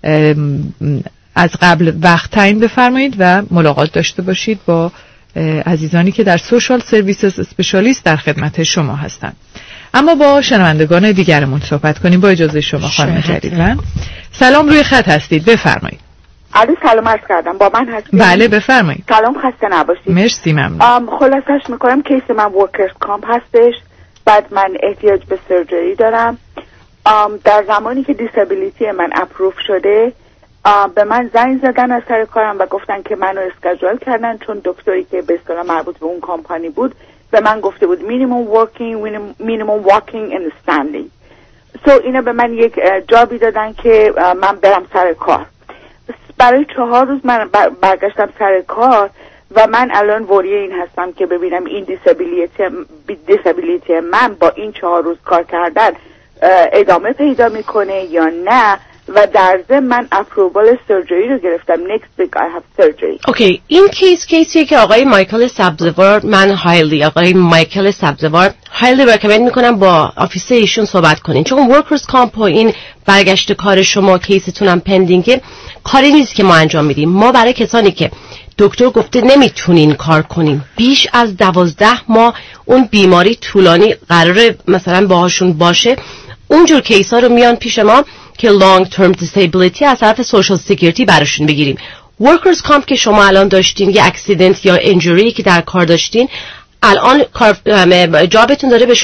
از قبل وقت تعیین بفرمایید و ملاقات داشته باشید با عزیزانی که در سوشال سرویسز اسپشیالیست در خدمت شما هستند. اما با شنوندگان دیگرمون صحبت کنیم با اجازه شما خانم جلیلوند. سلام، روی خط هستید، بفرمایید. علی سلام عرض کردم، با من هستید؟ بله بفرمایید. سلام، خسته نباشید. مرسی، ممنون. خلاصش میکنم کیس من ورکرز کامپ هستش، بعد من احتیاج به سرجری دارم. در زمانی که دیسابیلیتی من اپروف شده به من زنگ زدن از سر کارم و گفتن که منو اسکیجول کردن، چون دکتری که به اصطلاح مربوط به اون کمپانی بود به من گفته بود minimum walking and standing. اینا به من یک جابی دادن که من برم سر کار. برای 4 روز من برگشتم سر کار و من الان وریه این هستم که ببینم این دیسابیلیتی من با این 4 روز کار کردن ادامه پیدا میکنه یا نه. و در ضمن من اپرووال سرجری رو گرفتم. next week I have surgery. اوکی، این کیسیه که آقای مایکل سبزوار، من آقای مایکل سبزوار هایلی ریکامند میکنم با آفیس ایشون صحبت کنین، چون ورکرز کامپ و این برگشت کار شما کیستون هم پندینگه، کاری نیست که ما انجام میدیم. ما برای کسانی که دکتر گفته نمیتونین کار کنیم بیش از 12 ماه اون بیماری طولانی قراره مثلا باهاشون باشه، اونجور کیسا رو میان پیش ما که long term disability از طرف سوشال سکیوریتی براشون بگیریم. ورکرز کامپ که شما الان داشتین، یه اکسیدنت یا انجوری که در کار داشتین، الان جابتون داره به شما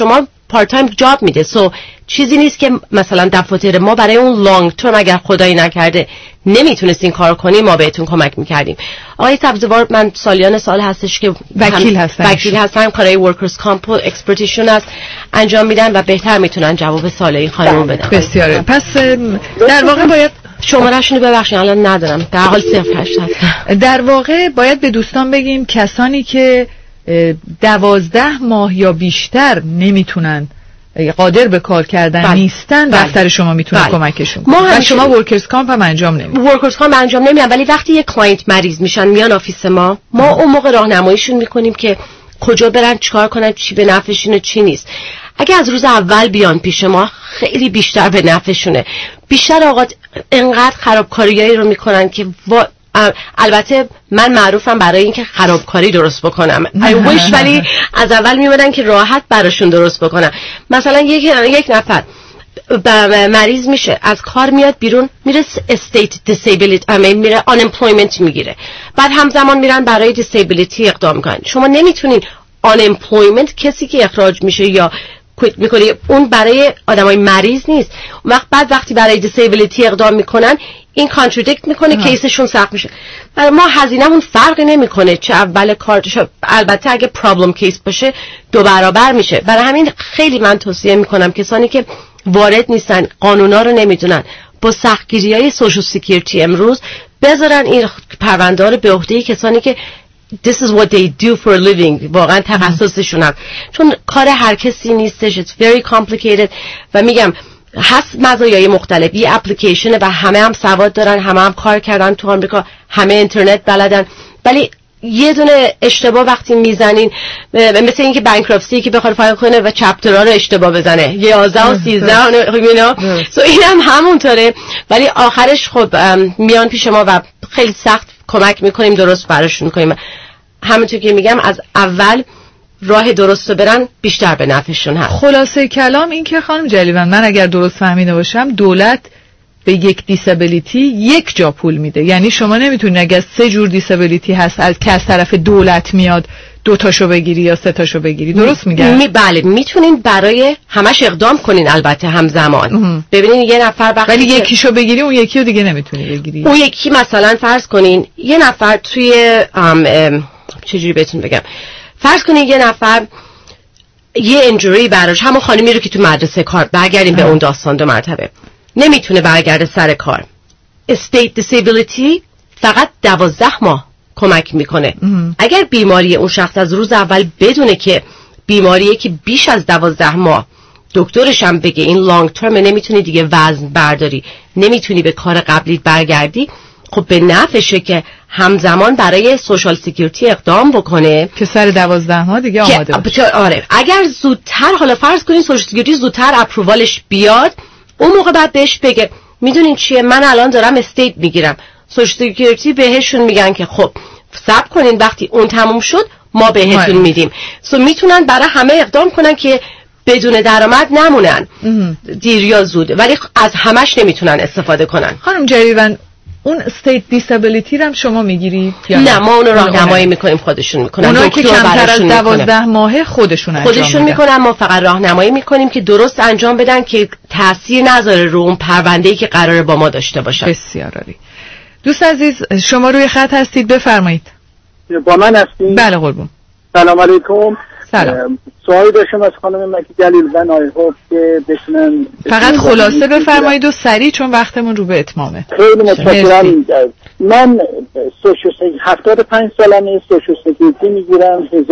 پارت تایم جاب میده. سو چیزی نیست که مثلا دفاتر ما برای اون لانگ ترم اگر خدایی نکرده نمیتونستین کار کنی ما بهتون کمک میکردیم. آقای سبزوار من سالیان سال هستش که وکیل هستن کارهای ورکرز کامپ اکسپرتیشون است انجام میدن و بهتر میتونن جواب سوال این خانم بدن. بسیاره. پس در واقع باید شماره‌شون رو ببخشید الان ندارم در حال 088. در واقع باید به دوستان بگیم کسانی که 12 ماه یا بیشتر نمیتونن قادر به کار کردن نیستن دفتر شما میتونه کمکشون کنه. و شما ورکرز کامپ هم انجام نمیدید. ورکرز کامپ انجام نمیدن ولی وقتی یک کلاینت مریض میشن میان آفیس ما اون موقع راهنماییشون میکنیم که کجا برن چیکار کنن چی به نفعشونه چی نیست. اگه از روز اول بیان پیش ما خیلی بیشتر به نفعشونه. بیشتر اوقات انقدر خرابکاریایی رو میکنن که البته من معروفم برای اینکه خرابکاری درست بکنم ولی از اول میمدن که راحت براشون درست بکنم. مثلا یک نفر مریض میشه از کار میاد بیرون میره استیت دیسیبیلیتی میره unemployment میگیره بعد همزمان میرن برای دیسیبیلیتی اقدام میکنن. شما نمیتونین unemployment کسی که اخراج میشه یا کویت میکنی اون برای آدمای مریض نیست. وقتی برای دیسیبیلیتی اقدام میکنن این کانتردیکت میکنه کیسشون سخت میشه. برای ما هزینه‌مون فرقی نمیکنه چه اول کار البته اگه پرابلم کیس باشه 2 برابر میشه. برای همین خیلی من توصیه میکنم کسانی که وارد نیستن قانونا رو نمیدونن با سختگیری‌های سوشال سکیوریتی امروز بذارن این پرونده رو به عهده کسانی که this is what they do for a living واقعا تخصصشون هست چون کار هر کسی نیستش. it's very complicated و میگم هست مزایای مختلف. یه اپلیکیشنه و همه هم سواد دارن همه هم کار کردن تو آمریکا همه اینترنت بلدن ولی یه دونه اشتباه وقتی میزنین مثل اینکه بانکراپسی که بخواد فایل کنه و چپترها رو اشتباه بزنه 11 و 13 اینا سو اینم همونطوره ولی آخرش خب میان پیش ما و خیلی سخت کمک میکنیم درست براشون میکنیم. همونطور که میگم از اول راه درست رو برن بیشتر به نفعشون هست. خلاصه کلام این که خانم جلیوند من اگر درست فهمیده باشم دولت به یک دیسابیلیتی یک جا پول میده. یعنی شما نمیتونید اگر 3 جور دیسابیلیتی هست که از طرف دولت میاد 2 تاشو بگیری یا 3 تاشو بگیری. درست میگم؟ بله میتونین برای همش اقدام کنین البته همزمان. ببینین یه نفر ولی یکیشو بگیری اون یکی رو دیگه نمیتونی بگیری. اون یکی مثلا فرض کنین یه نفر توی چجوری بهتون بگم فرض کنین یه نفر یه انجوری براش همون خانمی رو که تو مدرسه کار برگردیم به اون داستان 2 مرتبه نمیتونه برگرده سر کار. استیت دیسیبیلیتی فقط 12 ماه کمک میکنه. اگر بیماری اون شخص از روز اول بدونه که بیماریه که بیش از 12 ماه دکترش هم بگه این لانگ ترم نمیتونی دیگه وزن برداری نمیتونی به کار قبلیت برگردی خب به نفعشه که همزمان برای سوشال سکیوریتی اقدام بکنه که سر 12 ماه دیگه آماده باشه. آره اگر زودتر حالا فرض کنین سوشال سکیوریتی زودتر اپرووالش بیاد اون موقع بعد بهش بگه میدونین چیه من الان دارم استیت میگیرم سوشال سکیوریتی بهشون میگن که خب صبر کنین وقتی اون تموم شد ما بهتون میدیم. میتونن برای همه اقدام کنن که بدون درآمد نمونن دیر یا زود ولی از همش نمیتونن استفاده کنن. خانم جلیوند اون استیت دیسابیلیتی رو هم شما میگیری؟ نه ما اون رو راهنمایی میکنیم خودشون میکنن. اونا که کمتر از 12 ماهه خودشون میکنن ما فقط راهنمایی میکنیم که درست انجام بدن که تاثیر نذاره رو اون پرونده‌ای که قراره با ما داشته باشن. بسیار عالی. دوست عزیز شما روی خط هستید بفرمایید. با من هستید؟ بله قربون. سلام علیکم. سلام. سوالی داشتم از خانم مکی جلیلوند آی هوپ که بتونن فقط خلاصه بفرمایید و سریع چون وقتمون رو به اتمامه. خیلی متشکرم. من 75 سالمه سوشال سکیوریتی میگیرم $1385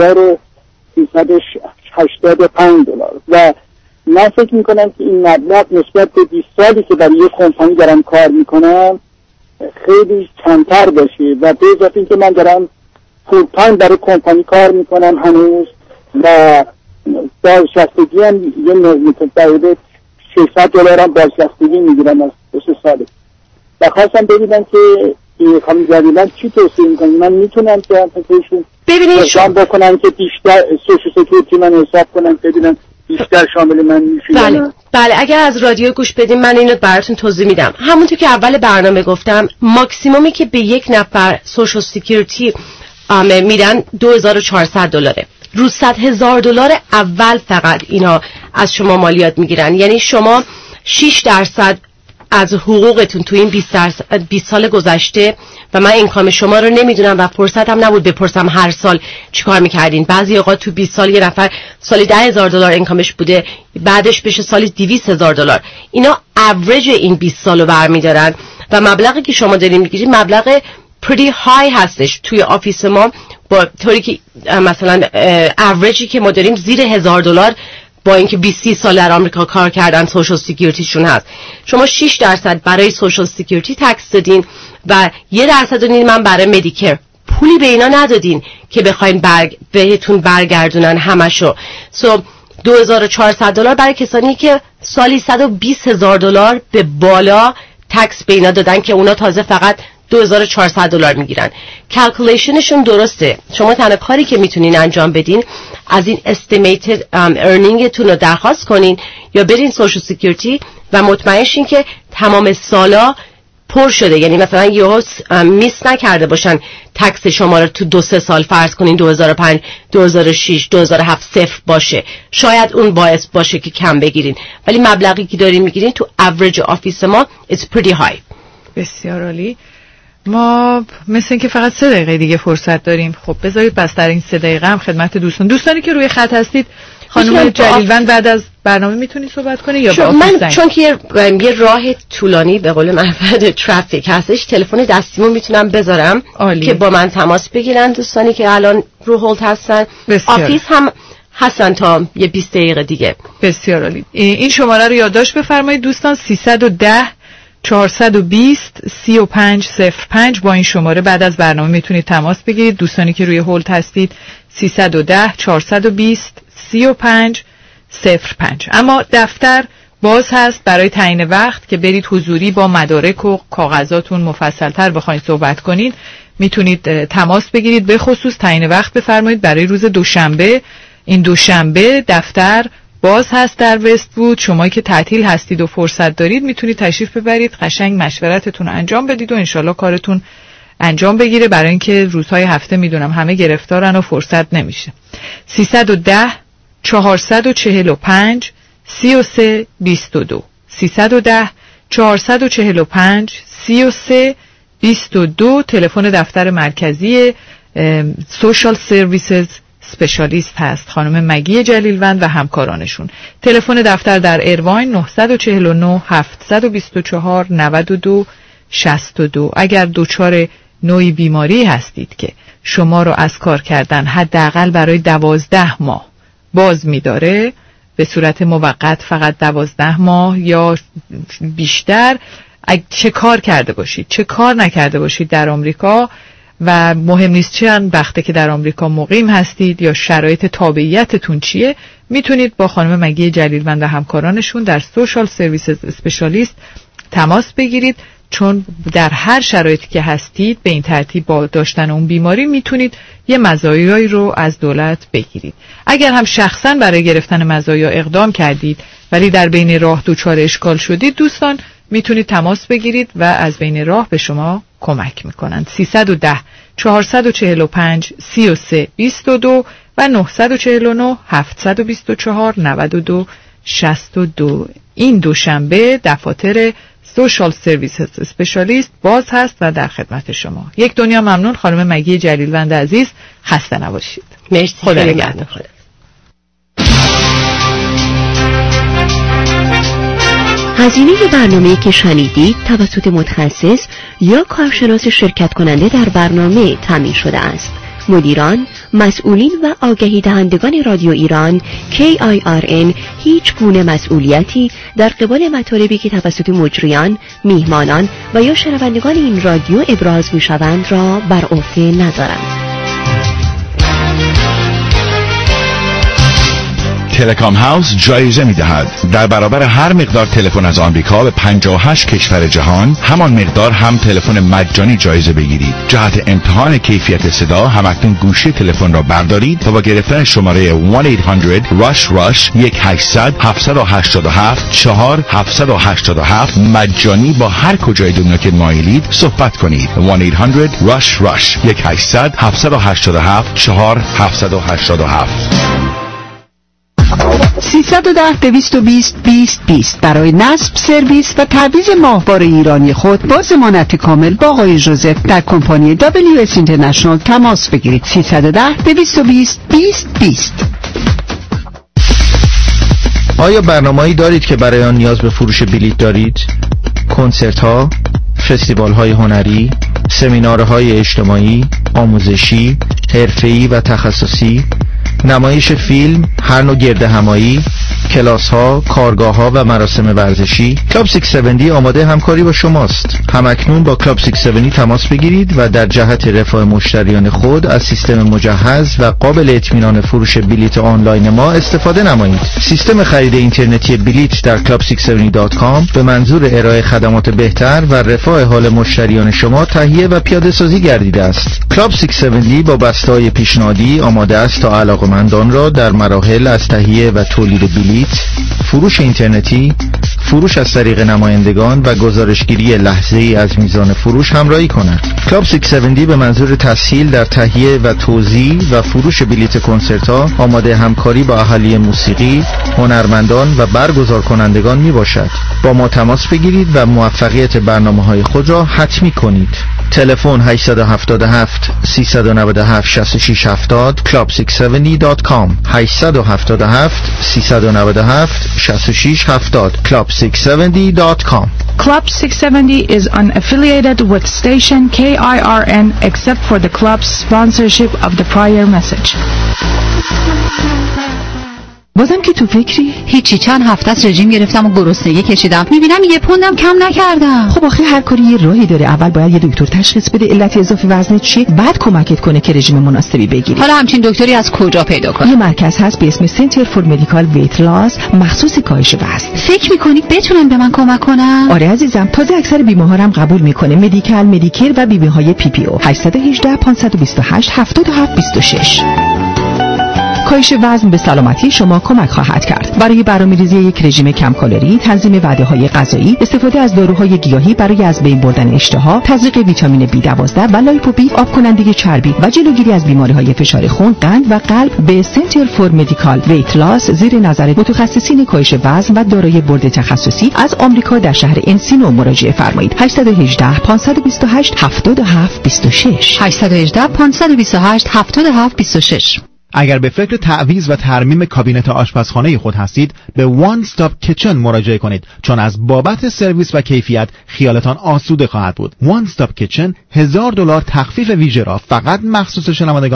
و من فکر میکنم که این مبلغ نسبت به 20 سالی که برای یک کمپانی دارم کار میکنم خیلی کمتر باشه و به اضافه اینکه من دارم فول تایم برای کمپانی کار میکنم هنوز و بازنشستگی هم یه متعدد $600 هم بازنشستگی میگیرم از 2 ساله و خواستم ببینم که این خانم جلیلوند چی توصیه میکنم. من میتونم که همتون ببینید بکنم که بیشتر سوشال سکیوریتی من حساب کنم ببینم بیشتر شامل من میشه. بله اگر از رادیو گوش بدیم من اینو براتون توضیح میدم. همونطور که اول برنامه گفتم ماکسیمومی که به یک نفر سوشال سکیوریتی میدن $2,400 رو $100,000 اول فقط اینا از شما مالیات میگیرن. یعنی شما 6% از حقوقتون تو این 20 سال گذشته و من اینکام شما رو نمیدونم و فرصتم نبود بپرسم هر سال چیکار میکردین. بعضی اوقات تو 20 سال یه نفر سالی $10,000 اینکامش بوده، بعدش بشه سالی $200,000. اینا اوریج این 20 سالو برمیدارن و مبلغی که شما دارین میگیرید مبلغ pretty high هستش. توی آفیس ما با طوری که مثلا اوریجی که ما داریم زیر $1,000 با اینکه 20 سال در آمریکا کار کردن سوشال سکیوریتیشون هست. شما 6% برای سوشال سکیوریتی تکس دادین و 1% من برای مدیکر. پولی به اینا ندادین که بخواین بهتون برگردونن همشو. $2,400 برای کسانی که سالی $120,000 به بالا تکس به اینا دادن که اونا تازه فقط $2,400 میگیرن. کلکولیشنشون درسته. شما تنها کاری که میتونین انجام بدین از این استیمیتد ارنینگتون رو درخواست کنین یا برین سوشال سکیوریتی و مطمئن شین که تمام سالا پر شده. یعنی مثلا یهو میس نکرده باشن تکس شما رو تو 2-3 سال فرض کنین 2005 2006 2007 صفر باشه. شاید اون باعث باشه که کم بگیرین، ولی مبلغی که دارین میگیرین تو اوریج آفیس ما it's pretty high. بسیار عالی. ما مثل این که فقط 3 دقیقه دیگه فرصت داریم. خب بذارید پس در این 3 دقیقه هم خدمت دوستانی که روی خط هستید، خانم جلیلوند بعد از برنامه میتونید صحبت کنید یا با من چون که یه راه طولانی به قول معروف ترافیک هستش، تلفن دستیمو میتونم بذارم که با من تماس بگیرن دوستانی که الان رو هولد هستن. آفیس هم هستن تا یه 20 دقیقه دیگه. بسیار عالی. این شماره رو یادداشت بفرمایید دوستان، 310 420 3505. با این شماره بعد از برنامه میتونید تماس بگیرید. دوستانی که روی هولد هستید 310 420 3505. اما دفتر باز هست برای تعیین وقت که برید حضوری با مدارک و کاغذاتون مفصل‌تر بخواید صحبت کنید. میتونید تماس بگیرید، به خصوص تعیین وقت بفرمایید برای روز دوشنبه. این دوشنبه دفتر باز هست در وست وود. شما که تعطیل هستید و فرصت دارید میتونید تشریف ببرید، قشنگ مشورتتون رو انجام بدید و انشالله کارتون انجام بگیره، برای اینکه روزهای هفته میدونم همه گرفتارن و فرصت نمیشه. 310 445 3322 310 445 3322 تلفن دفتر مرکزی سوشال سرویسز اسپشیالیست هست، خانم مگی جلیلوند و همکارانشون. تلفن دفتر در ایرواین 949 724 92 62. اگر دچار نوعی بیماری هستید که شما رو از کار کردن حداقل برای 12 ماه باز می‌داره، به صورت موقت فقط 12 ماه یا بیشتر، چه کار کرده باشید چه کار نکرده باشید در آمریکا و مهم نیست چند وقته که در آمریکا مقیم هستید یا شرایط تابعیتتون چیه، میتونید با خانم مگی جلیلوند و همکارانشون در سوشال سرویسز اسپشیالیست تماس بگیرید، چون در هر شرایطی که هستید به این ترتیب با داشتن اون بیماری میتونید یه مزایایی رو از دولت بگیرید. اگر هم شخصا برای گرفتن مزایا اقدام کردید ولی در بین راه دچار اشکال شدید، دوستان میتونید تماس بگیرید و از بین راه به شما کمک میکنند. 310 445 3322 و 949 724 92 62. این دوشنبه دفاتر سوشال سرویسز اسپشیالیست باز هست و در خدمت شما. یک دنیا ممنون خانم مگی جلیلوند عزیز، خسته نباشید. مرسی. خدا نگهدار. هزینه برنامه‌ای که شنیدید توسط متخصص یا کارشناس شرکت کننده در برنامه تامین شده است. مدیران، مسئولین و آگهی دهندگان رادیو ایران KIRN هیچ گونه مسئولیتی در قبال مطالبی که توسط مجریان، میهمانان و یا شنوندگان این رادیو ابراز می‌شوند را بر عهده ندارند. تلکام هاوس جایزه می‌دهد. در برابر هر مقدار تلفن از آمریکا به 58 کشور جهان همان مقدار هم تلفن مجانی جایزه بگیرید. جهت امتحان کیفیت صدا همکنون گوشی تلفن را بردارید و با گرفتن شماره 1-800-RUSH 1-800-787-4787 مجانی با هر کجای دنیا که مایلید صحبت کنید. 1-800-RUSH 1-800-787-4787. 310-220-2020 برای نصب، سرویس و تعویض ماهواره ایرانی خود با ضمانت کامل با آقای ژوزف در کمپانی WS اینترنشنال تماس بگیرید. 310-220-2020. آیا برنامه‌ای دارید که برای آن نیاز به فروش بلیط دارید؟ کنسرت ها، فستیوال های هنری، سمینارهای اجتماعی، آموزشی، حرفه‌ای و تخصصی، نمایش فیلم، هر نوع گردهمایی، کلاس ها، کارگاه ها و مراسم ورزشی. کلاب 670 آماده همکاری با شماست. همکنون با کلاب 670 تماس بگیرید و در جهت رفاه مشتریان خود از سیستم مجهز و قابل اطمینان فروش بلیط آنلاین ما استفاده نمایید. سیستم خرید اینترنتی بلیط در club670.com به منظور ارائه خدمات بهتر و رفاه حال مشتریان شما تهیه و پیاده سازی گردیده است. کلاب 670 با بسته‌های پیشنهادی آماده است تا علاقمندان را در مراحل از تهیه و تولید بلیط، فروش اینترنتی، فروش از طریق نمایندگان و گزارشگیری لحظه‌ای از میزان فروش همراهی کند. کلاب 670 به منظور تسهیل در تهیه و توزیع و فروش بلیط کنسرت‌ها آماده همکاری با اهالی موسیقی، هنرمندان و برگزار کنندگان می باشد. با ما تماس بگیرید و موفقیت برنامه‌های خود را حتمی کنید. تلفن 877 397 6670 club670.com 877 397 6670 club670.com. Club 670 is unaffiliated with station KIRN except for the club's sponsorship of the prior message. بازم که تو فکری؟ هیچی، چند هفته از رژیم گرفتم و گرسنگی کشیدم. میبینم 1 پوندم کم نکردم. خب آخه هر کاری یه راهی داره. اول باید یه دکتر تشخیص بده علت اضافی وزنت چیه، بعد کمکت کنه که رژیم مناسبی بگیری. حالا همچین دکتری از کجا پیدا کنم؟ یه مرکز هست به اسم سنتر فور مدیکال ویت لاس مخصوص کاهش وزن. فکر میکنی بتونن به من کمک کنن؟ آره عزیزم، تازه اکثر بیمه‌ها هم قبول میکنه. مدیکال، مدیکر و بیمه‌های PPO. 818 528 7726. کاهش وزن به سلامتی شما کمک خواهد کرد. برای برنامه‌ریزی یک رژیم کم کالری، تنظیم وعده‌های غذایی، استفاده از داروهای گیاهی برای از بین بردن اشتها، تزریق ویتامین B12 و لایپوبی، آب کننده چربی و جلوگیری از بیماری‌های فشار خون، قند و قلب به سنتر فور مدیکال ویت لاس زیر نظر متخصصین کاهش وزن و دارای بورد تخصصی از آمریکا در شهر انسینو مراجعه فرمایید. 818 528 7726 818 528 7726. اگر به فکر تعویض و ترمیم کابینت آشپزخانه خود هستید به وان استاپ کیچن مراجعه کنید، چون از بابت سرویس و کیفیت خیالتان آسوده خواهد بود. وان استاپ کیچن $1000 تخفیف ویژه را فقط مخصوص شنوندگان